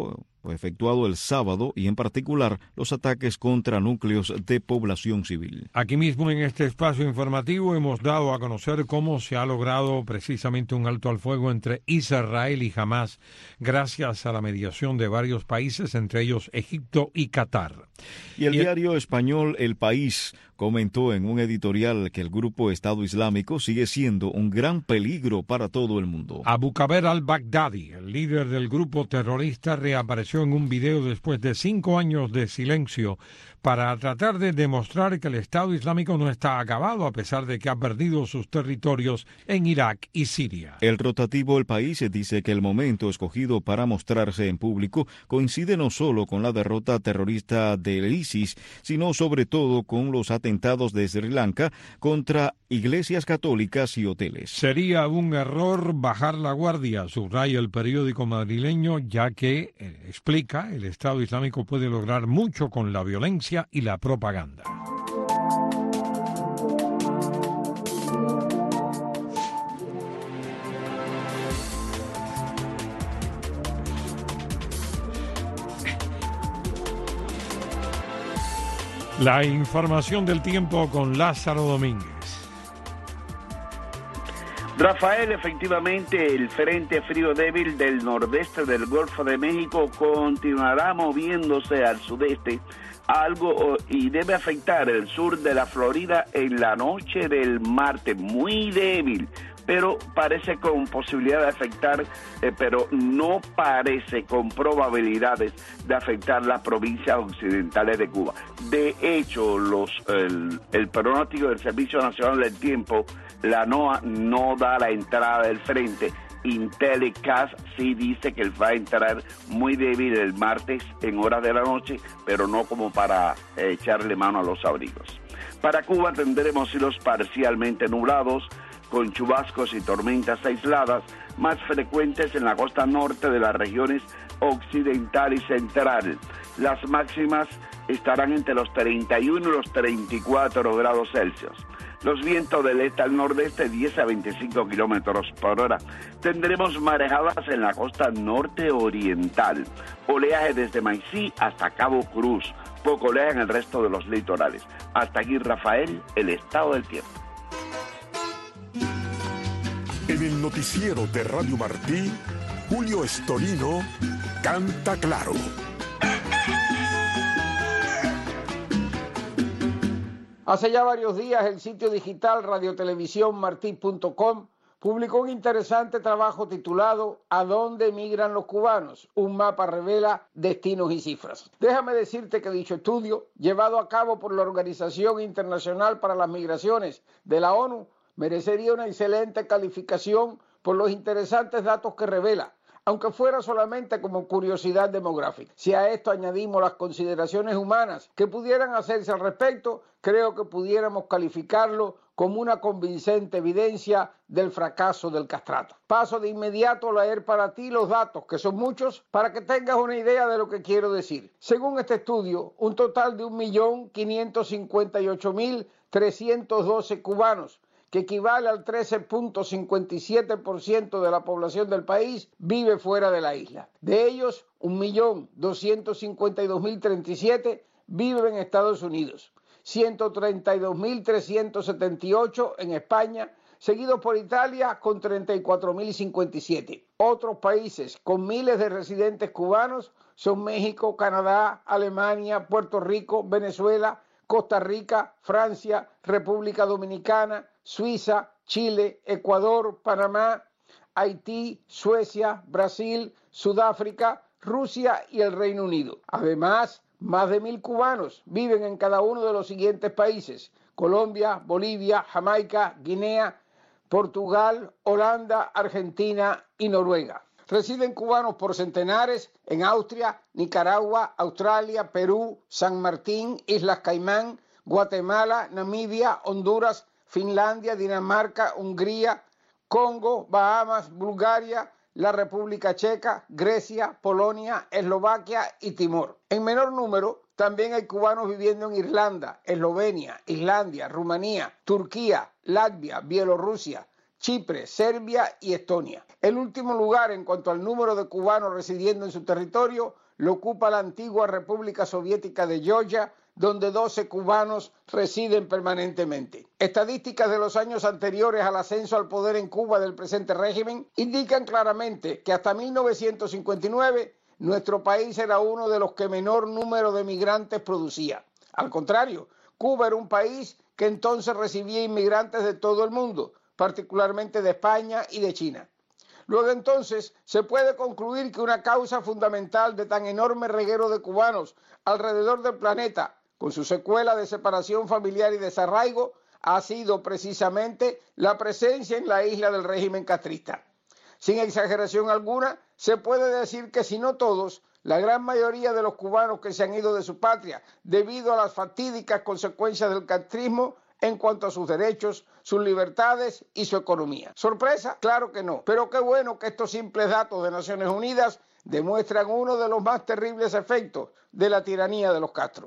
fue efectuado el sábado y en particular los ataques contra núcleos de población civil. Aquí mismo en este espacio informativo hemos dado a conocer cómo se ha logrado precisamente un alto al fuego entre Israel y Hamás gracias a la mediación de varios países, entre ellos Egipto y Qatar. Y el y diario el... español El País comentó en un editorial que el grupo Estado Islámico sigue siendo un gran peligro para todo el mundo. Abu Bakr al-Baghdadi, el líder del grupo terrorista, reapareció en un video después de cinco años de silencio para tratar de demostrar que el Estado Islámico no está acabado a pesar de que ha perdido sus territorios en Irak y Siria. El rotativo El País dice que el momento escogido para mostrarse en público coincide no solo con la derrota terrorista del ISIS, sino sobre todo con los atentados de Sri Lanka contra iglesias católicas y hoteles. Sería un error bajar la guardia, subraya el periódico madrileño, ya que, eh, explica, el Estado Islámico puede lograr mucho con la violencia y la propaganda. La información del tiempo con Lázaro Domínguez. Rafael, efectivamente, el frente frío débil del nordeste del Golfo de México continuará moviéndose al sudeste, algo y debe afectar el sur de la Florida en la noche del martes, muy débil, pero parece con posibilidad de afectar, eh, pero no parece con probabilidades de afectar las provincias occidentales de Cuba. De hecho, los el, el pronóstico del Servicio Nacional del Tiempo, la NOAA, no da la entrada del frente. Intelicast sí dice que va a entrar muy débil el martes en horas de la noche, pero no como para eh, echarle mano a los abrigos. Para Cuba tendremos cielos parcialmente nublados, con chubascos y tormentas aisladas, más frecuentes en la costa norte de las regiones occidental y central. Las máximas estarán entre los treinta y uno y los treinta y cuatro grados Celsius. Los vientos del este al nordeste, diez a veinticinco kilómetros por hora. Tendremos marejadas en la costa norte oriental. Oleaje desde Maicí hasta Cabo Cruz. Poco oleaje en el resto de los litorales. Hasta aquí, Rafael, el estado del tiempo. En el noticiero de Radio Martí, Julio Estorino canta claro. Hace ya varios días el sitio digital radiotelevisión martí punto com publicó un interesante trabajo titulado ¿A dónde emigran los cubanos? Un mapa revela destinos y cifras. Déjame decirte que dicho estudio, llevado a cabo por la Organización Internacional para las Migraciones de la ONU, merecería una excelente calificación por los interesantes datos que revela, aunque fuera solamente como curiosidad demográfica. Si a esto añadimos las consideraciones humanas que pudieran hacerse al respecto, creo que pudiéramos calificarlo como una convincente evidencia del fracaso del castrato. Paso de inmediato a leer para ti los datos, que son muchos, para que tengas una idea de lo que quiero decir. Según este estudio, un total de un millón quinientos cincuenta y ocho mil trescientos doce cubanos, que equivale al trece punto cincuenta y siete por ciento de la población del país, vive fuera de la isla. De ellos, un millón doscientos cincuenta y dos mil treinta y siete viven en Estados Unidos, ciento treinta y dos mil trescientos setenta y ocho en España, seguido por Italia con treinta y cuatro mil cincuenta y siete. Otros países con miles de residentes cubanos son México, Canadá, Alemania, Puerto Rico, Venezuela, Costa Rica, Francia, República Dominicana, Suiza, Chile, Ecuador, Panamá, Haití, Suecia, Brasil, Sudáfrica, Rusia y el Reino Unido. Además, más de mil cubanos viven en cada uno de los siguientes países: Colombia, Bolivia, Jamaica, Guinea, Portugal, Holanda, Argentina y Noruega. Residen cubanos por centenares en Austria, Nicaragua, Australia, Perú, San Martín, Islas Caimán, Guatemala, Namibia, Honduras, Finlandia, Dinamarca, Hungría, Congo, Bahamas, Bulgaria, la República Checa, Grecia, Polonia, Eslovaquia y Timor. En menor número, también hay cubanos viviendo en Irlanda, Eslovenia, Islandia, Rumanía, Turquía, Latvia, Bielorrusia, Chipre, Serbia y Estonia. El último lugar en cuanto al número de cubanos residiendo en su territorio lo ocupa la antigua República Soviética de Georgia, donde doce cubanos residen permanentemente. Estadísticas de los años anteriores al ascenso al poder en Cuba del presente régimen indican claramente que hasta mil novecientos cincuenta y nueve nuestro país era uno de los que menor número de migrantes producía. Al contrario, Cuba era un país que entonces recibía inmigrantes de todo el mundo, particularmente de España y de China. Luego entonces se puede concluir que una causa fundamental de tan enorme reguero de cubanos alrededor del planeta, con su secuela de separación familiar y desarraigo, ha sido precisamente la presencia en la isla del régimen castrista. Sin exageración alguna, se puede decir que si no todos, la gran mayoría de los cubanos que se han ido de su patria debido a las fatídicas consecuencias del castrismo en cuanto a sus derechos, sus libertades y su economía. ¿Sorpresa? Claro que no. Pero qué bueno que estos simples datos de Naciones Unidas demuestran uno de los más terribles efectos de la tiranía de los Castro.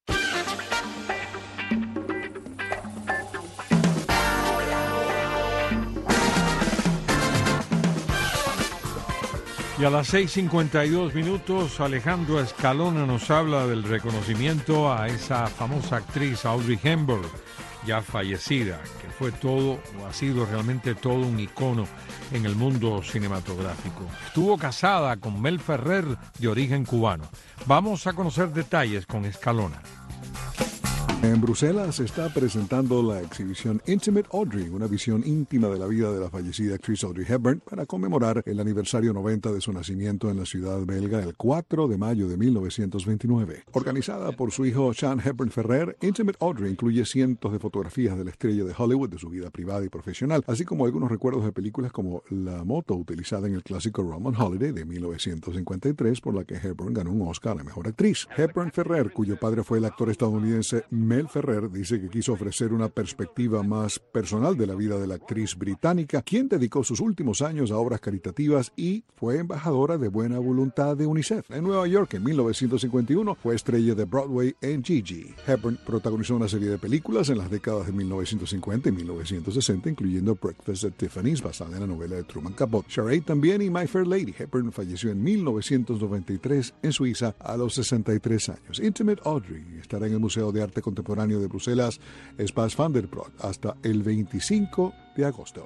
Y a las seis cincuenta y dos minutos, Alejandro Escalona nos habla del reconocimiento a esa famosa actriz Audrey Hepburn, ya fallecida, que fue todo, o ha sido realmente todo un icono en el mundo cinematográfico. Estuvo casada con Mel Ferrer, de origen cubano. Vamos a conocer detalles con Escalona. En Bruselas se está presentando la exhibición Intimate Audrey, una visión íntima de la vida de la fallecida actriz Audrey Hepburn para conmemorar el aniversario noventa de su nacimiento en la ciudad belga el cuatro de mayo de mil novecientos veintinueve. Organizada por su hijo Sean Hepburn Ferrer, Intimate Audrey incluye cientos de fotografías de la estrella de Hollywood, de su vida privada y profesional, así como algunos recuerdos de películas como la moto utilizada en el clásico Roman Holiday de mil novecientos cincuenta y tres, por la que Hepburn ganó un Oscar a la mejor actriz. Hepburn Ferrer, cuyo padre fue el actor estadounidense Mel Ferrer, dice que quiso ofrecer una perspectiva más personal de la vida de la actriz británica, quien dedicó sus últimos años a obras caritativas y fue embajadora de buena voluntad de UNICEF. En Nueva York, en mil novecientos cincuenta y uno, fue estrella de Broadway en Gigi. Hepburn protagonizó una serie de películas en las décadas de mil novecientos cincuenta y mil novecientos sesenta, incluyendo Breakfast at Tiffany's, basada en la novela de Truman Capote, Charade también y My Fair Lady. Hepburn falleció en mil novecientos noventa y tres en Suiza a los sesenta y tres años. Intimate Audrey estará en el Museo de Arte Contemporáneo de Bruselas, Espace van der Broek, hasta el veinticinco de agosto.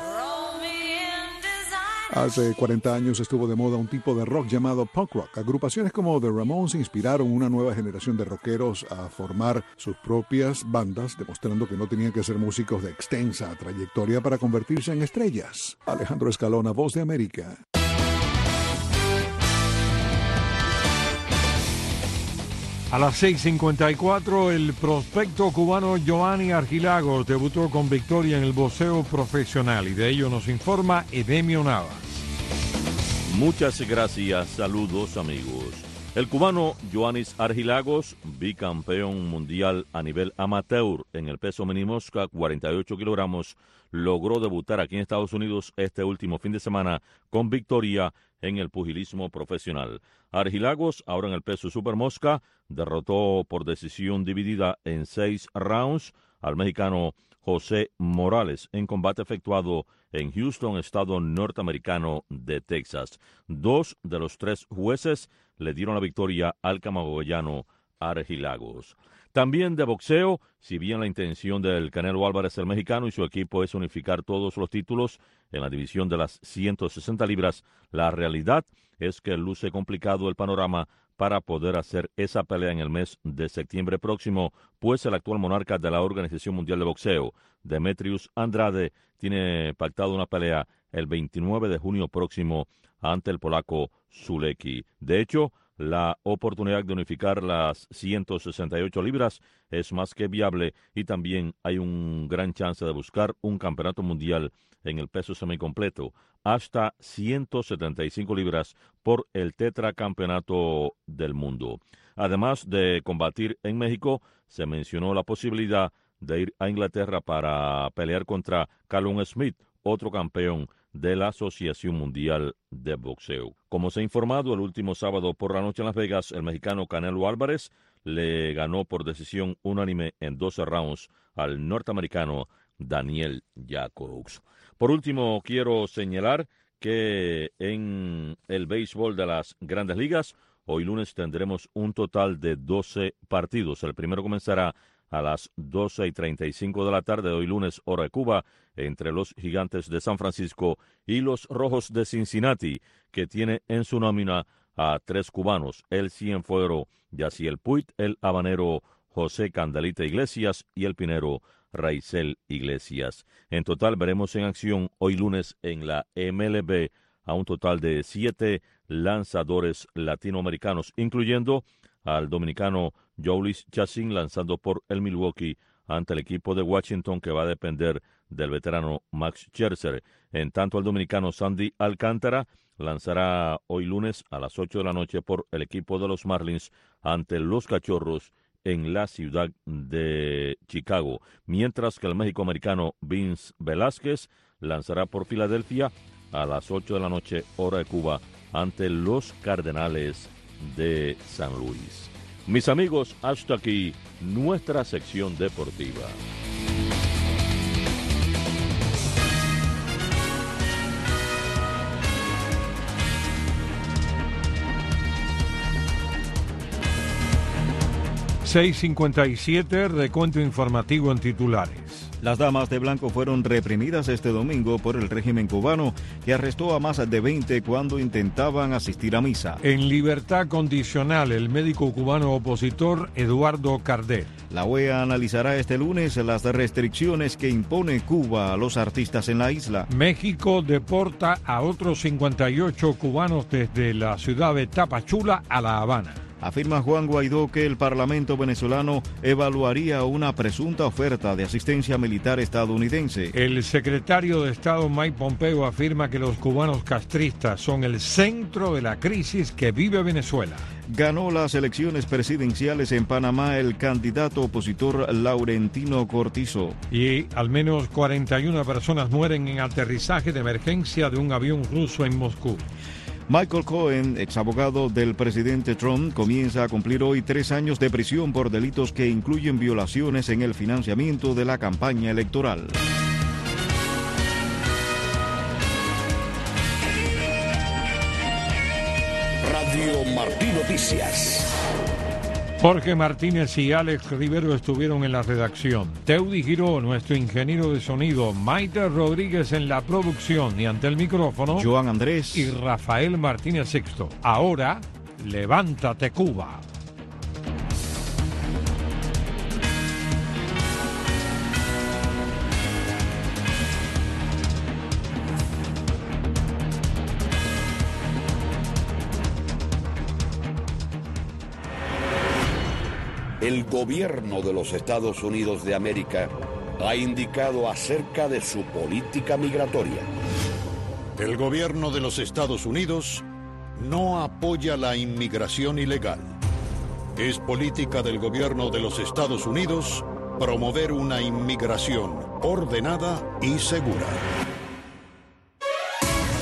Hace cuarenta años estuvo de moda un tipo de rock llamado punk rock. Agrupaciones como The Ramones inspiraron una nueva generación de rockeros a formar sus propias bandas, demostrando que no tenían que ser músicos de extensa trayectoria para convertirse en estrellas. Alejandro Escalona, Voz de América. A las seis cincuenta y cuatro, el prospecto cubano Giovanni Argilagos debutó con victoria en el boxeo profesional y de ello nos informa Edemio Navas. Muchas gracias, saludos amigos. El cubano Joannis Argilagos, bicampeón mundial a nivel amateur en el peso mini mosca, cuarenta y ocho kilogramos, logró debutar aquí en Estados Unidos este último fin de semana con victoria en el pugilismo profesional. Argilagos, ahora en el peso super mosca, derrotó por decisión dividida en seis rounds al mexicano José Morales en combate efectuado en Houston, estado norteamericano de Texas. Dos de los tres jueces le dieron la victoria al camagüeyano Argilagos. También de boxeo, si bien la intención del Canelo Álvarez, el mexicano, y su equipo es unificar todos los títulos en la división de las ciento sesenta libras, la realidad es que luce complicado el panorama para poder hacer esa pelea en el mes de septiembre próximo, pues el actual monarca de la Organización Mundial de Boxeo, Demetrius Andrade, tiene pactado una pelea el veintinueve de junio próximo ante el polaco Sulecki. De hecho, la oportunidad de unificar las ciento sesenta y ocho libras es más que viable y también hay un gran chance de buscar un campeonato mundial en el peso semicompleto hasta ciento setenta y cinco libras por el tetracampeonato del mundo. Además de combatir en México, se mencionó la posibilidad de ir a Inglaterra para pelear contra Callum Smith, otro campeón de la Asociación Mundial de Boxeo. Como se ha informado, el último sábado por la noche en Las Vegas, el mexicano Canelo Álvarez le ganó por decisión unánime en doce rounds al norteamericano Daniel Jacobs. Por último, quiero señalar que en el béisbol de las Grandes Ligas, Hoy lunes tendremos un total de doce partidos. El primero comenzará a las doce y treinta y cinco de la tarde, hoy lunes, hora de Cuba, entre los Gigantes de San Francisco y los Rojos de Cincinnati, que tiene en su nómina a tres cubanos, el Cienfuegro Yaciel Puig, el habanero José Candelita Iglesias y el pinero Raizel Iglesias. En total veremos en acción hoy lunes en la M L B a un total de siete lanzadores latinoamericanos, incluyendo al dominicano Jhoulys Chacín lanzando por el Milwaukee ante el equipo de Washington, que va a depender del veterano Max Scherzer. En tanto, el dominicano Sandy Alcántara lanzará hoy lunes a las ocho de la noche por el equipo de los Marlins ante los Cachorros en la ciudad de Chicago, mientras que el méxico-americano Vince Velázquez lanzará por Filadelfia a las ocho de la noche, hora de Cuba, ante los Cardenales de San Luis. Mis amigos, hasta aquí nuestra sección deportiva. seis cincuenta y siete, recuento informativo en titulares. Las damas de blanco fueron reprimidas este domingo por el régimen cubano, que arrestó a más de veinte cuando intentaban asistir a misa. En libertad condicional, el médico cubano opositor Eduardo Cardet. La O E A analizará este lunes las restricciones que impone Cuba a los artistas en la isla. México deporta a otros cincuenta y ocho cubanos desde la ciudad de Tapachula a La Habana. Afirma Juan Guaidó que el Parlamento venezolano evaluaría una presunta oferta de asistencia militar estadounidense. El secretario de Estado Mike Pompeo afirma que los cubanos castristas son el centro de la crisis que vive Venezuela. Ganó las elecciones presidenciales en Panamá el candidato opositor Laurentino Cortizo. Y al menos cuarenta y una personas mueren en aterrizaje de emergencia de un avión ruso en Moscú. Michael Cohen, exabogado del presidente Trump, comienza a cumplir hoy tres años de prisión por delitos que incluyen violaciones en el financiamiento de la campaña electoral. Radio Martí Noticias. Jorge Martínez y Alex Rivero estuvieron en la redacción. Teudi Giró, nuestro ingeniero de sonido, Maite Rodríguez en la producción y ante el micrófono, Joan Andrés y Rafael Martínez Sixto. Ahora, levántate Cuba. El gobierno de los Estados Unidos de América ha indicado acerca de su política migratoria. El gobierno de los Estados Unidos no apoya la inmigración ilegal. Es política del gobierno de los Estados Unidos promover una inmigración ordenada y segura.